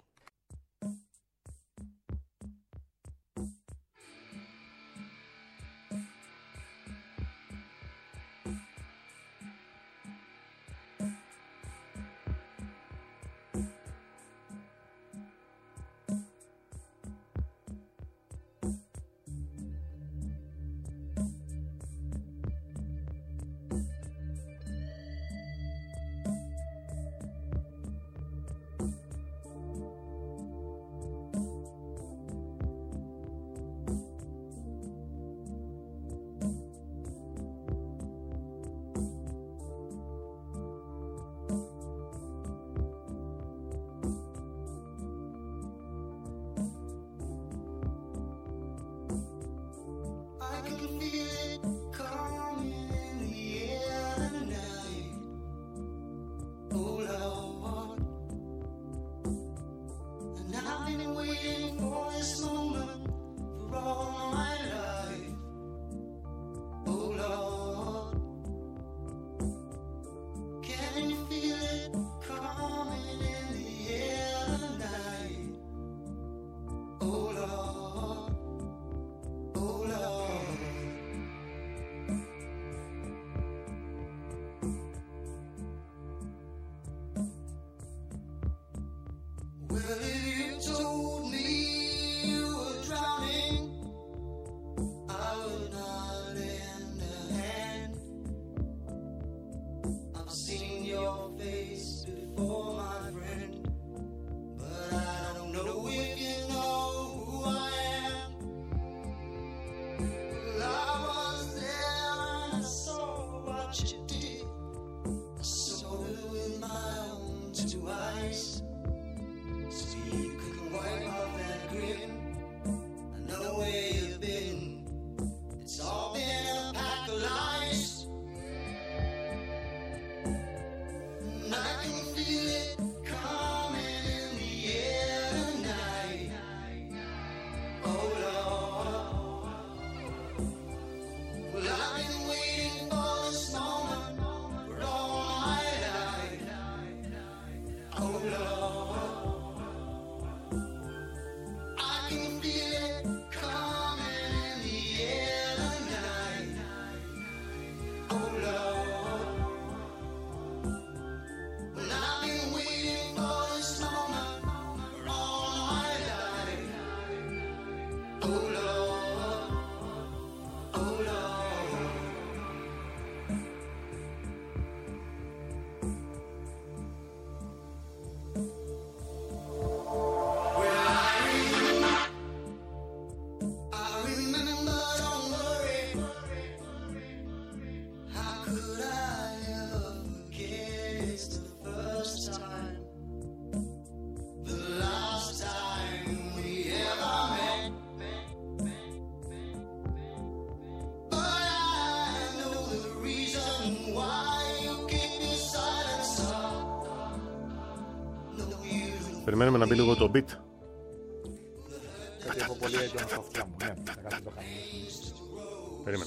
The last time we Περιμένουμε να μπει λίγο το beat. Γιατί έχω πολύ έντονα στα αυτιά μου. Ναι, θα κάνω το χαμηλό. Περίμενε.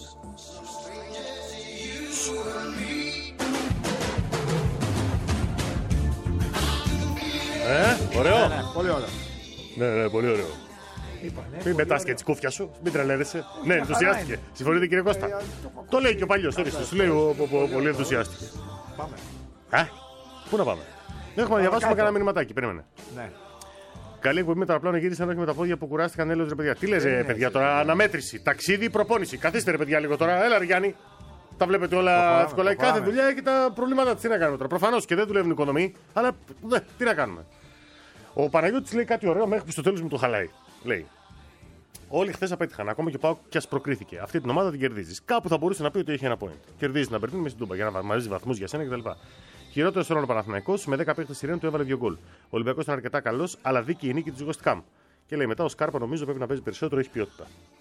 Ωραίο. Ναι, πολύ ωραίο. Ναι, πολύ ωραίο. Μην πετάς και τις κούφια σου, μην τρελαίνεσαι. Ναι, ενθουσιάστηκε. Συμφωνείτε, κύριε Κώστα? Το λέει και ο παλιός, σου λέει πολύ ενθουσιάστηκε. Πάμε. Πού να πάμε? Έχουμε να διαβάσουμε κανένα μηνυματάκι, περίμενε. Ναι. Καλή εκπομπή με το αεροπλάνο, γύρισαν όχι με τα πόδια που κουράστηκαν, έλεος ρε παιδιά. Τι λες, παιδιά, τώρα αναμέτρηση, ταξίδι, προπόνηση. Καθίστε ρε παιδιά λίγο τώρα, έλα ρε Γιάννη. Τα βλέπετε όλα εύκολα. Κάθε δουλειά έχει τα προβλήματά της. Τι να κάνουμε τώρα? Προφανώς και δεν δουλεύουν οι οικονομοί, αλλά τι να κάνουμε. Ο Παναγιώτης λέει κάτι ωραίο μέχρι που στο τέλος μου το χαλάει. Λέει: όλοι χθες απέτυχαν. Ακόμα και ο ΠΑΟΚ κι ας προκρίθηκε. Αυτή την ομάδα την κερδίζεις. Κάπου θα μπορούσε να πει ότι έχει ένα point. Κερδίζει την Αμπερντίν με στην Τούμπα για να μαζίζει βαθμούς για σένα κτλ. Χειρότερο στον ο Παναθηναϊκός με 10 παίκτες Σιρέν του έβαλε 2 γκολ. Ο Ολυμπιακός ήταν αρκετά καλός, αλλά δίκαιη η νίκη του West Ham. Και λέει μετά ο Σκάρπα νομίζω πρέπει να παίζει περισσότερο, έχει ποιότητα.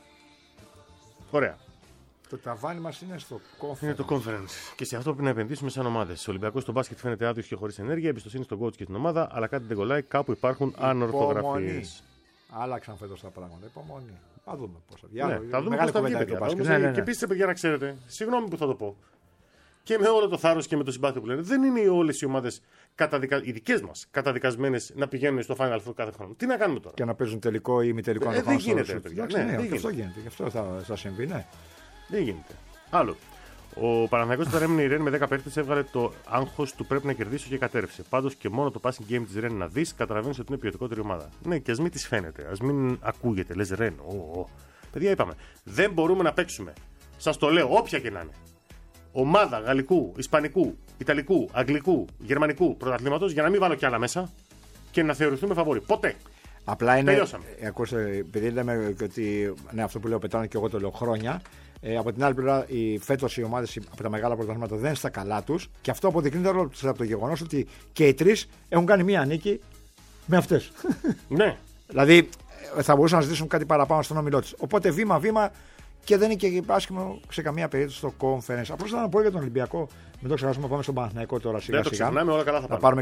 Ωραία. Το ταβάνι μας είναι στο conference. Είναι το conference. Και σε αυτό πρέπει να επενδύσουμε σαν ομάδες. Ο Ολυμπιακός στο μπάσκετ φαίνεται άδειος και χωρίς ενέργεια, εμπιστοσύνη στον coach και την ομάδα, αλλά κάτι δεν κολλάει, κάπου υπάρχουν ανορθογραφίες. Άλλαξαν φέτος τα πράγματα. Υπομονή. Θα δούμε πώς θα βγει. Ναι, θα δούμε πώς θα βγει, παιδιά. Και επίσης, παιδιά, να ξέρετε, συγγνώμη που θα το πω. Και με όλο το θάρρος και με το συμπάθειο που λένε, δεν είναι όλες οι ομάδες, οι δικές μας, καταδικασμένες να πηγαίνουν στο Final Four κάθε χρόνο. Τι να κάνουμε τώρα? Και να παίζουν τελικό ή μη τελικό να το δεν γίνεται, παιδιά. Αυτό γίνεται. Γι' αυτό θα συμβεί, ναι. Δεν γίνεται. Άλλο. Ο Παναθηναϊκός τώρα έμεινε η Ρεν με 10 παίκτες, έβγαλε το άγχος του πρέπει να κερδίσει και κατέρευσε. Πάντως και μόνο το passing game της Ρεν να δεις, καταλαβαίνεις ότι είναι ποιοτικότερη ομάδα. Ναι, και ας μην της φαίνεται, ας μην ακούγεται, λες Ρεν. Παιδιά, είπαμε, δεν μπορούμε να παίξουμε. Σας το λέω, όποια και να είναι. Ομάδα γαλλικού, ισπανικού, ιταλικού, αγγλικού, γερμανικού πρωταθλήματος για να μην βάλω κι άλλα μέσα και να θεωρηθούμε φαβορί. Ποτέ. Απλά είναι. Τελειώσαμε. Ακούστε, επειδή λέμε ότι. Ναι, αυτό που λέω πετάνω και εγώ το λέω χρόνια. Από την άλλη πλευρά, φέτος οι ομάδες από τα μεγάλα πρωταθλήματα δεν είναι στα καλά τους και αυτό αποδεικνύεται από το γεγονός ότι και οι τρεις έχουν κάνει μία νίκη με αυτές. Ναι. Δηλαδή θα μπορούσαν να ζητήσουν κάτι παραπάνω στον όμιλό της. Οπότε βήμα-βήμα. Και δεν είναι και άσχημο σε καμία περίπτωση στο conference. Απλώς θα πω για τον Ολυμπιακό. Μην το ξεχάσουμε, πάμε στον Παναθηναϊκό τώρα σιγά-σιγά. Όλα καλά θα πάρουμε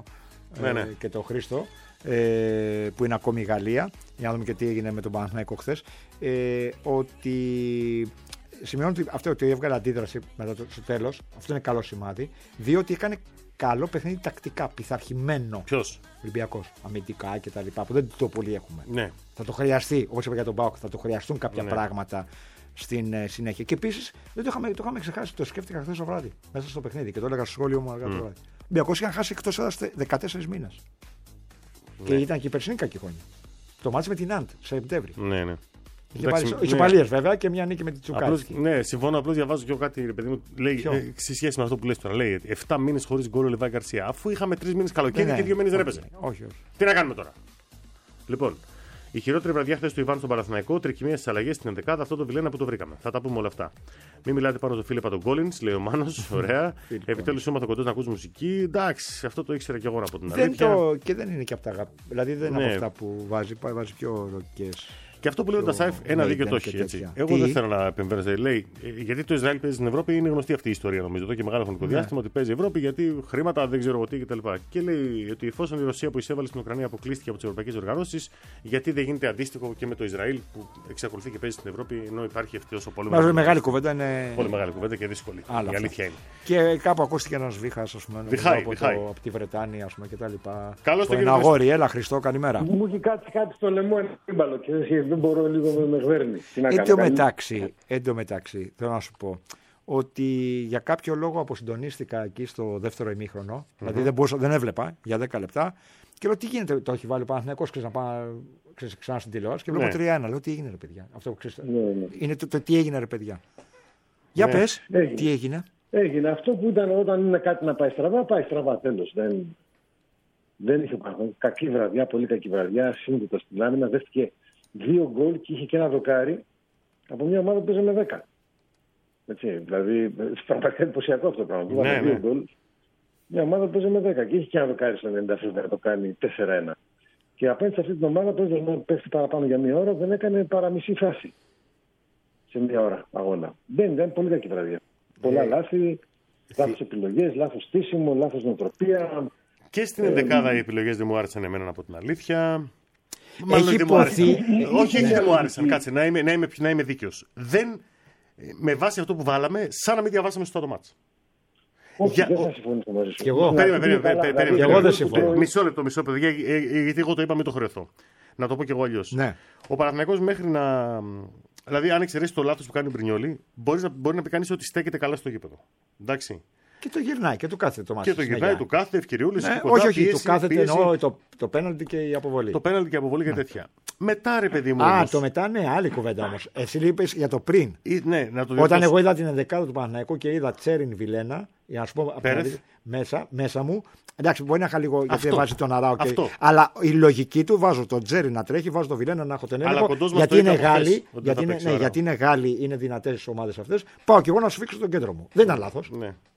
και το Χρήστο, που είναι ακόμη η Γαλλία. Για να δούμε και τι έγινε με τον Παναθηναϊκό χθες. Ότι σημειώνω ότι έβγαλε αντίδραση μετά στο τέλος. Αυτό είναι καλό σημάδι. Διότι έκανε καλό παιχνίδι τακτικά, πειθαρχημένο. Ποιος? Ολυμπιακός. Αμυντικά κτλ. Που δεν το πολύ έχουμε. Ναι. Θα το χρειαστεί, όπως είπα για τον ΠΑΟΚ, θα το χρειαστούν κάποια πράγματα στην συνέχεια. Και επίσης δεν το είχαμε ξεχάσει, το σκέφτηκα χθες το βράδυ μέσα στο παιχνίδι και το έλεγα στο σχόλιο μου αργά το βράδυ. Ο Ολυμπιακός είχαν χάσει εκτός έδρας 14 μήνες. Ναι. Και ήταν και η περσινή κακή χρονιά. Το μάτς με την Ναντ, σε Σεπτέμβρη. Ναι. Είχε παλίες βέβαια και μια νίκη με την Τσουκάσκι. Ναι, συμφωνώ. Απλώς διαβάζω και εγώ κάτι, ρε παιδί μου. Λέει, σε σχέση με αυτό που λες τώρα, λέει 7 μήνες χωρίς γκολ ο Λεβάη Γκαρσία. Αφού είχαμε 3 μήνες καλοκαίρι και 2 μήνες δεν έπαιζε. Όχι. Τι να κάνουμε τώρα? Λοιπόν, η χειρότερη βραδιά χθες του Ιβάν στον Παναθηναϊκό, τρικυμία στις αλλαγές στην 11η, αυτό το Βιλένα που το βρήκαμε. Θα τα πούμε όλα αυτά. Μην μιλάτε πάνω στο Φίλιππα τον Κόλινς, λέει ο Μάνος. Ωραία. Επιτέλους ήμασταν κοντός να ακούς μουσική. Εντάξει, αυτό το ήξερα κι εγώ από την αλήθεια. Και δεν είναι και από τα αγαπη. Δηλαδή δεν είναι από αυτά που βάζει πιο ροκές. Και αυτό που λέει ο Ντασάιφ, ένα δίκιο το έχει. Έτσι. Εγώ δεν θέλω να επεμβαίνω. Λέει, γιατί το Ισραήλ παίζει στην Ευρώπη, είναι γνωστή αυτή η ιστορία νομίζω εδώ και μεγάλο χρονικό διάστημα ότι παίζει η Ευρώπη γιατί χρήματα δεν ξέρω εγώ τι κτλ. Και λέει ότι εφόσον η Ρωσία που εισέβαλε στην Ουκρανία αποκλείστηκε από τις ευρωπαϊκές οργανώσεις, γιατί δεν γίνεται αντίστοιχο και με το Ισραήλ που εξακολουθεί και παίζει στην Ευρώπη ενώ υπάρχει ευτυχώς ο πόλεμος. Μεγάλη κουβέντα είναι. Πολύ μεγάλη κουβέντα και δύσκολη. Η αλήθεια είναι. Και κάπου ακούστηκε ένα βήχα, από τη Βρετάνια κτλ. Καλώς το ένα αγόρι, έλα Χριστό, καλημέρα. Μου έχει κάτσει κάτι στο λαιμό ένα σύμπαλο και δεν μπορώ λίγο με γβέρνει. Εν τω μεταξύ, θέλω να σου πω ότι για κάποιο λόγο αποσυντονίστηκα εκεί στο δεύτερο ημίχρονο. Δηλαδή δεν έβλεπα για 10 λεπτά και λέω τι γίνεται. Το έχει βάλει ο Παναθηναϊκός ξανά στην τηλεόραση και βλέπω 3-1. Λέω τι έγινε ρε παιδιά. Αυτό είναι το τι έγινε ρε παιδιά. Για πες, τι έγινε. Έγινε αυτό που ήταν όταν είναι κάτι να πάει στραβά, τέλος. Δεν είχε πάνω. Κακή βραδιά, πολύ κακή βραδιά. Σύγκριτο στην άμυνα. Δέχτηκε 2 γκολ και είχε και ένα δοκάρι από μια ομάδα που παίζει με 10. Έτσι, δηλαδή, πραγματικά εντυπωσιακό αυτό το πράγμα. Ναι, 2 γκολ. Μια ομάδα που παίζει με 10 και είχε και ένα δοκάρι στο 90 να το κάνει 4-1. Και απέναντι σε αυτή την ομάδα που πέφτει παραπάνω για μια ώρα δεν έκανε παρά μισή φάση σε μια ώρα αγώνα. Δεν ήταν πολύ κακή βραδιά. Πολλά λάθη, λάθος επιλογές, λάθος στήσιμο, λάθος νοοτροπία. Και στην ενδεκάδα οι επιλογές δεν μου άρεσαν εμένα, από την αλήθεια. Έχει υποθεί. Όχι, δεν μου άρεσαν. Κάτσε, να είμαι δίκαιος. Με βάση αυτό που βάλαμε, σαν να μην διαβάσαμε στο μάτς. Όχι, δεν θα συμφωνήσω μαζί σου. Και εγώ. Περίμενε. Εγώ δεν συμφωνώ. Μισό λεπτό, παιδιά, γιατί εγώ το είπα, μην το χρεωθώ. Να το πω κι εγώ αλλιώς. Ναι. Ο Παναθηναϊκός μέχρι να. Δηλαδή, αν εξαιρέσει το λάθος που κάνει ο Μπρινιόλι, μπορεί να πει κανείς ότι στέκεται καλά στο γήπεδο. Εντάξει. Και το γυρνάει και του κάθεται το μάτι. Και το γυρνάει, του κάθεται, ευκαιριούλες. Ναι, όχι, του κάθεται εννοώ το πέναλτι και η αποβολή. Το πέναλτι και η αποβολή και τέτοια. Μετά, ρε παιδί μου. Το μετά, ναι, άλλη κουβέντα όμως. Εσύ είπες για το πριν. Ναι, να το Όταν εγώ είδα την ενδεκάδα του Παναθηναϊκού και είδα Τσέριν Βιλένα, για να σου πω μέσα μου. Εντάξει, μπορεί να είχα λίγο γιατί δεν βάζει τον Αράο. Αλλά η λογική του βάζω τον Τσέριν να τρέχει, βάζω τον Βιλένα να έχω τον έλεγχο. Γιατί είναι Γάλλοι, γιατί είναι Γάλλοι, είναι δυνατές οι ομάδες αυτές. Πάω κι εγώ να σφίξω τον κέντρο μου. Δεν ήταν λάθος.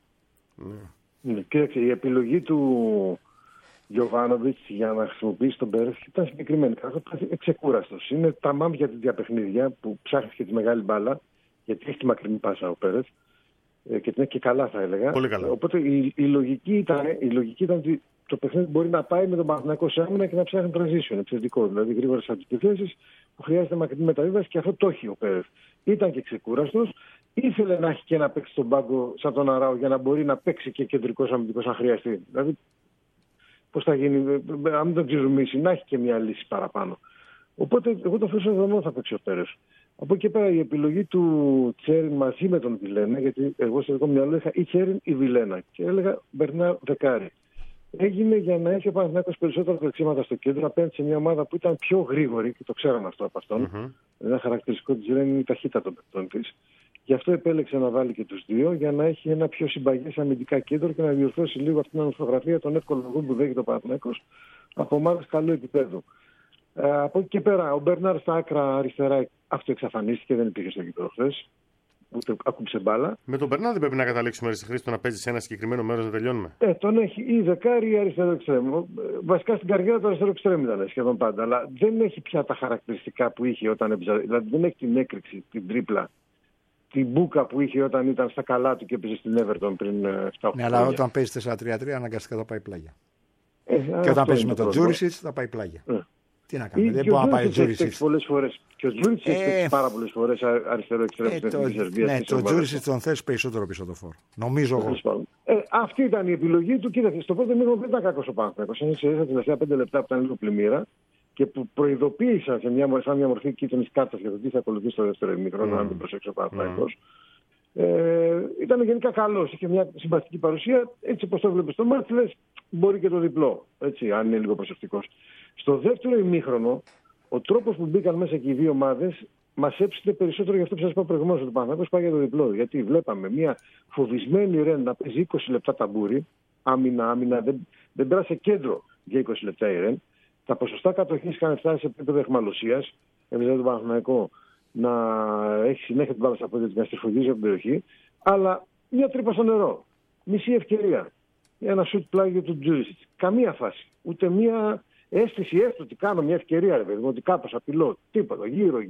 Κοίταξε, η επιλογή του Γιοβάνοβιτς για να χρησιμοποιήσει τον Πέρεθ ήταν συγκεκριμένη. Ήταν ξεκούραστος. Είναι τα μάμια της διαπαιχνίδια που ψάχνει και τη μεγάλη μπάλα, γιατί έχει τη μακρινή πάσα ο Πέρεθ και την έχει και καλά, θα έλεγα. Πολύ καλά. Οπότε η λογική ήταν ότι το παιχνίδι μπορεί να πάει με τον Παναθηναϊκό σε άμυνα και να ψάχνει transition, επιθετικό. Δηλαδή γρήγορες αντιπιθέσεις που χρειάζεται μακρινή μεταβίβαση και αυτό το έχει ο Πέρεθ. Ήταν και ξεκούραστος. Ήθελε να έχει και να παίξει στον πάγκο σαν τον Αράο για να μπορεί να παίξει και κεντρικός αμυντικός αν χρειαστεί. Δηλαδή, πώς θα γίνει, αν μην τον ξεζουμίσει, να έχει και μια λύση παραπάνω. Οπότε, εγώ το φέρω εδώ θα παίξει ο Πέρες. Από εκεί πέρα η επιλογή του Τσέριν μαζί με τον Βιλένα, γιατί εγώ στο δικό μου μυαλό είχα ή Τσέριν ή Βιλένα. Και έλεγα Μπερνάρ δεκάρι. Έγινε για να έχει ο Παναθηναϊκός περισσότερα τρεξίματα στο κέντρο απέναντι σε μια ομάδα που ήταν πιο γρήγορη και το ξέραμε αυτό από αυτόν. Ένα χαρακτηριστικό της Ρεν είναι η ταχύτητα των παικτών της. Γι' αυτό επέλεξε να βάλει και τους δύο για να έχει ένα πιο συμπαγές αμυντικά κέντρο και να διορθώσει λίγο αυτήν την ορθογραφία των εύκολων γούρ που δέχεται ο Παναθηναϊκός από ομάδες καλού επίπεδου. Από εκεί και πέρα, ο Μπερνάρ στα άκρα αριστερά αυτοεξαφανίστηκε, δεν υπήρχε στο γήπεδο χθες. Ούτε άκουψε μπάλα. Με τον Μπερνάρ δεν πρέπει να καταλήξουμε στη χρήση το να παίζει σε ένα συγκεκριμένο μέρο να τελειώνουμε. Τον έχει ή δεκάρι ή αριστερό εξτρέμ. Βασικά στην καριέρα του αριστερό εξτρέμ ήταν σχεδόν πάντα. Αλλά δεν έχει πια τα χαρακτηριστικά που είχε όταν έπαιζε. Δηλαδή δεν έχει την έκρηξη, την τρίπλα, την μπούκα που είχε όταν ήταν στα καλά του και έπαιζε στην Everton πριν 7-8 χρόνια. Ναι, αλλά όταν παίζει 4-3-3 αναγκαστικά θα πάει πλάγια. Και όταν παίζει με τον Τζούρισιτς θα πάει πλάγια. Τι να κάνει, δεν μπορεί να πάει ο Τζούρισιτς. Και ο Τζούρισιτς έχει παίξει πάρα πολλές φορές αριστερό εξτρέμ στην Εθνική Σερβία. Ναι, το Τζούρισιτς τον θες περισσότερο πίσω το φόρο. Νομίζω εγώ. Αυτή ήταν η επιλογή του. Κοίταξε, στο πρώτο μήνυμα δεν ήταν κακός ο Παναθηναϊκός. Είναι σε τα τελευταία 5 λεπτά που ήταν λίγο πλημμύρα και που προειδοποίησαν σαν μια μορφή κίτρινης κάρτας για το τι θα ακολουθήσει στο δεύτερο ημίχρονο, αν δεν προσέξει ο Παναθηναϊκός. Ήταν γενικά καλός, είχε μια συμπαστική παρουσία. Έτσι όπως το βλέπεις στο μάτι, λες μπορεί και το διπλό, έτσι, αν είναι λίγο προσεκτικός. Στο δεύτερο ημίχρονο, ο τρόπος που μπήκαν μέσα και οι δύο ομάδες μας έψηνε περισσότερο για αυτό που σας είπα προηγουμένως, ότι ο Παναθηναϊκός πάει για το διπλό. Γιατί βλέπαμε μια φοβισμένη Ρεν να παίζει 20 λεπτά ταμπούρι, άμυνα, δεν πέρασε κέντρο για 20 λεπτά η Ρεν. Τα ποσοστά κατοχής είχαν φτάσει σε επίπεδο αιχμαλωσίας, δηλαδή τον Παναθηναϊκό να έχει συνέχεια την μπάλα στα πόδια της, να στριφογγίζει από την περιοχή, αλλά μια τρύπα στο νερό. Μισή ευκαιρία. Ένα σουτ πλάγιο του Τζούρισιτς. Καμία φάση. Ούτε μια αίσθηση έστω ότι κάνω μια ευκαιρία, ρε παιδί μου, ότι κάπως απειλώ. Τίποτα.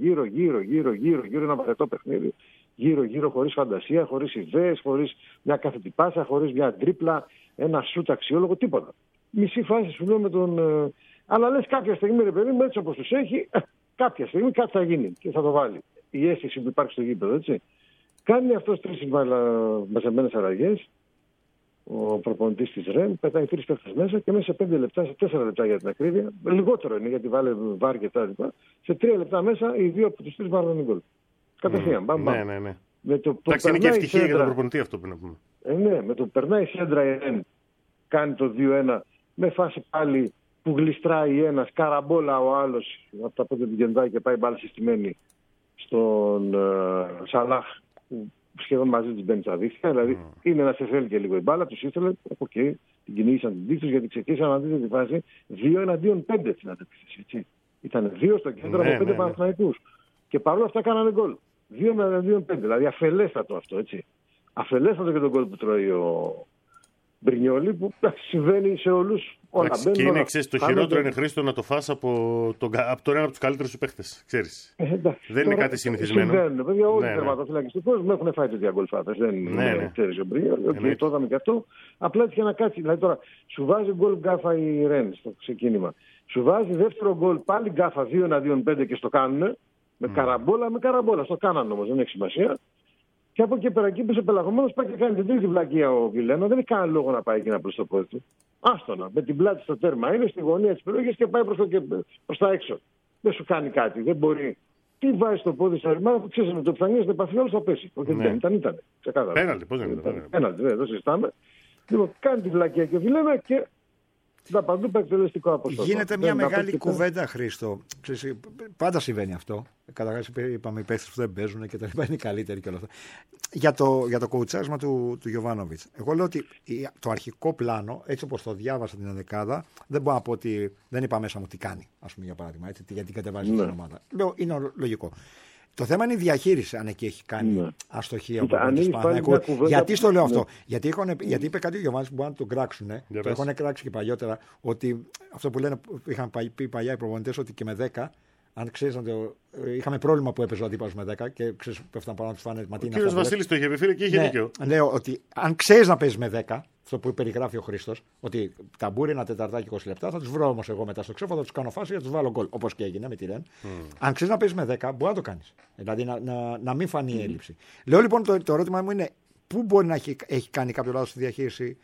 Γύρω ένα βαρετό παιχνίδι. Γύρω χωρίς φαντασία, χωρίς ιδέες, χωρίς μια κάθετη πάσα, χωρίς μια τρίπλα, ένα σουτ αξιόλογο, τίποτα. Μισή φάση σου λέω με τον. Αλλά λες κάποια στιγμή, ρε παιδί μου, έτσι όπως τους έχει. Κάποια στιγμή κάτι θα γίνει και θα το βάλει. Η αίσθηση που υπάρχει στο γήπεδο, έτσι. Κάνει αυτός 3 μαζεμένες αλλαγές. Ο προπονητής της ΡΕΜ πετάει 3 παίκτες μέσα και μέσα σε 5 λεπτά, σε 4 λεπτά για την ακρίβεια. Λιγότερο είναι γιατί βάλε βάρ και τα λοιπά. Σε 3 λεπτά μέσα οι δύο από τους 3 βάλουν γκολ. Κατευθείαν. Ναι. Εντάξει, είναι και ευτυχία για τον προπονητή αυτό που να πούμε. Ναι, με το περνάει σέντρα η ΡΕΜ, κάνει το 2-1 με φάση πάλι που γλιστράει ένας, καραμπόλα ο άλλος, από τα πόδια του Γκεντάκη και πάει μπάλα συστημένη στον Σαλάχ, που σχεδόν μαζί τους μπαίνει στα δίχτυα. Δηλαδή είναι να σε θέλει και λίγο η μπάλα, τους ήθελε, την κυνήγησαν την δίχτυα γιατί ξεκίνησαν να δείτε τη φάση 2-5 στην αντεπίθεση. Ήταν 2 στο κέντρο από 5 Παναθηναϊκούς. Και παρόλα αυτά κάνανε γκολ. 2-5, δηλαδή αφελέστατο αυτό, έτσι. Αφελέστατο και τον γκολ που τρώει Μπρινιόλι που συμβαίνει σε όλους. Και είναι, ξέρεις, το χειρότερο είναι, Χρήστο, να το φας από τον ένα από τους καλύτερους σου παίχτες. Ξέρεις. Δεν είναι κάτι συνηθισμένο. Συμβαίνουν, παιδιά, όλοι οι τερματοφύλακες του κόσμου έχουν φάει τέτοια γκολφάδες. Δεν ξέρεις ο Μπρινιόλι, το είδαμε και αυτό. Απλά έτυχε να κάτσει. Δηλαδή τώρα σου βάζει γκολ γκάφα η Ρεν στο ξεκίνημα. Σου βάζει δεύτερο γκολ πάλι γκάφα 2-5 και στο κάνουν. Με καραμπόλα. Στο κάνανε όμως, δεν έχει σημασία. Και από εκεί πέρα εκεί που είσαι πελαγωμένος πάει και κάνει την τρίτη βλακεία ο Βιλένα. Δεν έχει κανένα λόγο να πάει εκεί να πλώσει το πόδι του. Άστονα, με την πλάτη στο τέρμα. Είναι στη γωνία της περιοχής και πάει προς τα έξω. Δεν σου κάνει κάτι, δεν μπορεί. Τι βάζει το πόδι στα ρημάδα που ξέρει με το πιθανή επαφή όλος θα πέσει. Όχι, δεν ήταν. Ξεκάθαρα. Πέναλτι, πώς δεν ήταν. Πέναλτι, δεν συζητάμε. Λοιπόν, κάνει τη βλακεία και ο Βιλένα και. Τα παντού εκτελεστικό αποστολό. Γίνεται μια μεγάλη κουβέντα, Χρήστο. Πάντα συμβαίνει αυτό. Καταρχάς είπαμε οι παίκτες που δεν παίζουν και τα λοιπά είναι καλύτεροι και όλα αυτά. Για το κοουτσάρισμα του Γιοβάνοβιτς. Εγώ λέω ότι το αρχικό πλάνο, έτσι όπως το διάβασα την ενδεκάδα, δεν μπορώ να πω ότι δεν είπα μέσα μου τι κάνει, ας πούμε, για παράδειγμα, έτσι, γιατί κατεβάζει την ομάδα. Λέω, είναι λογικό. Το θέμα είναι η διαχείριση, αν εκεί έχει κάνει αστοχία από τον Παναθηναϊκό. Γιατί στο λέω αυτό? Γιατί είπε κάτι ο Γιωβάνης που μπορεί να τον κράξουν. Το έχουν κράξει και παλιότερα. Ότι αυτό που λένε, είχαν πει παλιά οι προπονητές, ότι και με 10, αν ξέρεις να το. Είχαμε πρόβλημα που έπαιζε ο αντίπαλος με 10 και ξέρεις που πέφτανε πάνω να του φάνε ματίνα. Ο κύριος Βασίλης το είχε πει, φίλε, και είχε δίκιο. Λέω ότι αν ξέρεις να παίζεις με 10, αυτό που περιγράφει ο Χρήστος, ότι τα μπούρι ένα τεταρτάκι 20 λεπτά, θα τους βρω όμως εγώ μετά στο ξέφο, θα τους κάνω φάση και θα τους βάλω γκολ. Όπως και έγινε με τη Ρεν. Αν ξέρεις να παίζεις με 10, μπορεί να το κάνεις. Δηλαδή να μην φανεί η έλλειψη. Λέω λοιπόν το ερώτημα μου είναι πού μπορεί να έχει κάνει κάποιο λάθος στη διαχείριση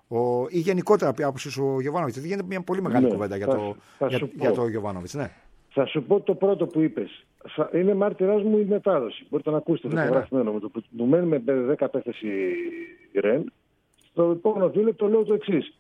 ή γενικότερα από άποψη ο Γιοβάνοβιτς. Γιατί γίνεται μια πολύ μεγάλη κουβέντα για το Γιοβάνοβιτς. Θα σου πω το πρώτο που είπες. Είναι μάρτυράς μου η μετάδοση. Μπορείτε να ακούσετε το γραφημένο. Μου μένει με 10 παίχτες η Ρεν. Στο επόμενο δίλεπτο λέω το εξής.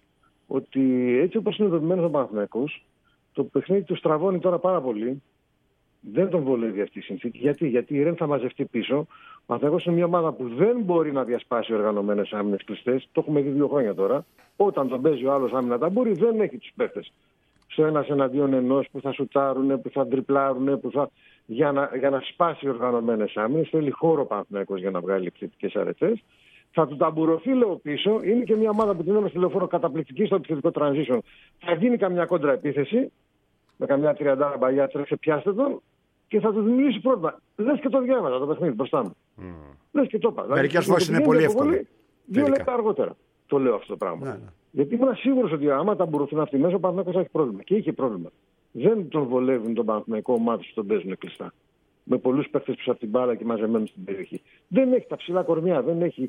Ότι έτσι όπως είναι δεδομένος ο Παναθηναϊκός, το παιχνίδι του στραβώνει τώρα πάρα πολύ. Δεν τον βολεύει αυτή η συνθήκη. Γιατί η Ρεν θα μαζευτεί πίσω. Ο Παναθηναϊκός είναι μια ομάδα που δεν μπορεί να διασπάσει οργανωμένες άμυνες κλειστές. Το έχουμε δει 2 χρόνια τώρα. Όταν τον παίζει ο άλλος άμυνα ταμπούρι, δεν έχει τους παίχτες. Στο ένας εναντίον ενός που θα σουτάρουν, που θα τριπλάρουν, για να σπάσει οργανωμένες άμυνες. Θέλει χώρο Παναθηναϊκός για να βγάλει επιθετικές αρετές. Θα του ταμπουρωθεί, λέω, πίσω. Είναι και μια ομάδα που την λέμε στη λεωφόρο καταπληκτική στο επιθετικό transition. Θα γίνει καμιά κόντρα επίθεση, με καμιά 30 μπαγιά, τρέξε, πιάστε τον και θα του δημιουργήσει πρόβλημα. Λες και το διάβαζα το παιχνίδι μπροστά μου. Λες και το είπα. Μερικές φορές είναι πολύ εύκολο. 2 λεπτά αργότερα το λέω αυτό το πράγμα. Ναι. Γιατί ήμουν σίγουρος ότι άμα ταμπουρωθούν αυτοί μέσα, ο Παναθηναϊκός θα έχει πρόβλημα. Και είχε πρόβλημα. Δεν τον βολεύουν τον Παναθηναϊκό ομάδες που τον παίζουν κλειστά. Με πολλούς παίκτες πίσω από την μπάλα και μαζεμένους στην περιοχή. Δεν έχει τα ψηλά κορμιά,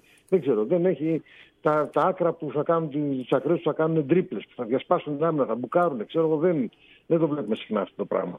δεν έχει τα άκρα που θα κάνουν, τις ακραίες που θα κάνουν τρίπλες, που θα διασπάσουν την άμυνα, θα μπουκάρουν. Δεν το βλέπουμε συχνά αυτό το πράγμα.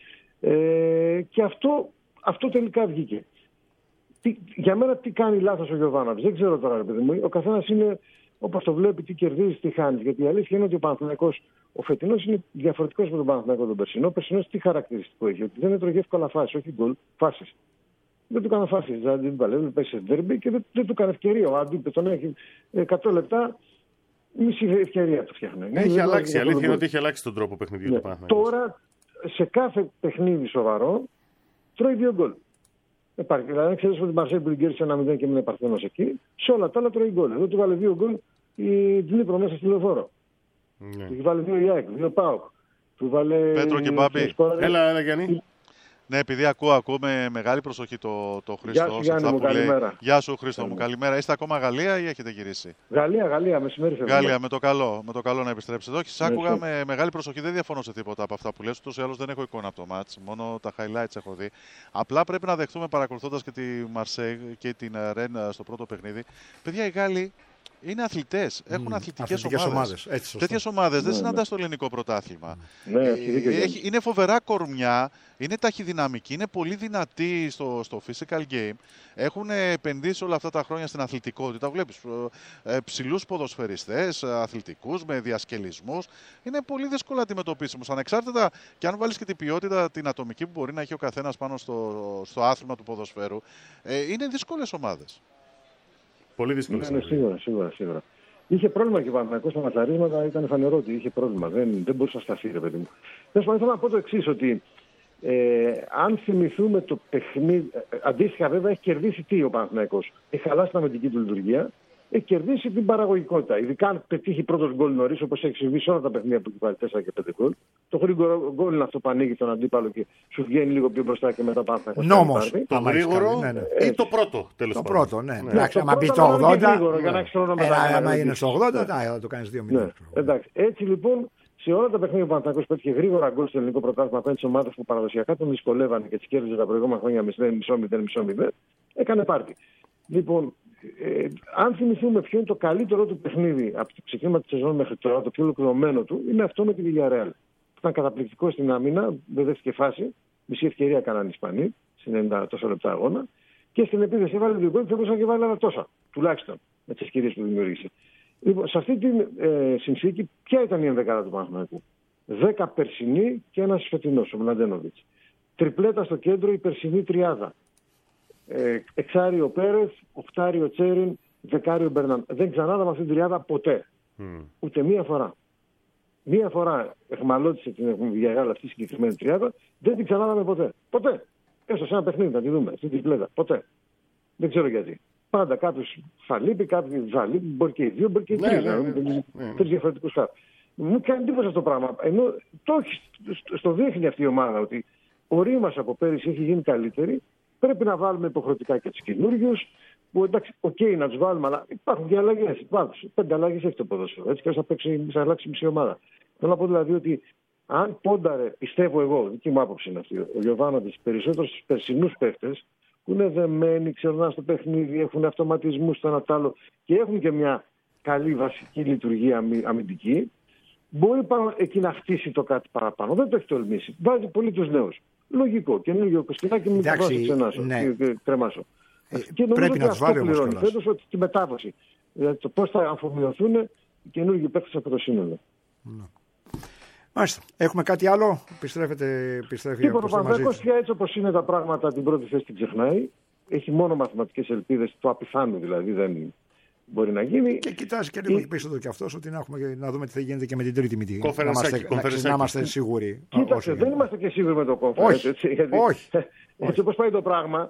Και αυτό τελικά βγήκε. Για μένα τι κάνει λάθος ο Γιοβάνοβιτς, δεν ξέρω τώρα, ρε παιδί μου. Ο καθένας είναι όπως το βλέπει, τι κερδίζει, τι χάνει. Γιατί η αλήθεια είναι ότι ο Παναθηναϊκός, ο φετινός είναι διαφορετικός με τον Παναθηναϊκό τον περσινό. Ο περσινός τι χαρακτηριστικό έχει? Ότι δεν έτρωγε εύκολα φάσεις, όχι γκολ, φάσεις. Δεν του έκανε φάσεις. Δηλαδή δεν παλεύει, πέσει σε ντέρμπι και δεν του έκανε ευκαιρία. Ο Αντίπε τον έχει 100 λεπτά, μισή ευκαιρία του φτιάχνει. Έχει αλλάξει. Η αλήθεια είναι ότι έχει αλλάξει τον τρόπο παιχνιδιού του Παναθηναϊκού. Τώρα σε κάθε παιχνίδι σοβαρό τρώει 2 γκολ. Υπάρχει. Δηλαδή, αν ξέρει ότι η Μαρσέη που την κέρδισε 1-0 και έμεινε παρθένος εκεί, σε όλα τα άλλα τρώει γκολ. Εδώ του βάλε 2 γκολ η Δνήπρο μέσα στη λεωφόρο. Του βάλε 2 η ΑΕΚ, 2 ΠΑΟΚ. Του βάλε. Πέτρο και Μπάμπη. Έλα, Γιάννη. Ναι, επειδή ακούω με μεγάλη προσοχή το Χρήστο. Γεια σου, Γιάννη μου, καλημέρα. Γεια σου, Χρήστο μου, καλημέρα. Είστε ακόμα Γαλλία ή έχετε γυρίσει? Γαλλία, μεσημέρι φεύγουμε. Γαλλία, με το καλό να επιστρέψετε. Όχι, σας άκουγα με μεγάλη προσοχή, δεν διαφωνώ σε τίποτα από αυτά που λες. Ούτως ή άλλως δεν έχω εικόνα από το μάτς, μόνο τα highlights έχω δει. Απλά πρέπει να δεχτούμε, παρακολουθώντας και τη Μαρσέη και την Ρεν στο πρώτο παιχνίδι. Παιδιά, οι Γάλλοι είναι αθλητές, έχουν αθλητικές ομάδες. Τέτοιες ομάδες δεν συναντάς στο ελληνικό πρωτάθλημα. Είναι φοβερά κορμιά, είναι ταχυδυναμικοί, είναι πολύ δυνατοί στο physical game. Έχουν επενδύσει όλα αυτά τα χρόνια στην αθλητικότητα. Βλέπεις ψηλούς ποδοσφαιριστές, αθλητικούς, με διασκελισμούς. Είναι πολύ δύσκολα αντιμετωπίσιμος. Ανεξάρτητα και αν βάλεις και την ποιότητα την ατομική που μπορεί να έχει ο καθένας πάνω στο άθλημα του ποδοσφαίρου. Είναι δύσκολες ομάδες. Πολύ δύσκολο. Ναι, σίγουρα. Είχε πρόβλημα και ο Παναθηναϊκός στα ματσαρίσματα, ήταν φανερό ότι είχε πρόβλημα. Δεν μπορούσε να σταθεί, ρε παιδί μου. Θέλω να πω το εξής, ότι αν θυμηθούμε το παιχνίδι, αντίστοιχα βέβαια έχει κερδίσει τι ο Παναθηναϊκός? Έχει χαλάσει την αμυντική του λειτουργία, έχει κερδίσει την παραγωγικότητα. Ειδικά αν πετύχει πρώτος γκολ νωρίς, όπως έχει συμβεί σε όλα τα παιχνίδια που έχει βάλει 4 και 5 γκολ. Το γρήγορο γκολ είναι αυτό που ανοίγει τον αντίπαλο και σου βγαίνει λίγο πιο μπροστά και μετά πάει. Νόμος. Το γρήγορο ή το πρώτο, τέλος πάντων. Το πρώτο, ναι. Εντάξει, άμα μπει το 80, άμα είναι στο 80, θα το κάνεις 2-0. Εντάξει, έτσι λοιπόν. Σε όλα τα παιχνίδια που ο Παναθηναϊκός πέτυχε γρήγορα γκολ στο ελληνικό πρωτάθλημα απέναντι σε ομάδες που παραδοσιακά τον δυσκολεύανε και τις κέρδιζε τα προηγούμενα χρόνια με 0-0, έκανε πάρτι. Λοιπόν, αν θυμηθούμε ποιο είναι το καλύτερο του παιχνίδι από το ξεκίνημα τη σεζόν μέχρι τώρα, το πιο ολοκληρωμένο του, είναι αυτό με τη Villarreal. Ήταν καταπληκτικό στην άμυνα, δεν δέχτηκε φάση, μισή ευκαιρία έκαναν οι Ισπανοί, σε 90 τόσα λεπτά αγώνα, και στην επίθεση έβαλε 2 γκολ και μπορούσε να και βάλει άλλα τόσα, τουλάχιστον με τις ευκαιρίες που δημιούργησε. Λοιπόν, σε αυτή τη συνθήκη, ποια ήταν η ενδεκάδα του Παναθηναϊκού? 10 περσινοί και ένας φετινός, ο Μλαντένοβιτς. Τριπλέτα στο κέντρο, η περσινή τριάδα. Εξάριο Πέρεθ, οχτάριο Τσέριν, δεκάριο Μπερνάν. Δεν ξανάδαμε αυτή την τριάδα ποτέ. Ούτε μία φορά. Μία φορά εχμαλώτησε την Villarreal αυτή η συγκεκριμένη τριάδα, δεν την ξανάδαμε ποτέ. Ποτέ. Έστω σε ένα παιχνίδι να τη δούμε, στην τριπλέτα. Ποτέ. Δεν ξέρω γιατί. Πάντα κάποιο θα λείπει, κάποιο θα λείπει, μπορεί και οι δύο, μπορεί και οι τρεις. Τρεις διαφορετικούς χάρτες. Μου κάνει εντύπωση αυτό το πράγμα. Ενώ στο δείχνει αυτή η ομάδα ότι ο ρήμας από πέρυσι έχει γίνει καλύτερη. Πρέπει να βάλουμε υποχρεωτικά και τους καινούριους. Που εντάξει, να τους βάλουμε, αλλά υπάρχουν και αλλαγές. 5 αλλαγές έχει το ποδόσφαιρο. Έτσι και θα αλλάξει μισή ομάδα. Θέλω να πω δηλαδή ότι αν πόνταρε, πιστεύω εγώ, δική μου άποψη είναι αυτή, ο Γιωβάνοβιτς περισσότερο στους περσινούς παίχτες, που είναι δεμένοι, ξέρουν στο παιχνίδι, έχουν αυτοματισμούς στο ένα τ' άλλο και έχουν και μια καλή βασική λειτουργία αμυντική, μπορεί πάνω εκεί να χτίσει το κάτι παραπάνω. Δεν το έχει τολμήσει. Βάζει πολύ τους νέους. Λογικό. Καινούργιο Κωστινάκι, μην το βάζει ξενάσω. Κρεμάσω. Και πρέπει να τους βάλει όμως κιόλας. Φέτος ότι τη μετάβαση. Δηλαδή το πώς θα αφομοιωθούν οι καινούργιοι παίκτες από το σύνολο. Μάλιστα. Έχουμε κάτι άλλο? Επιστρέφει ο Παναθηναϊκός πια έτσι όπως είναι τα πράγματα την πρώτη θέση την ξεχνάει. Έχει μόνο μαθηματικές ελπίδες, το απιθάνου δηλαδή δεν μπορεί να γίνει. Και κοιτάζει και λίγο πίσω εδώ κι αυτός ότι να δούμε τι θα γίνεται και με την τρίτη μύτη. Να είμαστε σίγουροι. Κοίταξε, δεν είμαστε και σίγουροι με το κόμφερενς. Όχι. Έτσι όπως πάει το πράγμα,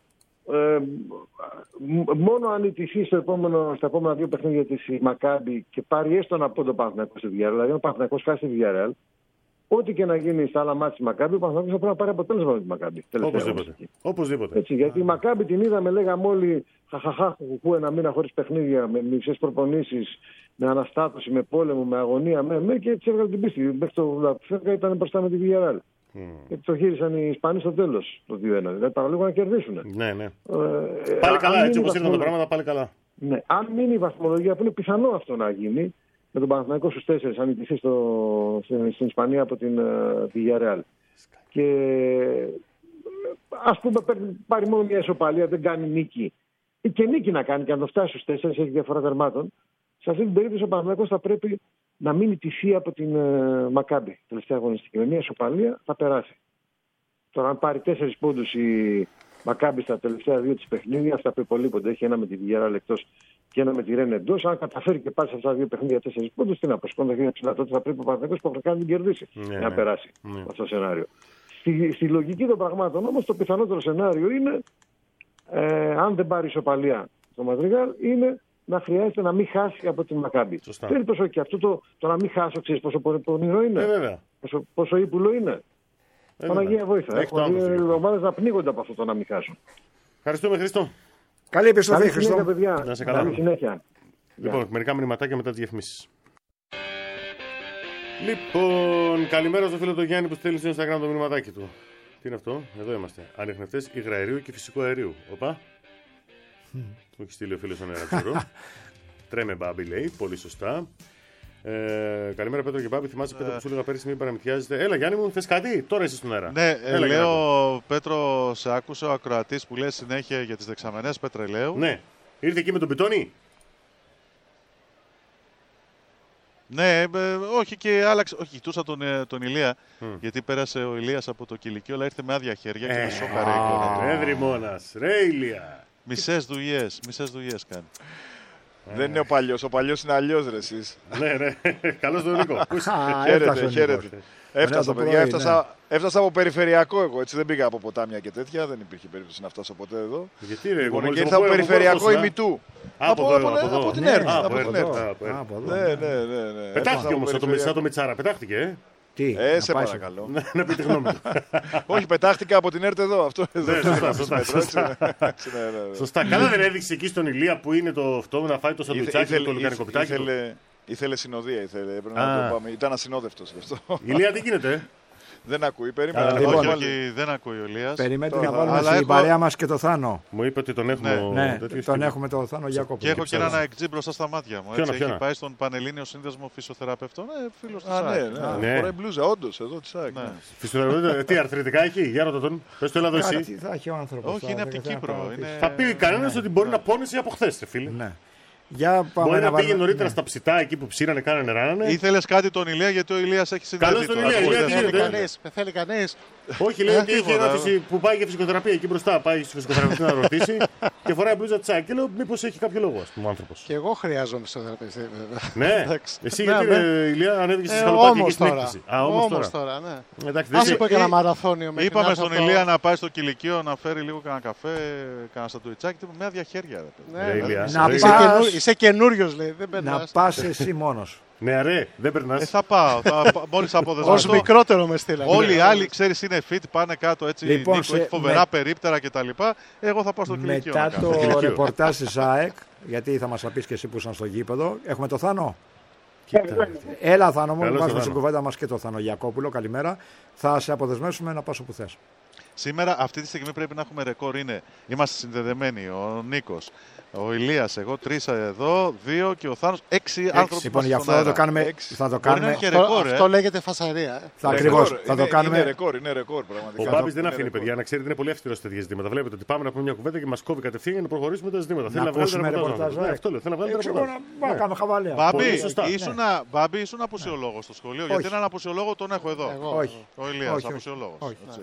μόνο αν ιτηθεί στα επόμενα 2 παιχνίδια της Μακάμπι και πάρει έστω ένα πόντο Παναθηναϊκός στη Villarreal, δηλαδή ο Παναθηναϊκός χάσει τη Villarreal, ό,τι και να γίνει στα άλλα μάτια της Μακάμπι, ο Παναθηναϊκός θα πρέπει να πάρει αποτέλεσμα με τη Μακάμπι. Οπωσδήποτε. Έτσι, γιατί η Μακάμπι την είδαμε, λέγαμε όλοι, χαχαχάχου, ένα μήνα χωρίς παιχνίδια, με μισές προπονήσεις, με αναστάτωση, με πόλεμο, με αγωνία, και έτσι έβγαλε την πίστη. Μέχρι το Λαπφέγγα ήταν μπροστά με τη Villarreal. Και το χείρισαν οι Ισπανοί στο τέλος το 2-1. Δηλαδή παραλίγο να κερδίσουν. Ναι. Πάλι καλά, έτσι όπως ήρθαν τα πράγματα, πάλι καλά. Ναι. Αν μείνει η βαθμολογία, που είναι πιθανό αυτό να γίνει, με τον Παναθηναϊκό στους 4, αν ιτηθεί στην Ισπανία από την Villarreal. Και ας πούμε πάρει μόνο μια ισοπαλία, δεν κάνει νίκη. Ή και νίκη να κάνει, και αν το φτάσει στους 4, έχει διαφορά τερμάτων. Σε αυτή την περίπτωση ο Παναθηναϊκός θα πρέπει να μείνει τυχαία από την Μακάμπι τελευταία αγωνιστική. Με μια ισοπαλία θα περάσει. Τώρα, αν πάρει 4 πόντους η Μακάμπι στα τελευταία 2 της παιχνίδια, αυτά που υπολείπονται, έχει ένα με τη Villarreal εκτός και ένα με τη Ρεν εντός. Αν καταφέρει και πάρει σε αυτά τα 2 παιχνίδια 4 πόντους, τι να πω, σκόντα και ψηλά, τότε θα πρέπει ο Παναθηναϊκός υποχρεωτικά να την κερδίσει να περάσει αυτό το σενάριο. Στη λογική των πραγμάτων όμως, το πιθανότερο σενάριο είναι, αν δεν πάρει ισοπαλία στο Μαδριγάλ, είναι να χρειάζεται να μην χάσει από την Μακάμπι. Θέλει τόσο και αυτό το να μην χάσω, ξέρεις πόσο πονηρό είναι, πόσο ύπουλο είναι. Παναγία βοήθεια. Έχουν οι ομάδες να πνίγονται από αυτό το να μην χάσουν. Ευχαριστούμε, Χρήστο. Καλή επιστροφή, Χρήστο. Παιδιά. Να σε καλά. Καλή συνέχεια. Λοιπόν, μερικά μηνυματάκια μετά τις διαφημίσεις. Λοιπόν, καλημέρα στο φίλο του Γιάννη που στέλνει στο Instagram το μηνυματάκι του. Τι είναι αυτό, εδώ είμαστε. Ανιχνευτές υγραερίου και φυσικού αερίου. Οπα. Μου έχει στείλει ο φίλος στον αέρα, Τρέμε μπάμπι, λέει, πολύ σωστά. Καλημέρα Πέτρο και Μπάμπη. Θυμάσαι Πέτρο που σου έλεγα πέρυσι μην παραμυθιάζετε. Έλα Γιάννη μου, θες κάτι, τώρα είσαι στον αέρα. Ναι, λέω Πέτρο, σε άκουσε ο ακροατής που λέει συνέχεια για τις δεξαμενές πετρελαίου. Ναι, ήρθε εκεί με τον Πιτόνι. Ναι, όχι και άλλαξε. Όχι, κοιτούσα τον Ηλία. Γιατί πέρασε ο Ηλίας από το κηλικείο, αλλά ήρθε με άδεια χέρια και με σόκαρε η εικόνα του. Ρε Δρυμώνας, ρε Ηλία. Μισές δουλειές κάνει. Δεν είναι ο παλιός. Ο παλιός είναι αλλιώς, ρε εσείς. Ναι. Καλώς τον Νίκο. Χαίρετε. Έφτασα, παιδιά. Έφτασα από περιφερειακό εγώ. Έτσι δεν πήγα από ποτάμια και τέτοια. Δεν υπήρχε περίπτωση να φτάσω ποτέ εδώ. Γιατί ρε, Και ήρθα από περιφερειακό ημιτού. Από την ΕΡΤ. Ναι. Πετάχτηκε όμως σαν το Μιτσάρα. Πετάχτηκε, Τι, σε παρακαλώ. Να πείτε γνώμη του. Όχι, πετάχτηκα από την ΕΡΤ εδώ. Αυτό Σωστά. Καλά δεν έδειξε εκεί στον Ηλία που είναι το αυτό να φάει το σαντουιτσάκι με το λουκάνικο πιτάκι. Ήθελε συνοδεία, έπρεπε να το πάμε. Ήταν ασυνόδευτος γι' αυτό. Ηλία, τι γίνεται? Δεν ακούει, περίμενα. Όχι, δεν ακούει ο Ηλίας. Περιμένετε να βάλουμε στην παρέα μας και το Θάνο. Μου είπε ότι τον έχουμε. Ναι, τον έχουμε το Θάνο Γιάκοπο. Και έχω και έναν αεκτζή μπροστά στα μάτια μου. Έχει πάει στον Πανελλήνιο Σύνδεσμο Φυσιοθεραπευτών. Φίλος της ΑΕΚ. Ναι, φοράει μπλούζα, όντως, εδώ της ΑΕΚ. Φυσιοθεραπευτών, τι αρθρητικά έχει, για ρώτα τον. Πες το έλα εσύ. Τι θα έχει ο άνθρωπος. Όχι, είναι από την Κύπρο. Θα πει κανένας ότι μπορεί να πόνεσαι από χθες, φίλε. Για πάμε. Μπορεί να πήγε νωρίτερα στα ψητά εκεί που ψήνανε, κάνανε ράνανε. Ήθελες κάτι τον Ηλία, γιατί ο Ηλίας έχει συνδεθεί. Καλώς τον Ηλία, με θέλει κανείς. Όχι, λέει ότι έχει ένα που πάει για φυσικοθεραπεία εκεί μπροστά. Πάει στη φυσικοθεραπεία να ρωτήσει και φοράει μπλούζα τσάκ. Και λέω, μήπως έχει κάποιο λόγο, ο άνθρωπος. Και εγώ χρειάζομαι φυσικοθεραπευτή. Ναι, εσύ γιατί Ηλία ανέβηκε στη σκαλοπάτη και στην έκθεση. Όμως τώρα, ναι. Ας είπε και ένα μαραθώνιο. Είπαμε στον Ηλία να πάει στο κηλικείο να φέρει λίγο κανένα καφέ, κανένα σαντουιτσάκι, με άδεια χέρια. Είσαι καινούριος, λέει. Να πας εσύ μόνος. Ναι, ρε, δεν περνάς. Θα πάω. Μόλις αποδεσμευτώ. Ως μικρότερο με στείλανε. Όλοι οι άλλοι, ξέρεις, είναι fit, πάνε κάτω έτσι. Λοιπόν, Νίκο, έχει φοβερά περίπτερα κτλ. Εγώ θα πάω στο κηλικείο. Μετά το ρεπορτάζ της ΑΕΚ, γιατί θα μας τα πεις και εσύ που ήσαν στο γήπεδο, έχουμε το Θάνο. Έλα, Θάνο μου, βάζουμε στην κουβέντα μας και το Θάνο Γιακόπουλο. Καλημέρα. Θα σε αποδεσμεύσουμε να πας όπου θες. Σήμερα, αυτή τη στιγμή πρέπει να έχουμε ρεκόρ. Είμαστε συνδεδεμένοι. Ο Νίκος, ο Ηλίας, εγώ 3 εδώ, 2 και ο Θάνος 6 άνθρωποι. Λοιπόν, γι' αυτό θα το κάνουμε. Αυτό λέγεται φασαρία. Ακριβώς. Θα το κάνουμε. Είναι ρεκόρ πραγματικά. Ο Μπάμπης δεν αφήνει, παιδιά, να ξέρετε, είναι πολύ αυστηρός σε τέτοια ζητήματα. Βλέπετε ότι πάμε να πούμε μια κουβέντα και μας κόβει κατευθείαν για να προχωρήσουμε τα ζητήματα. Θέλει να βγάλει ρεπορτάζ. Αυτό λέω, θέλει να βγάλει ρεπορτάζ. Να κάνουμε χαβαλέα. Μπάμπη, ήσουν απουσιολόγο στο σχολείο. Γιατί έναν απουσιολόγο τον έχω εδώ. Όχι. Ο Ηλίας, απουσιολόγο.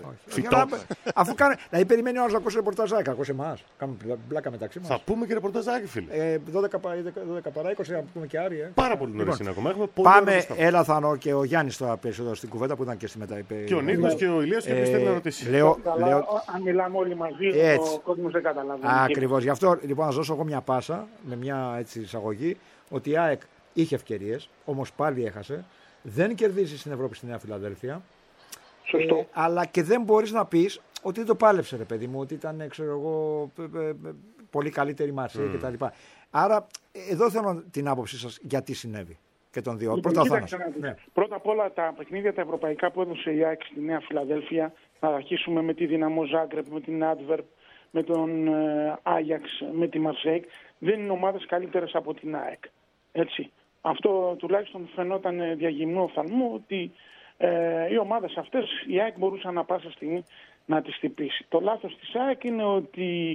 Αφού κάνει. Δηλαδή, περιμένει ο άλλος να ακούσει ρεπορταζάκι, ακούσει εμάς. Κάνουμε μπλάκα μεταξύ μας. Θα πούμε και ρεπορταζάκι, φίλε. 12 παρά 20, να πούμε και Άρη. Πάρα πολύ νωρίς είναι ακόμα. Πάμε, έλα Θάνο και ο Γιάννης τώρα περισσότερο στην κουβέντα που ήταν και στη μεταϋπή. Και ο Νίκος και ο Ηλίας και ποιος θέλει να ρωτήσει. Αν μιλάμε όλοι μαζί, ο κόσμος δεν καταλαβαίνει. Ακριβώς. Γι' αυτό λοιπόν να δώσω εγώ μια πάσα με μια έτσι εισαγωγή ότι η ΑΕΚ είχε ευκαιρίες, όμως πάλι έχασε. Δεν κερδίζει στην Ευρώπη στη Νέα Φιλαδέλφια. Σωστό. Αλλά και δεν μπορείς να πεις ότι δεν το πάλεψε, ρε παιδί μου, ότι ήταν ξέρω εγώ, πολύ καλύτερη Μαρσέη κτλ. Άρα εδώ θέλω την άποψή σας γιατί συνέβη και των δύο. Πρώτα απ' όλα τα παιχνίδια τα ευρωπαϊκά που έδωσε η ΑΕΚ στη Νέα Φιλαδέλφια, θα αρχίσουμε με τη Δυναμό Ζάγκρεπ, με την Άντβερπ, με τον Άγιαξ, με τη Μαρσέικ, δεν είναι ομάδες καλύτερες από την ΑΕΚ. Έτσι. Αυτό τουλάχιστον φαινόταν διαγυμνού οφθαλμού ότι οι ομάδες αυτές η ΑΕΚ μπορούσε ανά πάσα στιγμή να τις χτυπήσει. Το λάθος της ΑΕΚ είναι ότι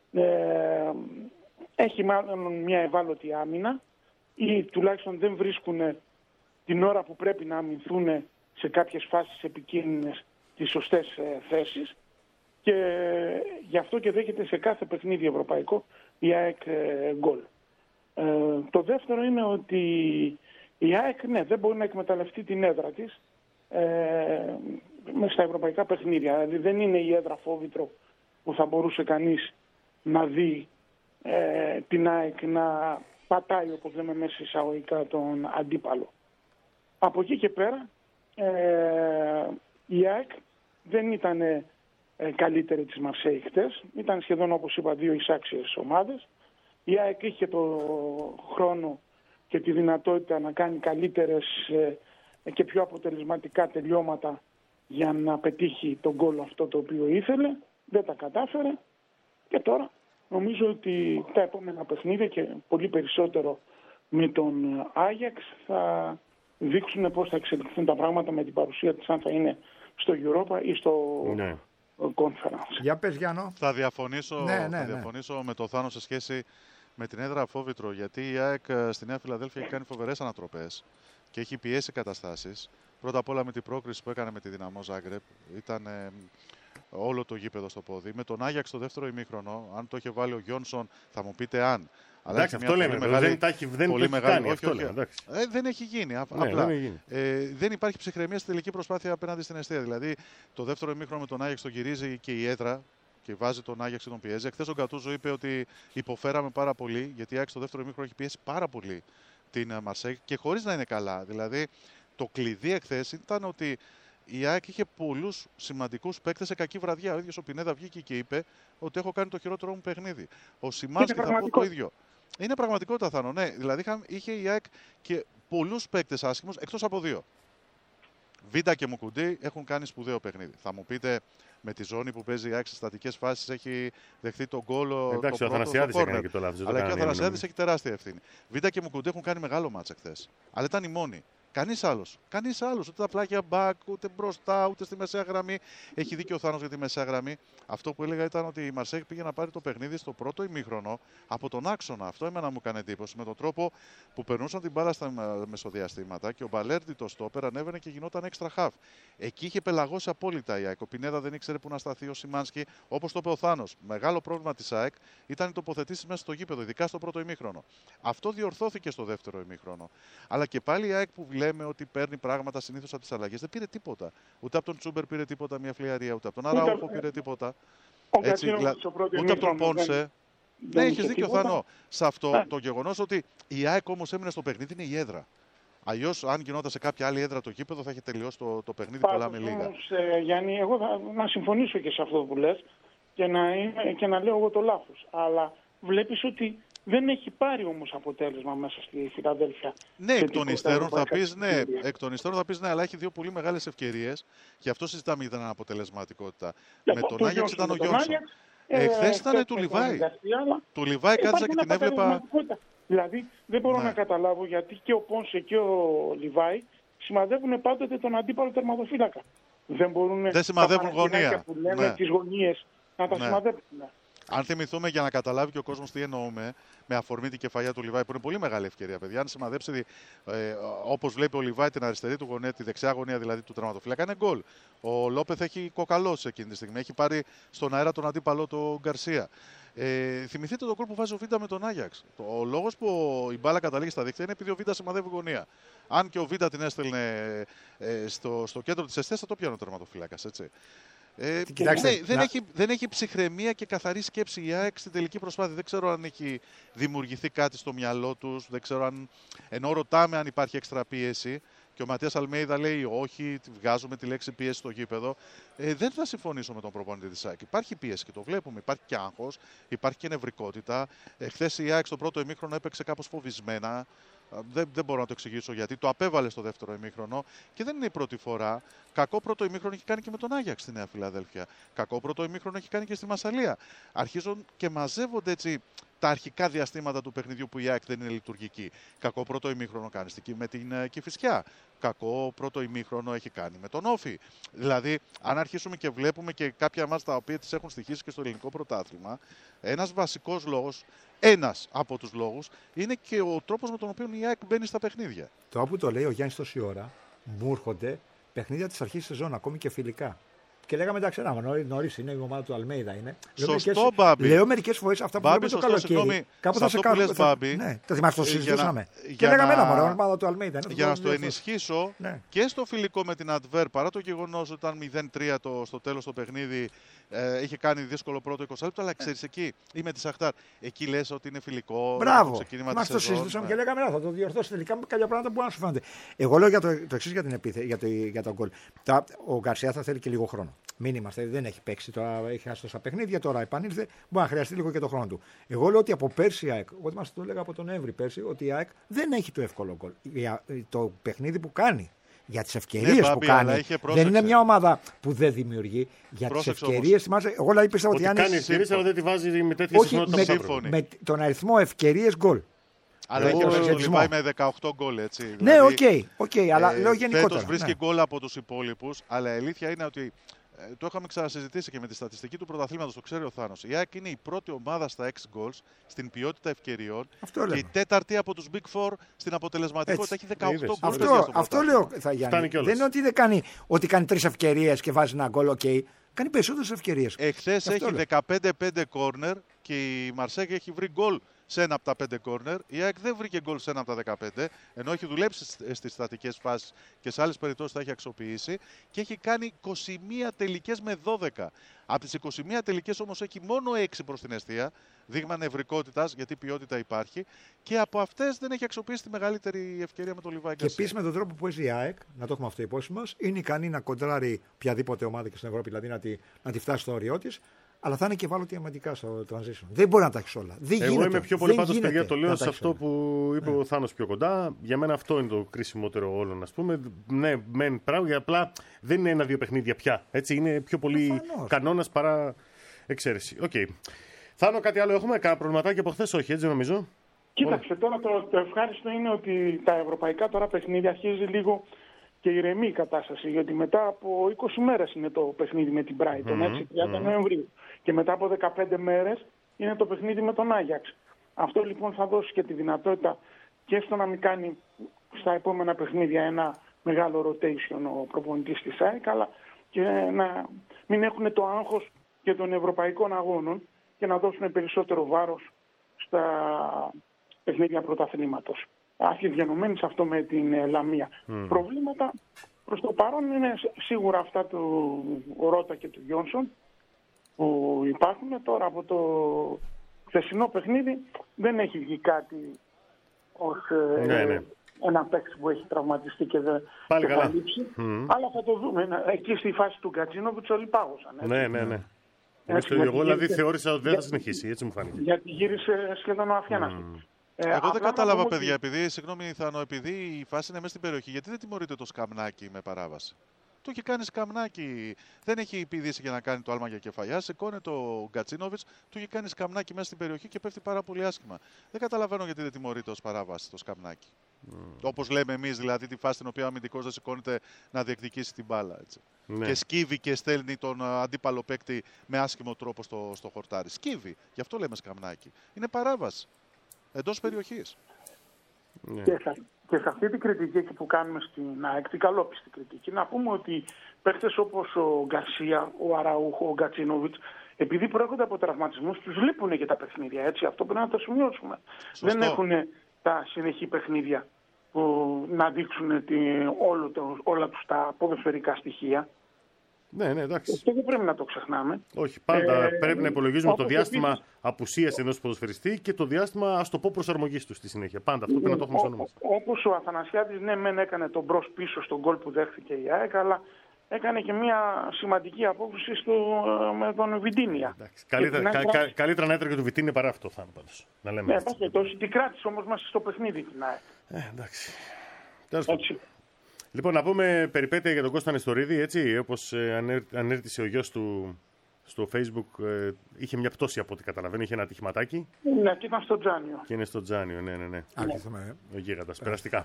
έχει μάλλον μια ευάλωτη άμυνα ή τουλάχιστον δεν βρίσκουν την ώρα που πρέπει να αμυνθούν σε κάποιες φάσεις επικίνδυνες τις σωστές θέσεις και γι' αυτό και δέχεται σε κάθε παιχνίδι ευρωπαϊκό η ΑΕΚ γκολ. Το δεύτερο είναι ότι η ΑΕΚ δεν μπορεί να εκμεταλλευτεί την έδρα της μέσα στα ευρωπαϊκά παιχνίδια. Δηλαδή δεν είναι η έδρα Φόβητρο που θα μπορούσε κανείς να δει την ΑΕΚ να πατάει, όπως λέμε μέσα εισαγωγικά, τον αντίπαλο. Από εκεί και πέρα η ΑΕΚ δεν ήταν καλύτερη της Μαρσέη χτες. Ήταν σχεδόν, όπως είπα, δύο εισάξιες ομάδες. Η ΑΕΚ είχε το χρόνο και τη δυνατότητα να κάνει καλύτερες και πιο αποτελεσματικά τελειώματα για να πετύχει τον γκολ αυτό το οποίο ήθελε. Δεν τα κατάφερε και τώρα νομίζω ότι τα επόμενα παιχνίδια και πολύ περισσότερο με τον Άγιαξ θα δείξουν πώς θα εξελιχθούν τα πράγματα με την παρουσία της, αν θα είναι στο Europa ή στο Conference. Για πες, Γιάννο. Θα διαφωνήσω με το Θάνο σε σχέση με την έδρα Φόβητρο, γιατί η ΑΕΚ στη Νέα Φιλαδέλφια έχει κάνει φοβερές ανατροπές και έχει πιέσει καταστάσεις. Πρώτα απ' όλα με την πρόκριση που έκανε με τη Δυναμό Ζάγκρεπ. Ήταν όλο το γήπεδο στο πόδι. Με τον Άγιαξ στο δεύτερο ημίχρονο, αν το είχε βάλει ο Γιόνσον, θα μου πείτε αν. Αλλά εντάξει, αυτό λέμε. Δεν έχει γίνει. Απλά δεν υπάρχει ψυχραιμία στη τελική προσπάθεια απέναντι στην αιστεία. Δηλαδή, το δεύτερο ημίχρονο με τον Άγιαξ τον γυρίζει και η έδρα και βάζει τον Άγιαξ και τον πιέζει. Εχθές ο Γκατούζο είπε ότι υποφέραμε πάρα πολύ, γιατί η Άγιαξ το δεύτερο ημίχρονο έχει πιέσει πάρα πολύ την Μαρσέγ και χωρίς να είναι καλά. Δηλαδή, το κλειδί εχθές ήταν ότι η ΑΕΚ είχε πολλούς σημαντικούς παίκτες σε κακή βραδιά. Ο ίδιος ο Πινέδα βγήκε και είπε ότι έχω κάνει το χειρότερο μου παιχνίδι. Ο Σιμάνσκι θα πω το ίδιο. Είναι πραγματικότητα, Θάνο. Ναι, δηλαδή είχε η ΑΕΚ και πολλούς παίκτες άσχημους εκτός από δύο. Βίντα και Μουκουντή έχουν κάνει σπουδαίο παιχνίδι. Θα μου πείτε, με τη ζώνη που παίζει η ΑΕΚ σε στατικές φάσεις έχει δεχθεί τον γκολ. Εντάξει, ο Αθανασιάδης έκανε και το λάθος. Αλλά και ο Αθανασιάδης έχει τεράστια ευθύνη. Βίντα και Μουκουντή έχουν κάνει μεγάλο μάτς εχθές. Αλλά ήταν οι μόνοι. Κανείς άλλος. Ούτε τα πλάγια μπακ, ούτε μπροστά, ούτε στη μεσαία γραμμή. Έχει δίκιο ο Θάνος για τη μεσαία γραμμή. Αυτό που έλεγα ήταν ότι η Μαρσέγ πήγε να πάρει το παιχνίδι στο πρώτο ημίχρονο από τον άξονα. Αυτό εμένα μου έκανε εντύπωση. Με τον τρόπο που περνούσαν την μπάλα στα μεσοδιαστήματα και ο Μπαλέρντι το στόπερ ανέβαινε και γινόταν έξτρα χαφ. Εκεί είχε πελαγώσει απόλυτα η ΑΕΚ. Ο Πινέδα δεν ήξερε πού να σταθεί, ο Σιμάνσκι. Όπως το είπε ο Θάνος. Μεγάλο πρόβλημα της ΑΕΚ ήταν οι τοποθετήσεις μέσα στο γήπεδο, ειδικά στο πρώτο ημίχρονο. Αυτό διορθώθηκε στο δεύτερο ημίχρονο. Αλλά και πάλι η ΑΕΚ που λέμε ότι παίρνει πράγματα συνήθως από τις αλλαγές. Δεν πήρε τίποτα. Ούτε από τον Τσούμπερ πήρε τίποτα μια φλιαρία, ούτε από τον Αράουχο πήρε τίποτα. Ούτε από τον Πόνσε. Ναι, έχεις δίκιο, Θάνο. Σε αυτό το γεγονός ότι η ΑΕΚ όμως έμεινε στο παιχνίδι είναι η έδρα. Αλλιώς, αν γινόταν σε κάποια άλλη έδρα το γήπεδο, θα είχε τελειώσει το παιχνίδι πολλά με λίγα. Γιάννη, εγώ να συμφωνήσω και σε αυτό που λες και να λέω εγώ το λάθος. Αλλά βλέπεις ότι δεν έχει πάρει όμως αποτέλεσμα μέσα στη Φιλαδέλφια. Ναι, εκ των υστέρων θα πεις ναι, αλλά έχει δύο πολύ μεγάλες ευκαιρίες. Γι' αυτό συζητάμε για την αναποτελεσματικότητα. Με τον Άγιαξ ήταν ο Γιόνσον. Εχθές ήταν του Λιβάη. Του Λιβάη κάθισα και την έβλεπα. Δηλαδή δεν μπορώ να καταλάβω γιατί και ο Πόνσε και ο Λιβάη σημαδεύουν πάντοτε τον αντίπαλο τερματοφύλακα. Δεν σημαδεύουν γωνία. Που λέμε τις γωνίες να τα σημαδεύουν. Αν θυμηθούμε, για να καταλάβει και ο κόσμος τι εννοούμε, με αφορμή την κεφαλιά του Λιβάη, που είναι πολύ μεγάλη ευκαιρία, παιδιά. Αν σημαδέψει όπως βλέπει ο Λιβάη την αριστερή του γωνία, τη δεξιά γωνία δηλαδή του τερματοφύλακα, είναι γκολ. Ο Λόπεθ έχει κοκαλώσει εκείνη τη στιγμή. Έχει πάρει στον αέρα τον αντίπαλο τον Γκαρσία. Θυμηθείτε τον γκολ που βάζει ο Βίντα με τον Άγιαξ. Ο λόγος που η μπάλα καταλήγει στα δίχτυα είναι επειδή ο Βίντα σημαδεύει γωνία. Αν και ο Βίντα την έστελνε στο κέντρο της αιστείας, θα το πιάνει ο τερματοφύλακας, έτσι. Δεν έχει ψυχραιμία και καθαρή σκέψη η ΑΕΚ στην τελική προσπάθεια. Δεν ξέρω αν έχει δημιουργηθεί κάτι στο μυαλό τους. Δεν ξέρω αν. Ενώ ρωτάμε αν υπάρχει έξτρα πίεση. Και ο Ματίας Αλμέιδα λέει όχι, βγάζουμε τη λέξη πίεση στο γήπεδο. Δεν θα συμφωνήσω με τον προπονητή της ΑΕΚ. Υπάρχει πίεση και το βλέπουμε. Υπάρχει και άγχος, υπάρχει και νευρικότητα. Χθες η ΑΕΚ στο πρώτο ημίχρονο έπαιξε κάπως φοβισμένα. Δεν μπορώ να το εξηγήσω γιατί. Το απέβαλε στο δεύτερο ημίχρονο και δεν είναι η πρώτη φορά. Κακό πρώτο ημίχρονο έχει κάνει και με τον Άγιαξ στη Νέα Φιλαδέλφια. Κακό πρώτο ημίχρονο έχει κάνει και στη Μασσαλία. Αρχίζουν και μαζεύονται έτσι τα αρχικά διαστήματα του παιχνιδιού που η ΑΕΚ δεν είναι λειτουργική. Κακό πρώτο ημίχρονο κάνει με την Κηφισιά. Κακό πρώτο ημίχρονο έχει κάνει με τον Όφη. Δηλαδή, αν αρχίσουμε και βλέπουμε και κάποια μάτς τα οποία τις έχουν στοιχήσει και στο ελληνικό πρωτάθλημα, ένας βασικός λόγος, ένας από τους λόγους, είναι και ο τρόπος με τον οποίο η ΑΕΚ μπαίνει στα παιχνίδια. Το που το λέει ο Γιάννης τόση ώρα, μου έρχονται παιχνίδια της αρχής της σεζόν, ακόμη και φιλικά. Και λέγαμε εντάξει, νωρίς είναι, η ομάδα του Αλμέιδα είναι. Σωστό, Μπάμπη. Λέω μερικές φορές αυτά που λέμε το καλοκαίρι. Κάπου θα σε κάνω. Ναι, το θυμάσαι, το συζητούσαμε. Και λέγαμε η ομάδα του Αλμέιδα. Για να το ενισχύσω, και στο φιλικό με την Αντβέρ, παρά το γεγονός ότι ήταν 0-3 στο τέλος το παιχνίδι, είχε κάνει δύσκολο πρώτο 20 λεπτό, αλλά ξέρεις εκεί, ή με τη Σαχτάρ, εκεί λες ότι είναι φιλικό. Μπράβο. Μας το συζητούσαμε και λέγαμε θα το διορθώσει τελικά με κάποια πράγματα που να σου φαίνονται. Εγώ λέω για το εξής για τον γκολ. Ο Γκαρσία θα θέλει και λίγο χρόνο. Μην είμαστε, δεν έχει παίξει τώρα, έχει χάσει τόσα παιχνίδια, τώρα επανήλθε, μπορεί να χρειαστεί λίγο και το χρόνο του. Εγώ λέω ότι από πέρσι η ΑΕΚ, εγώ θυμάστε το έλεγα από τον Νοέμβρη πέρσι, ότι η ΑΕΚ δεν έχει το εύκολο γκολ. Το παιχνίδι που κάνει, για τις ευκαιρίες που κάνει, δεν είναι μια ομάδα που δεν δημιουργεί. Για τις ευκαιρίες, θυμάσαι, εγώ δηλαδή πίστευα ότι κάνει ευκαιρίες, αλλά δεν τη βάζει με τέτοια συχνότητα. Με τον αριθμό ευκαιρίες γκολ. Αλλά έχει ο Λιβάη με 18 γκολ, έτσι. Ναι, οκ, αλλά λέω γενικότερα. Φέτος βρίσκει γκολ από τους υπόλοιπους, αλλά η αλήθεια είναι ότι το είχαμε ξανασυζητήσει και με τη στατιστική του πρωταθλήματος, το ξέρει ο Θάνος. Η ΑΕΚ είναι η πρώτη ομάδα στα ex-goals στην ποιότητα ευκαιριών και η τέταρτη από τους Big Four στην αποτελεσματικότητα. Έχει 18 γκολ. Αυτό λέω, θα Γιάννη. Δεν είναι ότι κάνει 3 ευκαιρίες και βάζει ένα γκολ, okay. Κάνει περισσότερες ευκαιρίες. Εχθές έχει 15-5 κόρνερ και η Μαρσέγγ έχει βρει γκολ σε ένα από τα 5 κόρνερ. Η ΑΕΚ δεν βρήκε γκολ σε ένα από τα 15, ενώ έχει δουλέψει στις στατικές φάσεις και σε άλλες περιπτώσεις τα έχει αξιοποιήσει και έχει κάνει 21 τελικές με 12. Από τις 21 τελικές όμως έχει μόνο 6 προς την εστία, δείγμα νευρικότητας, γιατί ποιότητα υπάρχει, και από αυτές δεν έχει αξιοποιήσει τη μεγαλύτερη ευκαιρία με τον Λιβάη Γκαρσία. Και επίσης με τον τρόπο που παίζει η ΑΕΚ, να το έχουμε αυτό υπόψη μας, είναι ικανή να κοντράρει οποιαδήποτε ομάδα και στην Ευρώπη, δηλαδή να τη φτάσει στο όριό της. Αλλά θα είναι και ευάλωτη αμυντικά στο transition. Δεν μπορεί να τα έχει όλα. Εγώ είμαι πιο πολύ πάντως, παιδιά, το λέω σε αυτό που είπε ο Θάνος πιο κοντά. Για μένα αυτό είναι το κρίσιμότερο όλων, ας πούμε. Ναι, μεν πράγμα, απλά δεν είναι 1-2 παιχνίδια πια. Έτσι, είναι πιο πολύ κανόνας παρά εξαίρεση. Okay. Θάνο, κάτι άλλο έχουμε? Κάνα προβληματάκι από χθες? Όχι, έτσι νομίζω. Κοίταξε, τώρα το ευχάριστο είναι ότι τα ευρωπαϊκά τώρα παιχνίδια αρχίζει λίγο και ηρεμεί η κατάσταση, γιατί μετά από 20 μέρες είναι το παιχνίδι με την Brighton, έτσι, 30 Νοεμβρίου. Και μετά από 15 μέρες είναι το παιχνίδι με τον Άγιαξ. Αυτό λοιπόν θα δώσει και τη δυνατότητα και στο να μην κάνει στα επόμενα παιχνίδια ένα μεγάλο rotation ο προπονητής της ΑΕΚ, αλλά και να μην έχουν το άγχος και των ευρωπαϊκών αγώνων και να δώσουν περισσότερο βάρος στα παιχνίδια πρωταθλήματος. Άρχισε διανομένη σε αυτό με την Λαμία. Προβλήματα προς το παρόν είναι σίγουρα αυτά του Ρώτα και του Γιόνσον που υπάρχουν. Τώρα από το χθεσινό παιχνίδι δεν έχει βγει κάτι ως ένα παίκτη που έχει τραυματιστεί και δεν θα λείψει. Αλλά θα το δούμε. Εκεί στη φάση του Γκατζίνοβιτς όλοι πάγωσαν. Ναι. Εγώ δηλαδή θεώρησα ότι δεν θα συνεχίσει, έτσι μου φάνηκε. Γιατί γύρισε σχεδόν ο Αφιάνας. Εγώ δεν κατάλαβα, παιδιά, συγγνώμη Θάνο, επειδή η φάση είναι μέσα στην περιοχή, γιατί δεν τιμωρείται το Σκαμνάκι με παράβαση? Το έχει κάνει Σκαμνάκι, δεν έχει πηδήσει για να κάνει το άλμα για κεφαλιά. Σηκώνει το Γκατσίνοβιτς, του έχει κάνει Σκαμνάκι μέσα στην περιοχή και πέφτει πάρα πολύ άσχημα. Δεν καταλαβαίνω γιατί δεν τιμωρείται ως παράβαση το Σκαμνάκι. Όπως λέμε εμείς, δηλαδή τη φάση στην οποία ο αμυντικός δεν σηκώνεται να διεκδικήσει την μπάλα. Έτσι. Ναι. Και σκύβει και στέλνει τον αντίπαλο παίκτη με άσχημο τρόπο στο χορτάρι. Σκύβει, γι' αυτό λέμε Σκαμνάκι. Είναι παράβαση εντός περιοχής. Ναι. Και σε αυτή την κριτική που κάνουμε στην ΑΕΚ, την καλόπιστη κριτική, να πούμε ότι παίκτες όπως ο Γκαρσία, ο Αραούχο, ο Γκατσίνοβιτς, επειδή προέρχονται από τραυματισμούς, τους λείπουν και τα παιχνίδια. Έτσι. Αυτό πρέπει να το σημειώσουμε. Σωστό. Δεν έχουν τα συνεχή παιχνίδια που να δείξουν όλα τους τα ποδοσφαιρικά στοιχεία. Ναι, εντάξει. Αυτό δεν πρέπει να το ξεχνάμε. Όχι, πάντα πρέπει να υπολογίζουμε το διάστημα απουσίας ενός ποδοσφαιριστή και το διάστημα, ας το πω, προσαρμογής του στη συνέχεια. Πάντα αυτό πρέπει να το έχουμε στο νου μας. Όπως ο Αθανασιάδης, ναι, μεν έκανε τον μπρος πίσω στον γκολ που δέχθηκε η ΑΕΚ, αλλά έκανε και μια σημαντική απόκριση με τον Βιντίνια. Καλύτερα να έτρεχε το Βιντίνια παρά αυτό, θα είναι πάντως. Να λέμε έτσι. Την κράτησε όμως μέσα στο παιχνίδι την ΑΕΚ. Εντάξει. Λοιπόν, να πούμε περιπέτεια για τον Κώστα Νεστορίδη, έτσι, όπως ανέρτησε ο γιος του στο Facebook, είχε μια πτώση από ό,τι καταλαβαίνω, είχε ένα ατυχηματάκι. Ναι, και ήταν στο Τζάνιο. Και είναι στο Τζάνιο, ναι. Ο γίγαντας, περαστικά.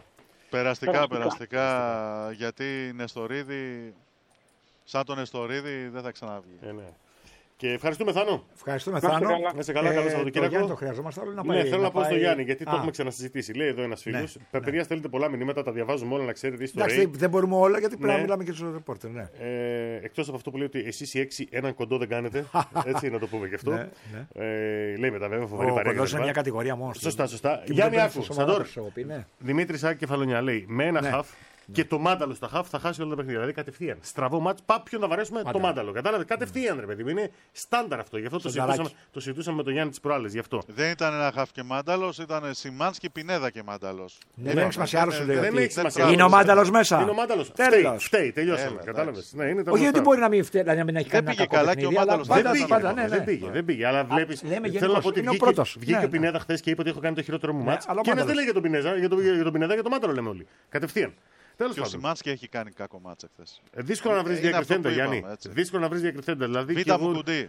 Περαστικά, γιατί Νεστορίδη, σαν τον Νεστορίδη δεν θα ξαναβγεί. Ναι. Και ευχαριστούμε, Θάνο. Ευχαριστούμε, Θάνο. Να είσαι καλά, καλό Σαββατοκύριακο. Το χρειαζόμαστε άλλο να πάει. Ναι, θέλω να πω στο Γιάννη, γιατί το έχουμε ξανασυζητήσει. Λέει εδώ ένας φίλος. Παιδιά, στέλνετε πολλά μηνύματα, τα διαβάζουμε όλα, να ξέρετε. Εντάξει, δεν μπορούμε όλα, γιατί πρέπει να μιλάμε και στους ρεπόρτερ. Εκτός από αυτό που λέει ότι εσείς οι 6 έναν κοντό δεν κάνετε. Έτσι, να το πούμε και αυτό. Λέει μετά, βέβαια, φοβερή παρέα. Ο κοντός είναι μια κατηγορία μόνο. Σωστά. Γιάννη, άκου. Δημήτρη Σάκη Κεφαλονιά λέει με ένα χαφ. Και το μάνταλο στα χαφ θα χάσει όλα τα παιχνίδια. Δηλαδή κατευθείαν. Στραβό μάτς, ποιον να βαρέσουμε το μάνταλο. Κατάλαβε. Κατευθείαν, ρε παιδί μου. Είναι στάνταρ αυτό. Γι' αυτό το συζητούσαμε με τον Γιάννη τις προάλλες. Γι' αυτό. Δεν ήταν ένα χαφ και μάνταλο, ήταν Σιμάνσκι, Πινέδα και μάνταλο. Δεν έχει σημασία, άλλο σου λέει. Είναι ο μάνταλο μέσα. Είναι ο μάνταλο. Φταίει, τελειώσαμε. Κατάλαβε. Όχι ότι μπορεί να μην έχει δεν πήγε καλά και ο μάνταλο δεν πήγε. Αλλά βλέπει. Θέλω να πω ότι βγήκε ο Πινέδα χθε και είπε ότι έχω κάνει το χειρότερο μου μάτς. Και δεν λέει για τον Πινέδα, για τον μάνταλο λέμε όλοι. Κατευθείαν. Και ο Σιμάνσκι έχει κάνει κακό μάτσα χθες. Δύσκολο να βρει διακριθέντα, Γιάννη. Δύσκολο να βρει διακριθέντα. Δηλαδή, Β' μου κουντί.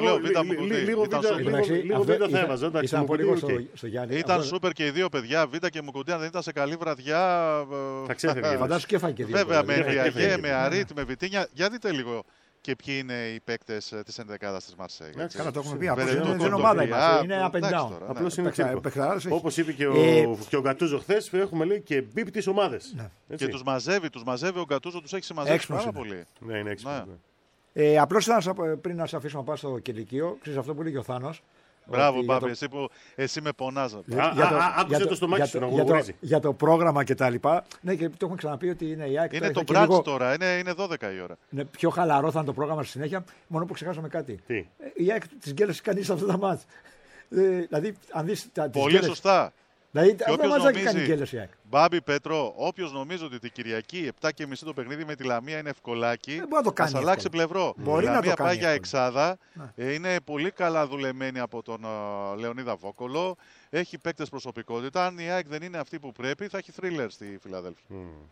Λίγο βίντεο θα έβαζα. Ήταν σούπερ και οι δύο παιδιά. Β' και μου κουντί, αν δεν ήταν σε καλή βραδιά. Θα ξέφευγε. Φαντάσου και έφαγε και δύο. Βέβαια, με Ενδιαγέ, με Αρίτ, με Βιτίνια. Για δείτε λίγο. και ποιοι είναι οι παίκτες της ενδεκάδας της Μαρσέη. Καλά, το έχουμε πει. Δεν είναι ομάδα μας. Είναι up and down. Απλώς είναι όπως είπε και ο Γκατούζο χθες, έχουμε λέει και μπίπ τις ομάδες. Και τους μαζεύει ο Γκατούζο, τους έχει συμμαζέψει πάρα πολύ. Ναι, είναι έξυπνο. Απλώς πριν να σε αφήσουμε να πας στο κηλικείο, ξέρεις αυτό που λέει ο Θάνος. Μπράβο, Μπάμπη, εσύ με πονάς. Άκουσε το στομάχι σου να γουργουρίζει. Για το πρόγραμμα και τα λοιπά. Ναι, και το έχουμε ξαναπεί ότι είναι η ΑΕΚ. Είναι το μπράτς τώρα, είναι 12 η ώρα. Ναι, πιο χαλαρό θα είναι το πρόγραμμα στη συνέχεια, μόνο που ξεχάσαμε κάτι. Τι? Η ΑΕΚ τις γκέλες κανείς αυτά τα μάτς. Δηλαδή, αν δεις τις πολύ γκέλες, σωστά. Δηλαδή, δεν μας έχει κάνει γκέλες η ΑΕΚ. Μπάμπη Πέτρο, όποιος νομίζει ότι την Κυριακή 7:30 το παιχνίδι με τη Λαμία είναι ευκολάκι, θα αλλάξει πλευρό. Η Λαμία πάει για εξάδα, είναι πολύ καλά δουλεμένη από τον Λεωνίδα Βόκολο, έχει παίκτες προσωπικότητα. Αν η ΑΕΚ δεν είναι αυτή που πρέπει, θα έχει θρίλερ στη Φιλαδέλφια.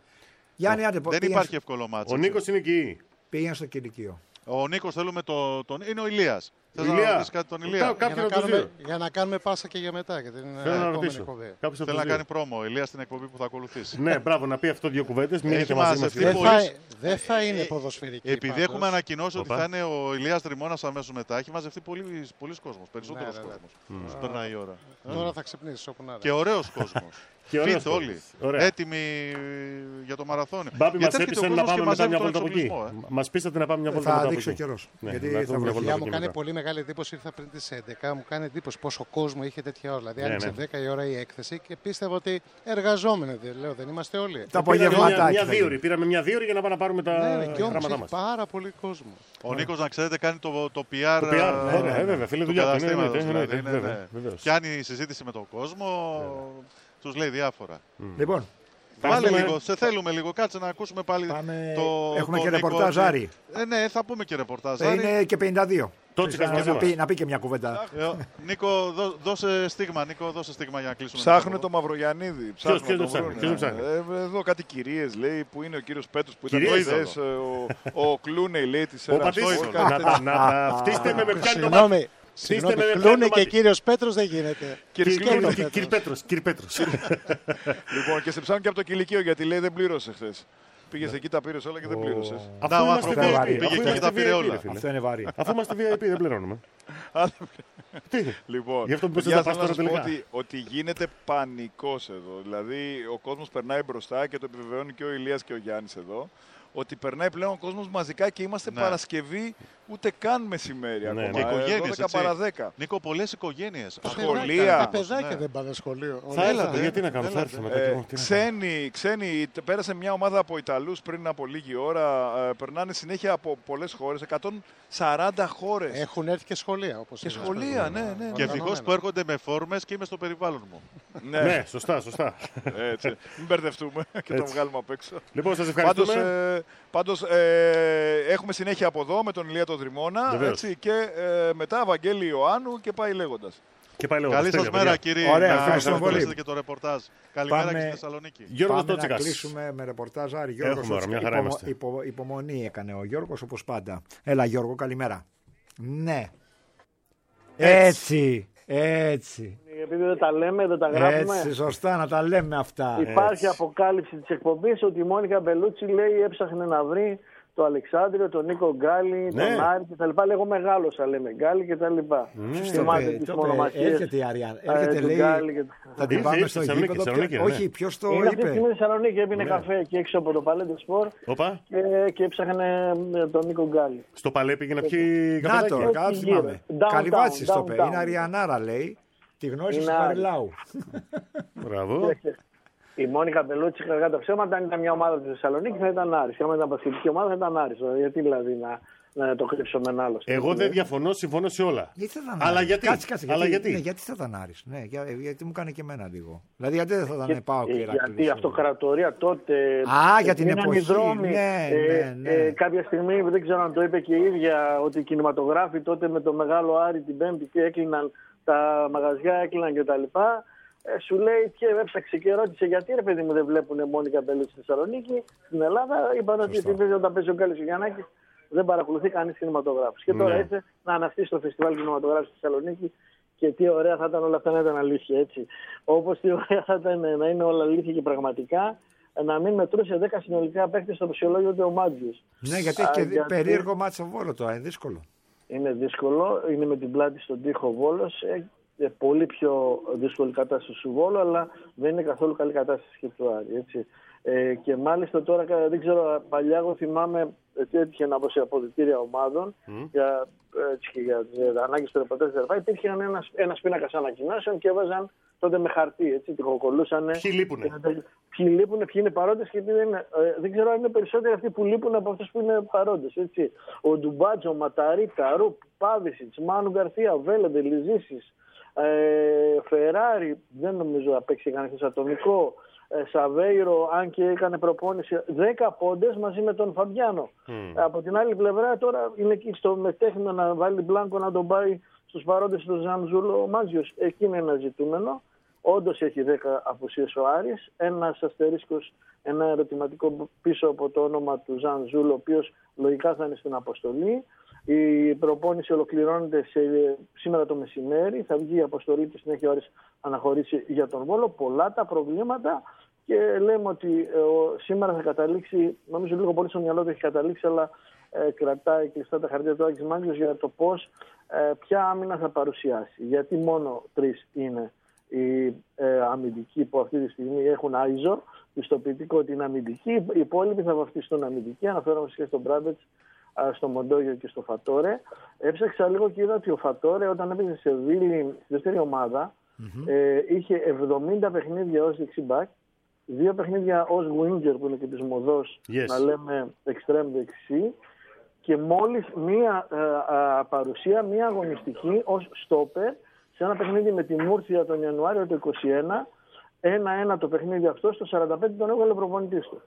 Δεν υπάρχει εύκολο μάτσο. Ο Νίκος είναι εκεί. Πήγαινε στο κηλικείο. Ο Νίκος θέλουμε είναι ο Ηλίας. Θες να ρωτήσεις κάτι τον Ηλία? Για να κάνουμε πάσα και για μετά. Θέλω να ρωτήσω. Θέλει να κάνει πρόμο ο Ηλίας στην εκπομπή που θα ακολουθήσει. Ναι, μπράβο, να πει αυτό 2 κουβέντες. Δεν θα είναι ποδοσφαιρική. Επειδή έχουμε ανακοινώσει ότι θα είναι ο Ηλίας Τριμώνας αμέσως μετά, έχει μαζευτεί πολλοί κόσμος. Περισσότερος κόσμος. Σου περνάει η ώρα. Τώρα θα ξυπνήσεις όπου να. Και ωραίος κόσμος. Φίτ όλοι. Έτοιμοι για το μαραθώνιο. Μπάμπη, μας έπεισαν να πάμε μετά μια βόλτα από εκεί. Μας πείσατε να πάμε μια βόλτα από εκεί. Θα δείξει ο καιρός. Μου κάνει πολύ μεγάλη εντύπωση, ήρθα πριν τις 11, μου κάνει εντύπωση πόσο κόσμο είχε τέτοια ώρα. Δηλαδή άνοιξε 10 η ώρα η έκθεση και πίστευα ότι εργαζόμενοι, λέω, δεν είμαστε όλοι. Τα απογευματάκια. Πήραμε μια 2 ώρες για να πάμε να πάρουμε τα γράμματά μας. Πάρα πολύ κόσμο. Ο Νίκος, να ξέρετε, κάνει το PR. Βέβαια, φίλε, δουλειά. Πιάνει η συζήτηση με τον κόσμο, τους λέει διάφορα. Λοιπόν, βάλε λίγο, σε θέλουμε λίγο, κάτσε να ακούσουμε πάλι το. Έχουμε και ρεπορτάζ Άρη. Ναι, θα πούμε και ρεπορτάζ Άρη. Είναι και 52. Να πει και μια κουβέντα. Νίκο, δώσε στίγμα για να κλείσουμε. Ψάχνουν το Μαυρογιαννίδη. Ποιος το ψάχνει? Εδώ κάτι κυρίες λέει που είναι ο κύριος Πέτρος που ήταν χθες. Ο Κλούνεϊ λέει της Ελλάδας. Να φτύστε με πιάνει. Συγγνώμη, Κλούνε και κύριος Πέτρος δεν γίνεται. Κύριε Πέτρος. Λοιπόν, και σε ψάχνουν και από το κηλικείο γιατί λέει δεν πλήρωσε χθες. Πήγες εκεί, τα πήρες όλα και δεν πλήρωσες. Αυτό είμαστε VIP. Πήγε και τα πήρε όλα. Αυτό είναι βαρύ. Αφού είμαστε VIP δεν πληρώνουμε. Λοιπόν, γι' αυτό που θέλω να σας πω ότι γίνεται πανικός εδώ. Δηλαδή ο κόσμος περνάει μπροστά και το επιβεβαιώνει και ο Ηλίας και ο Γιάννης εδώ. Ότι περνάει πλέον ο κόσμος μαζικά και είμαστε Παρασκευή ούτε καν μεσημέρι ακόμα. Και οικογένειες, 12 παρά 10. Νίκο, πολλές οικογένειες. Σχολεία. Τα παιδάκια δεν πάνε σχολείο. Θα έλατε, γιατί να κάνω, θα έρθω μετά. Ξένοι, πέρασε μια ομάδα από Ιταλούς πριν από λίγη ώρα. Περνάνε συνέχεια από πολλές χώρες, 140 χώρες. Έχουν έρθει και σχολεία. Όπως και σχολεία, ναι. Και ευτυχώς που έρχονται με φόρμες και είμαι στο περιβάλλον μου. Ναι, σωστά. Μην μπερδευτούμε και το βγάλουμε απ' έξω. Λοιπόν, σας ευχαριστούμε. Πάντως έχουμε συνέχεια από εδώ με τον Ηλία τον Δρυμώνα και μετά Βαγγέλη Ιωάννου και πάει λέγοντας. Καλή σας μέρα κύριε. Ωραία, ευχαριστώ πολύ. Και το ρεπορτάζ. Καλημέρα και στη Θεσσαλονίκη. Γιώργος Πάμε να κλείσουμε με ρεπορτάζ Άρη. Υπομονή έκανε ο Γιώργος όπως πάντα. Έλα Γιώργο, καλημέρα. Ναι. Έτσι. Επειδή δεν τα λέμε, δεν τα γράφουμε. Έτσι, σωστά, να τα λέμε αυτά. Υπάρχει αποκάλυψη της εκπομπής ότι η Μόνικα Μπελούτσι λέει έψαχνε να βρει το Αλεξάνδριο, τον Νίκο Γκάλι, τον Άρη κτλ. Λέγω μεγάλωσα, λέμε Γκάλι κτλ. Θυμάται τις μονομαχίες. Έρχεται η Αριάν. Έρχεται, λέει, θα την πάμε στο γήπεδο. Όχι, ποιος το είπε. Είναι αυτή τη στιγμή στη Θεσσαλονίκη, έπινε καφέ εκεί έξω από το Παλέντε Σπορ και έψαχνε τον Νίκο Γκάλι. Στο Παλέ πήγε να πιει καφέ. Να το, κάτι θυμάμαι. Καλυβάτσι το είπε. Είναι Αριανάρα, λέει. Τη γνώρισε στο Χαριλάου. Μπράβο. Η Μόνικα Μπελούτσι, κατά τα ψέματα, αν ήταν μια ομάδα τη Θεσσαλονίκη θα ήταν Άρης. Αν ήταν πασχετική ομάδα θα ήταν Άρης. Γιατί δηλαδή να το κρύψω με ένα άλλο. Εγώ δεν διαφωνώ, συμφωνώ σε όλα. Γιατί θα ήταν αλλά γιατί. Γιατί θα ήταν Άρης. Ναι, γιατί μου κάνει και εμένα λίγο. Δηλαδή γιατί δεν θα ήταν πάω και γιατί η αυτοκρατορία τότε. Για την εποχή. Ναι. Κάποια στιγμή δεν ξέρω αν το είπε και η ίδια ότι οι κινηματογράφοι τότε με το μεγάλο Άρη την Πέμπτη έκλειναν τα μαγαζιά, έκλειναν κτλ. Σου λέει και έψαξε και ρώτησε γιατί ρε παιδί μου δεν βλέπουν Μόνικα Μπελούτσι στη Θεσσαλονίκη. Στην Ελλάδα είπαν ότι όταν παίζει ο Γκάλης ο Γιαννάκης δεν παρακολουθεί κανείς κινηματογράφος. Και τώρα έτσι να αναστήσει το φεστιβάλ κινηματογράφου στη Θεσσαλονίκη και τι ωραία θα ήταν όλα αυτά να ήταν αλήθεια. Έτσι. Όπως τι ωραία θα ήταν να είναι όλα αλήθεια και πραγματικά να μην μετρούσε 10 συνολικά παίκτες στο φυσιολόγιο του ο Μάτζιος. Ναι, γιατί έχει και περίεργο μάτι στο Βόλο τώρα, είναι δύσκολο. Είναι δύσκολο, είναι με την πλάτη στον τοίχο ο Βόλος. Πολύ πιο δύσκολη κατάσταση του Βόλου, αλλά δεν είναι καθόλου καλή κατάσταση και του Άρη. Έτσι. Και μάλιστα τώρα, δεν ξέρω, παλιά εγώ θυμάμαι ότι έτυχε να μπω σε αποδυτήρια ομάδων για τις ανάγκες του ρεπορτάζ κτλ. Υπήρχε ένας πίνακας ανακοινώσεων και έβαζαν τότε με χαρτί, έτσι, τυχοκολούσαν. Ποιοι λείπουνε. Ποιοι λείπουν, ποιοι είναι παρόντες και ποιοι δεν είναι. Δεν ξέρω αν είναι περισσότεροι αυτοί που λείπουν από αυτούς που είναι παρόντες. Έτσι. Ο Ντουμπάτζο, ο Ματαρίτα, Ρουπ, Πάβησιτς, Μάνου Γκαρθία, Βέλεντε, Λιζίσης, Φεράρι, δεν νομίζω να παίξει κανένας ατομικό. Σαβέιρο, αν και έκανε προπόνηση, 10 πόντες μαζί με τον Φαμπιάνο. Από την άλλη πλευρά τώρα είναι εκεί στο μετέχνιο να βάλει Μπλάνκο να τον πάει στους παρόντες του Ζανζούλο ο Μάτζιος. Εκεί είναι ένα ζητούμενο. Όντως έχει 10 απουσίες ο Άρης. Ένας αστερίσκος, ένα ερωτηματικό πίσω από το όνομα του Ζανζούλο, ο οποίος λογικά θα είναι στην αποστολή. Η προπόνηση ολοκληρώνεται σήμερα το μεσημέρι. Θα βγει η αποστολή και συνέχεια ο Άρης αναχωρήσει για τον Βόλο. Πολλά τα προβλήματα και λέμε ότι σήμερα θα καταλήξει, νομίζω λίγο πολύ στο μυαλό του έχει καταλήξει, αλλά κρατάει κλειστά τα χαρτιά του Άκης Μάγκλος για το πώς, ποια άμυνα θα παρουσιάσει. Γιατί μόνο 3 είναι οι αμυντικοί που αυτή τη στιγμή έχουν άιζο, πιστοποιητικό ότι είναι αμυντικοί. Οι υπόλοιποι θα βαφτιστούν αμυντικοί. Αναφέρομαι και στον Μπράμπετς, στο Μοντόγιο και στο Φατόρε. Έψαξα λίγο και είδα ότι ο Φατόρε όταν έπαιζε σε Βίλη στη δεύτερη ομάδα είχε 70 παιχνίδια ως δεξιμπάκ, 2 παιχνίδια ως winger που είναι και της μοδός, να λέμε extreme δεξί, και μόλις μία παρουσία, μία αγωνιστική ως στόπερ σε ένα παιχνίδι με τη Μούρθια τον Ιανουάριο του 2021, 1-1 το παιχνίδι αυτό, στο 45 τον έβγαλε προπονητής του.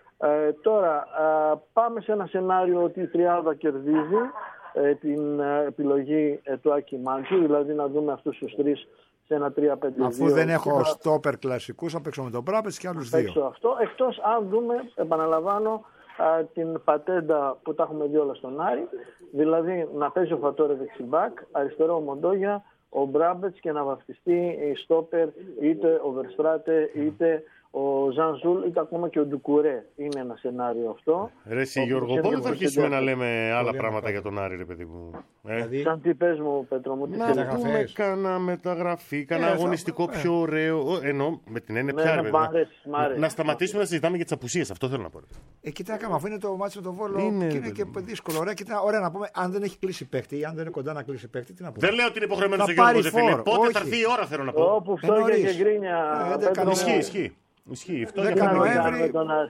Τώρα πάμε σε ένα σενάριο ότι η Τριάδα κερδίζει την επιλογή του Άκη Μάντσου, δηλαδή να δούμε αυτούς τους 3 σε ένα 3-5-2. Αφού δεν έχω στόπερ κλασικούς, θα παίξω με τον Μπράμπετς και άλλους 2. Αυτό, εκτός αν δούμε, επαναλαμβάνω, την πατέντα που τα έχουμε δει όλα στον Άρη, δηλαδή να παίζει ο Φατόρε δεξιμπάκ, αριστερό ο Μοντόγια, ο Μπράμπετς και να βαφτιστεί η στόπερ είτε ο Βερστράτε είτε ο Ζανζούλ είτε ακόμα και ο Ντουκουρέ. Είναι ένα σενάριο αυτό. Ρε εσύ Γιώργο, πότε θα αρχίσουμε να λέμε άλλα πράγματα για τον Άρη, ρε παιδί μου? Σαν τι πες μου, Πέτρο μου, τι να πούμε κάνα μεταγραφή, κάνα αγωνιστικό πιο ωραίο. Ενώ με την έννοια πια, ρε παιδί. Να σταματήσουμε να συζητάμε για τις απουσίες, αυτό θέλω να πω. Κοιτάξτε, αφού είναι το μάτσο με τον Βόλο, είναι και δύσκολο. Ωραία να πούμε, αν δεν έχει κλείσει παίκτη ή αν δεν είναι κοντά να κλείσει παίκτη, τι να πούμε. Δεν λέω ότι είναι υποχρεωμένο ο Γιώργος, πότε θα έρθει η ώρα, θέλω να πω. Όπου φτώχεια και γκρίνια. Ισχύει. 10 Νοέμβρη.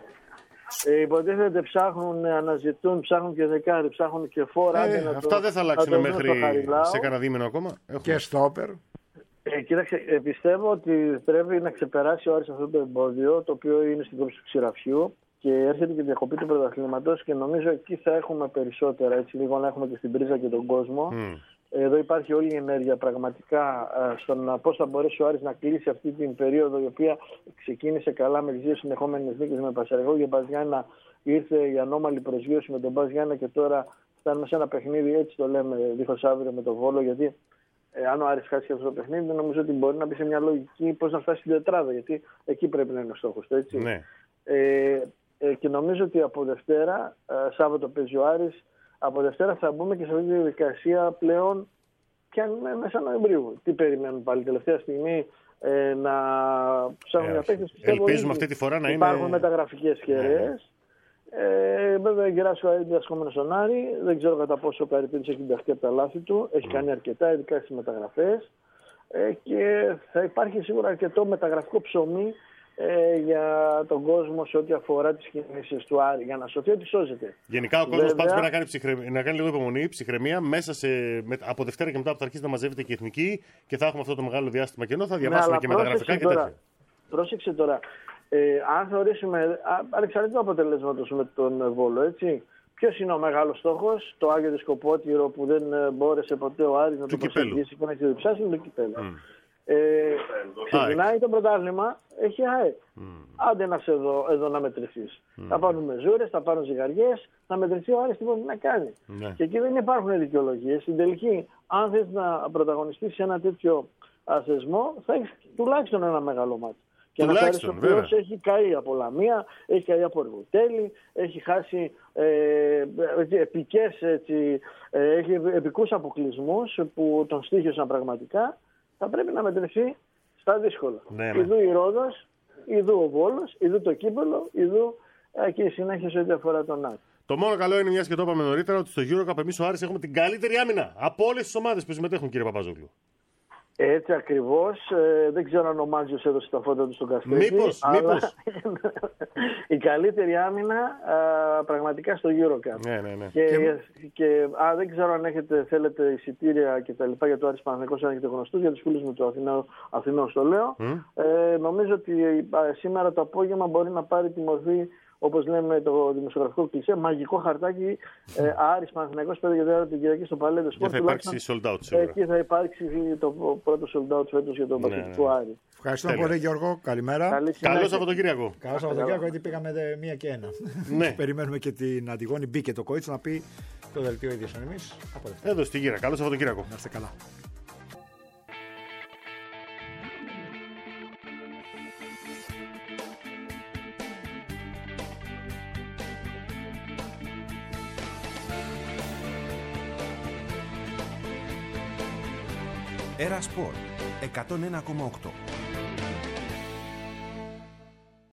Υποτίθεται αναζητούν, ψάχνουν και δεκάρι, ψάχνουν και φόρα. Αυτά δεν θα αλλάξουν μέχρι σε κανένα δίμηνο ακόμα. Και στόπερ. Κοίταξε, πιστεύω ότι πρέπει να ξεπεράσει ο Άρης αυτό το εμπόδιο, το οποίο είναι στην κόψη του Ξηραφιού και έρχεται και διακοπή του πρωταθλήματος και νομίζω εκεί θα έχουμε περισσότερα, έτσι λίγο να έχουμε και στην πρίζα και τον κόσμο. Εδώ υπάρχει όλη η ενέργεια πραγματικά στον πώς θα μπορέσει ο Άρης να κλείσει αυτή την περίοδο, η οποία ξεκίνησε καλά με τις 2 συνεχόμενες νίκες με Πασαρεγό και Μπας Γιάννα. Ήρθε η ανώμαλη προσγείωση με τον Μπας Γιάννα και τώρα φτάνουμε σε ένα παιχνίδι, έτσι το λέμε, δίχως αύριο με τον Βόλο. Γιατί αν ο Άρης χάσει αυτό το παιχνίδι, νομίζω ότι μπορεί να μπει σε μια λογική πώς να φτάσει στην τετράδα, γιατί εκεί πρέπει να είναι ο στόχος του. Έτσι. Ναι. Και νομίζω ότι από Δευτέρα, Σάββατο παίζει ο Άρης. Από Δευτέρα θα μπούμε και σε αυτή τη διαδικασία πλέον πια μέσα Νοεμβρίου. Τι περιμένουν πάλι τελευταία στιγμή να ψάχνουν για παίκτες. Ελπίζουμε αυτή τη φορά να υπάρχουν μεταγραφικές κεραίες. Βέβαια, Γεράσιο είναι διδασκόμενο στον Άρη. Δεν ξέρω κατά πόσο ο Καρυπίδης έχει ενταχθεί από τα λάθη του. Έχει κάνει αρκετά, ειδικά στις μεταγραφές. Και θα υπάρχει σίγουρα αρκετό μεταγραφικό ψωμί για τον κόσμο σε ό,τι αφορά τις κινήσεις του Άρη, για να σωθεί ότι σώζεται. Γενικά ο κόσμος πάντως πρέπει να κάνει λίγο υπομονή, ψυχραιμία, μέσα από Δευτέρα και μετά που θα αρχίσει να μαζεύεται και η εθνική και θα έχουμε αυτό το μεγάλο διάστημα κενό, θα διαβάσουμε και μεταγραφικά και τέτοια. Πρόσεξε τώρα, αν θεωρήσουμε, ανεξαρτήτως του αποτελέσματος με τον Βόλο, έτσι, ποιος είναι ο μεγάλος στόχος? Το Άγιο Δισκοπότηρο που δεν μπόρεσε ποτέ ο Άρης να το προσεγγίσει και να ξεδιψάσει, είναι το κυπέλλο. Ξεκινάει το πρωτάθλημα, έχει ΑΕΠ. Άντε να σε εδώ να μετρηθείς. Θα πάρουν μεζούρες, θα πάρουν ζυγαριές, θα μετρηθεί ο Άρης τι μπορεί να κάνει. Και εκεί δεν υπάρχουν δικαιολογίες. Στην τελική, αν θες να πρωταγωνιστείς σε ένα τέτοιο θεσμό, θα έχεις τουλάχιστον ένα μεγάλο μάτι. Και να ξέρεις ο οποίος έχει καεί από Λαμία, έχει καεί από Εργοτέλη, έχει χάσει έχει επικούς αποκλεισμούς που τον στοίχησαν πραγματικά. Θα πρέπει να μετρηθεί στα δύσκολα. Ιδού η Ρόδος, ιδού ο Βόλος, ιδού το Κύπελλο, ιδού και η συνέχεια σε ό,τι αφορά τον Άρη. Το μόνο καλό είναι, μιας και το είπαμε νωρίτερα, ότι στο EuroCup εμείς ο Άρης έχουμε την καλύτερη άμυνα από όλες τις ομάδες που συμμετέχουν, κύριε Παπαζόγλου. Έτσι ακριβώς. Δεν ξέρω αν ο Μάντζιος έδωσε τα φώτα του στον Καστρίδη. Μήπως. Η καλύτερη άμυνα πραγματικά στο EuroCup. Ναι. Και δεν ξέρω αν θέλετε εισιτήρια και τα λοιπά για το Άρης Παναθηναϊκός, αν έχετε γνωστούς, για τους φίλους μου του Αθηναίου το λέω. Νομίζω ότι σήμερα το απόγευμα μπορεί να πάρει τη μορφή, όπως λέμε το δημοσιογραφικό κλισέ, μαγικό χαρτάκι Άρης Παναθηναϊκός 5-4 την Κυριακή στο Παλέτο Σπορτ. Και θα υπάρξει sold out σίγουρα. Εκεί θα υπάρξει το πρώτο sold out φέτος για τον παθητικό Άρη. Ευχαριστώ πολύ, Γιώργο. Καλημέρα. Καλό Σαββατοκύριακο. Καλό Σαββατοκύριακο, γιατί πήγαμε 1 και 1. Περιμένουμε και την Αντιγόνη. Μπήκε το Κόιτς να πει το δελτίο ίδιος εμείς. Εδώ στη γύρα. Καλό Σαββατοκύριακο. Να είστε καλά. Era Sport 101,8.